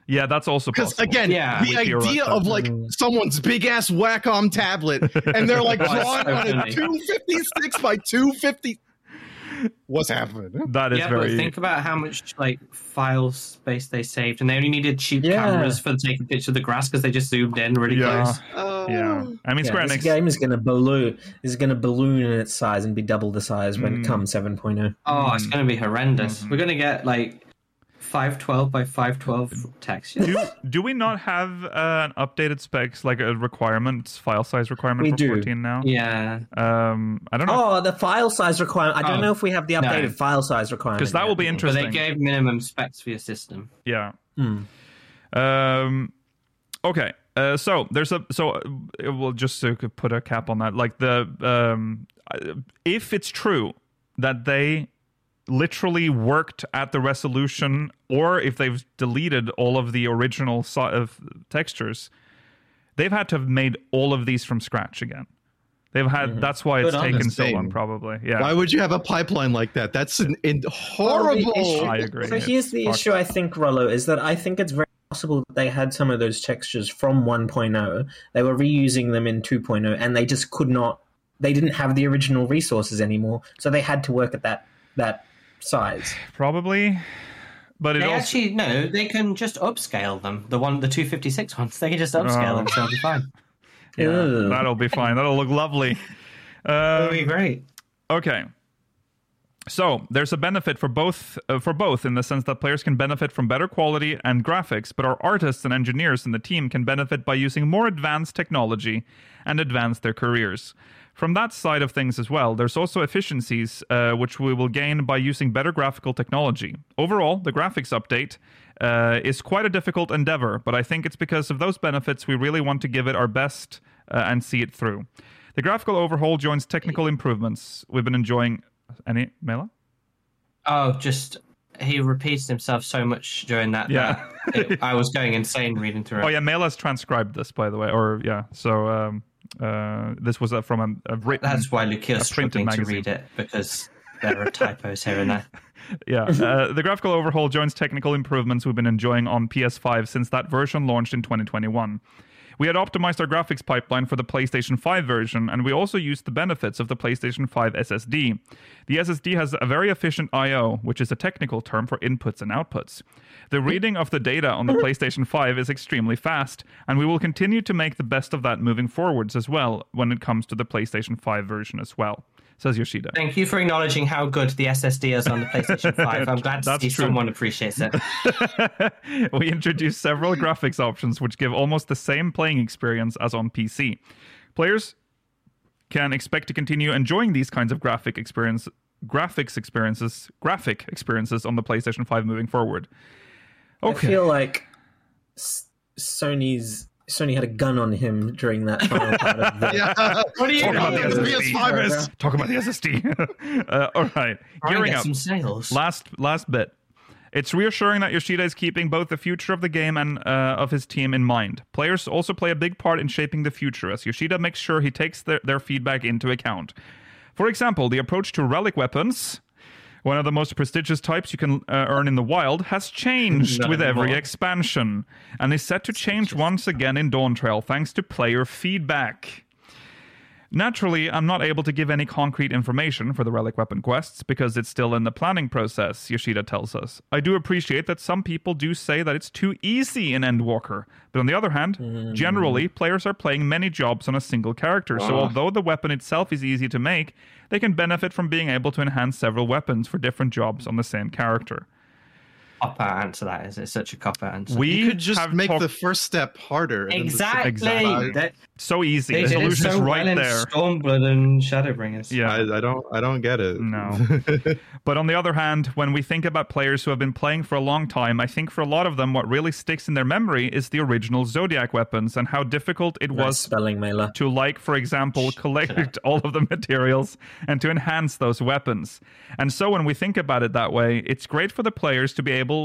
C: Yeah, that's also
F: Because
C: possible.
F: again,
G: Yeah.
F: the
C: With your
F: idea
C: right
F: of like someone's big ass Wacom tablet and they're like
G: Oh, it's
F: drawing
G: so
F: on a
G: funny.
F: two fifty-six by two fifty. What's happening?
C: That is
G: yeah,
C: very.
G: but think about how much like file space they saved, and they only needed cheap
E: Yeah.
G: cameras for taking a picture of the grass because they just zoomed in really
C: Yeah.
G: close.
C: Yeah, I mean,
E: Yeah,
C: Square
E: this
C: Enix.
E: game is going to balloon is going to balloon in its size and be double the size when
C: Mm.
E: it comes seven point oh.
G: Oh, it's going to be horrendous.
C: Mm-hmm.
G: We're going to get like five twelve by five twelve textures.
C: Do, do we not have uh, an updated specs, like a requirement, file size requirement
E: We
C: for
E: do.
C: fourteen now?
G: Yeah.
C: Um, I don't know.
E: Oh, the file size requirement. I don't
G: Oh,
E: know if we have the
G: no.
E: updated file size requirement.
C: Because that will be
E: yet.
G: But
C: interesting.
G: they gave minimum specs for your system.
C: Yeah.
E: Hmm.
C: Um. Okay. Uh, so there's a so uh, we'll just to put a cap on that. Like the um, uh, if it's true that they literally worked at the resolution, or if they've deleted all of the original so- of textures, they've had to have made all of these from scratch again. They've had. That's why it's
F: Good on
C: taken
F: this
C: so
F: thing.
C: long, probably. Yeah.
F: Why would you have a pipeline like that? That's an in
E: Well,
F: horrible.
E: the issue-
C: I agree.
E: So here's the
C: It's
E: issue, I think, Rollo, is that I think it's very possible that they had some of those textures from one point oh. They were reusing them in two point oh, and they just could not. They didn't have the original resources anymore, so they had to work at that that size.
C: Probably. But it
G: They
C: also.
G: actually no, they can just upscale them. The one, the two fifty-six ones, they can just upscale
C: Oh.
G: them, so it'll be fine.
C: Yeah,
E: Ugh.
C: that'll be fine. That'll look lovely.
G: It'll
C: Um,
G: be great.
C: Okay. So there's a benefit for both uh, for both in the sense that players can benefit from better quality and graphics, but our artists and engineers in the team can benefit by using more advanced technology and advance their careers. From that side of things as well, there's also efficiencies uh, which we will gain by using better graphical technology. Overall, the graphics update uh, is quite a difficult endeavor, but I think it's because of those benefits we really want to give it our best uh, and see it through. The graphical overhaul joins technical improvements we've been enjoying. Any Mela?
G: Oh, just he repeats himself so much during that.
C: Yeah.
G: that it, I was going insane reading through it.
C: Oh yeah, Mela's transcribed this, by the way. Or yeah, so um, uh, this was uh, from a, a written.
G: That's why Lukia's
C: a printed
G: struggling to
C: magazine.
G: read it, because there are typos here and there.
C: Yeah, uh, the graphical overhaul joins technical improvements we've been enjoying on P S five since that version launched in twenty twenty-one. We had optimized our graphics pipeline for the PlayStation five version, and we also used the benefits of the PlayStation five S S D. The S S D has a very efficient I O, which is a technical term for inputs and outputs. The reading of the data on the PlayStation five is extremely fast, and we will continue to make the best of that moving forwards as well when it comes to the PlayStation five version as well, says Yoshida.
G: Thank you for acknowledging how good the S S D is on the PlayStation five. I'm glad to
C: That's
G: see
C: true.
G: someone appreciates it.
C: We introduced several graphics options which give almost the same playing experience as on P C. Players can expect to continue enjoying these kinds of graphic experience, graphics experiences, graphic experiences on the PlayStation five moving forward.
E: I
C: Okay.
E: feel like S- Sony's Sony had a gun on him during that final part of the.
F: Yeah.
G: What do you
C: Talk about the
G: mean?
C: S S D.
F: P S five is
C: Talk about the S S D. uh, all right.
G: Try and
C: Gearing
G: get
C: up.
G: some sales.
C: Last last bit. It's reassuring that Yoshida is keeping both the future of the game and uh, of his team in mind. Players also play a big part in shaping the future, as Yoshida makes sure he takes their, their feedback into account. For example, the approach to relic weapons, one of the most prestigious types you can uh, earn in the wild, has changed
G: Not
C: with every
G: anymore.
C: expansion, and is set to change once again in Dawntrail thanks to player feedback. Naturally, I'm not able to give any concrete information for the relic weapon quests because it's still in the planning process, Yoshida tells us. I do appreciate that some people do say that it's too easy in Endwalker, but on the other hand,
E: Mm.
C: generally, players are playing many jobs on a single character, so although the weapon itself is easy to make, they can benefit from being able to enhance several weapons for different jobs on the same character.
G: Cop-out answer that is. It's such a cop-out answer.
C: We
F: You could just
C: have
F: make
C: talked-
F: the first step harder. and then the
G: Exactly.
C: Exactly.
G: That-
C: so easy.
G: they
C: The
G: did it
C: solution is
G: so
C: right
G: well in
C: there.
G: Stormblood and Shadowbringers.
C: Yeah.
F: I, I don't. I don't get it.
C: No. But on the other hand, when we think about players who have been playing for a long time, I think for a lot of them, what really sticks in their memory is the original Zodiac weapons and how difficult it
E: Nice
C: was
E: spelling, Mela.
C: to, like, for example, collect all of the materials and to enhance those weapons. And so when we think about it that way, it's great for the players to be able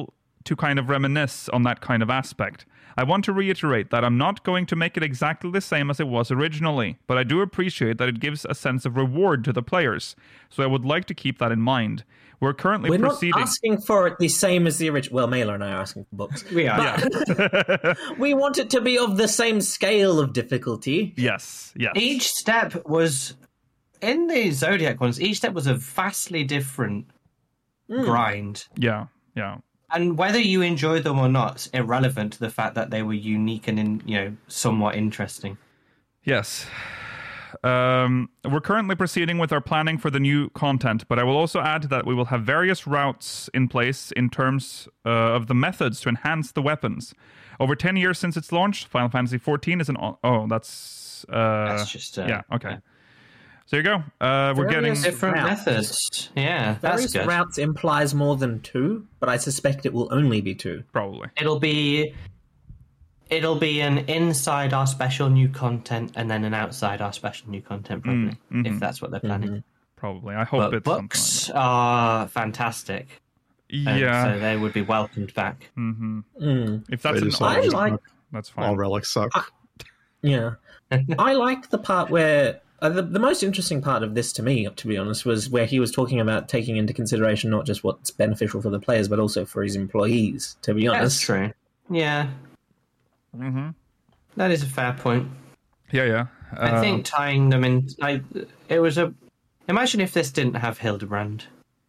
C: to kind of reminisce on that kind of aspect. I want to reiterate that I'm not going to make it exactly the same as it was originally, but I do appreciate that it gives a sense of reward to the players, so I would like to keep that in mind. We're currently
E: We're
C: proceeding...
E: not asking for it the same as the original. Well, Mailer and I are asking for books.
G: We are.
E: But we want it to be of the same scale of difficulty.
C: Yes, yes.
G: Each step was, in the Zodiac ones, each step was a vastly different
E: Mm.
G: grind.
C: Yeah, yeah.
G: And whether you enjoy them or not, is irrelevant to the fact that they were unique and, in, you know, somewhat interesting.
C: Yes. Um, we're currently proceeding with our planning for the new content, but I will also add that we will have various routes in place in terms uh, of the methods to enhance the weapons. Over ten years since its launch, Final Fantasy fourteen is an... O- oh, that's... Uh,
G: That's just... Uh,
C: yeah, okay. So here you go. Uh, we're
E: Various
C: getting...
G: Different
E: routes.
G: methods. Yeah, that's
E: Various
G: good.
E: routes implies more than two, but I suspect it will only be two.
C: Probably.
G: It'll be... It'll be an inside our special new content and then an outside our special new content, probably,
C: mm-hmm.
G: if that's what they're planning.
C: Probably. I hope
G: But
C: it's
G: books
C: something like
G: are fantastic.
C: that.
G: and
C: Yeah.
G: So they would be welcomed back.
C: hmm
E: Mm.
C: If that's
F: They
C: an
F: just all
E: I
C: option,
E: like-
C: that's
F: All
C: fine.
F: relics suck.
E: Yeah. I like the part where... Uh, the, the most interesting part of this to me, to be honest, was where he was talking about taking into consideration not just what's beneficial for the players, but also for his employees, to be
G: That's
E: honest.
G: true. Yeah,
C: hmm
G: that is a fair point.
C: Yeah, yeah.
G: I
C: Uh,
G: think tying them in, like, it was a. Imagine if this didn't have Hildebrand.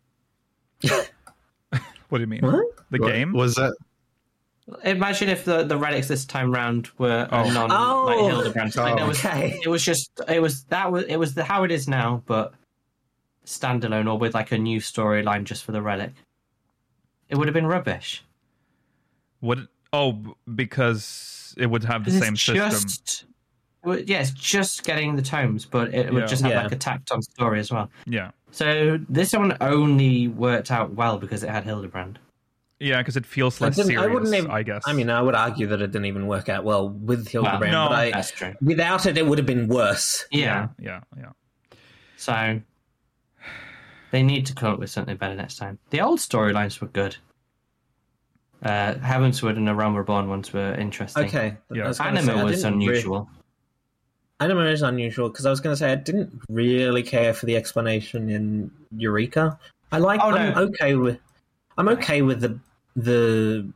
C: What do you mean?
E: What?
C: The
F: What-
C: game?
F: Was that?
G: Imagine if the, the relics this time round were
C: Oh.
G: a non
E: Oh.
G: like Hildebrand. Like, there was,
E: Okay.
G: it was just it was that was it was the, how it is now, but standalone or with like a new storyline just for the relic. It would have been rubbish.
C: Would oh b- because it would have the
G: 'Cause
C: same
G: it's
C: system.
G: just, well, yeah, it's just getting the tomes, but it would
C: Yeah.
G: just have
E: Yeah.
G: like a tacked on story as well.
C: Yeah,
G: So this one only worked out well because it had Hildebrand.
C: yeah, because it feels
E: I
C: less
E: didn't-
C: serious.
E: I wouldn't even,
C: I guess.
E: I mean, I would argue that it didn't even work out well with Hildebrand,
C: no,
E: but I,
G: That's true.
E: without it, it would have been worse.
G: Yeah.
C: yeah, yeah.
G: So they need to come up with something better next time. The old storylines were good. Uh, Heavensward and the Realm Reborn ones were interesting.
E: Okay.
C: Yeah.
E: I was gonna say,
G: Anima
E: I
G: was
E: didn't re-
G: unusual.
E: Anima is unusual because I was going to say I didn't really care for the explanation in Eureka. I like.
G: Oh,
E: I'm
G: no.
E: okay with. I'm okay with the the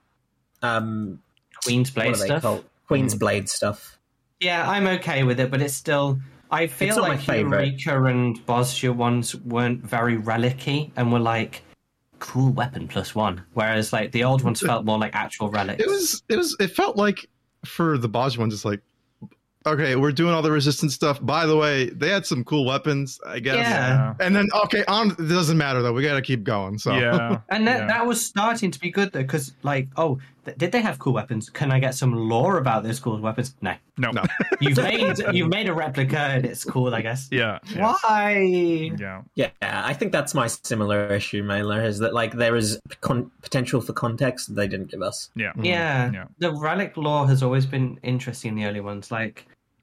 E: um
G: Queen's
E: what
G: Blade
E: are they
G: stuff.
E: called? Queen's
C: Mm.
E: Blade stuff.
G: Yeah, I'm okay with it, but it's still. I feel
E: not my
G: like
E: favourite.
G: Eureka and Bosnia ones weren't very relic-y and were like cool weapon plus one, whereas like the old ones felt more like actual relics.
F: It was. It was. It felt like for the Baj ones, it's like, okay, we're doing all the resistance stuff. By the way, they had some cool weapons, I guess.
G: Yeah.
F: And then okay, on it doesn't matter though. We got to keep going. So
C: Yeah,
G: And that
C: yeah.
G: that was starting to be good though, because like, oh, th- did they have cool weapons? Can I get some lore about those cool weapons? No,
C: no,
F: No.
G: you've made you've made a replica and it's cool, I guess.
C: yeah, yeah,
G: Why?
C: yeah.
E: Yeah, I think that's my similar issue, Mailer, is that like there is con- potential for context that they didn't give us.
C: Yeah.
G: Yeah.
C: Yeah.
G: The relic lore has always been interesting in the early ones. Like,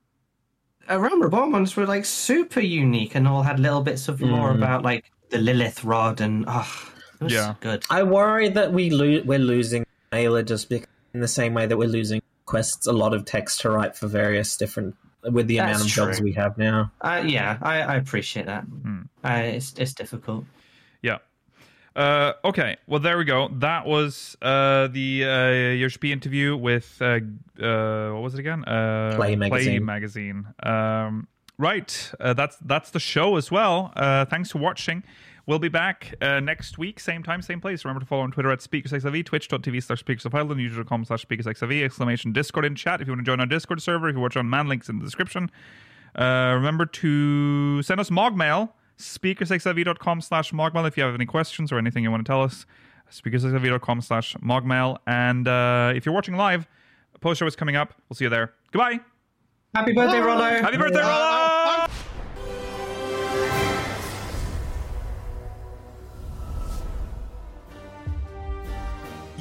G: uh, Realm Reborn ones were like super unique and all had little bits of lore
E: Mm.
G: about like the Lilith rod and oh, it was
C: Yeah.
G: good.
E: I worry that we lo- we're losing Mailer just because in the same way that we're losing quests, a lot of text to write for various different with the
G: That's
E: amount of jobs
G: true.
E: we have now.
G: Uh, yeah, I, I appreciate that.
C: Hmm.
G: Uh, it's it's difficult.
C: Yeah. Uh, okay. Well, there we go. That was uh, the uh, Yoshi interview with uh, uh, what was it again? Uh,
E: Play Magazine.
C: Play Magazine. Um, right. Uh, that's that's the show as well. Uh, thanks for watching. We'll be back uh, next week, same time, same place. Remember to follow on Twitter at SpeakersXIV, twitch.tv slash SpeakersOfIreland, youtube.com slash SpeakersXIV, exclamation Discord in chat if you want to join our Discord server. If you watch on man, links in the description. Uh, remember to send us Mogmail, speakersxiv.com slash Mogmail if you have any questions or anything you want to tell us. speakersxiv.com slash Mogmail. And uh, if you're watching live, a post show is coming up. We'll see you there. Goodbye.
G: Happy birthday, Rollo!
C: Happy birthday, Rollo!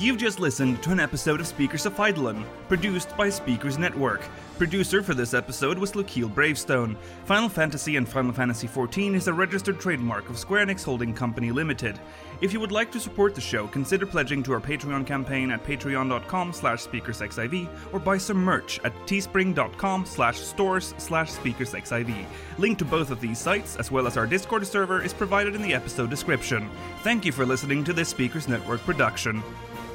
A: You've just listened to an episode of Speakers of Eidolon, produced by Speakers Network. Producer for this episode was Lukiel Bravestone. Final Fantasy and Final Fantasy fourteen is a registered trademark of Square Enix Holding Company Limited. If you would like to support the show, consider pledging to our Patreon campaign at patreon.com slash speakersxiv or buy some merch at teespring.com slash stores slash speakersxiv. Link to both of these sites, as well as our Discord server, is provided in the episode description. Thank you for listening to this Speakers Network production.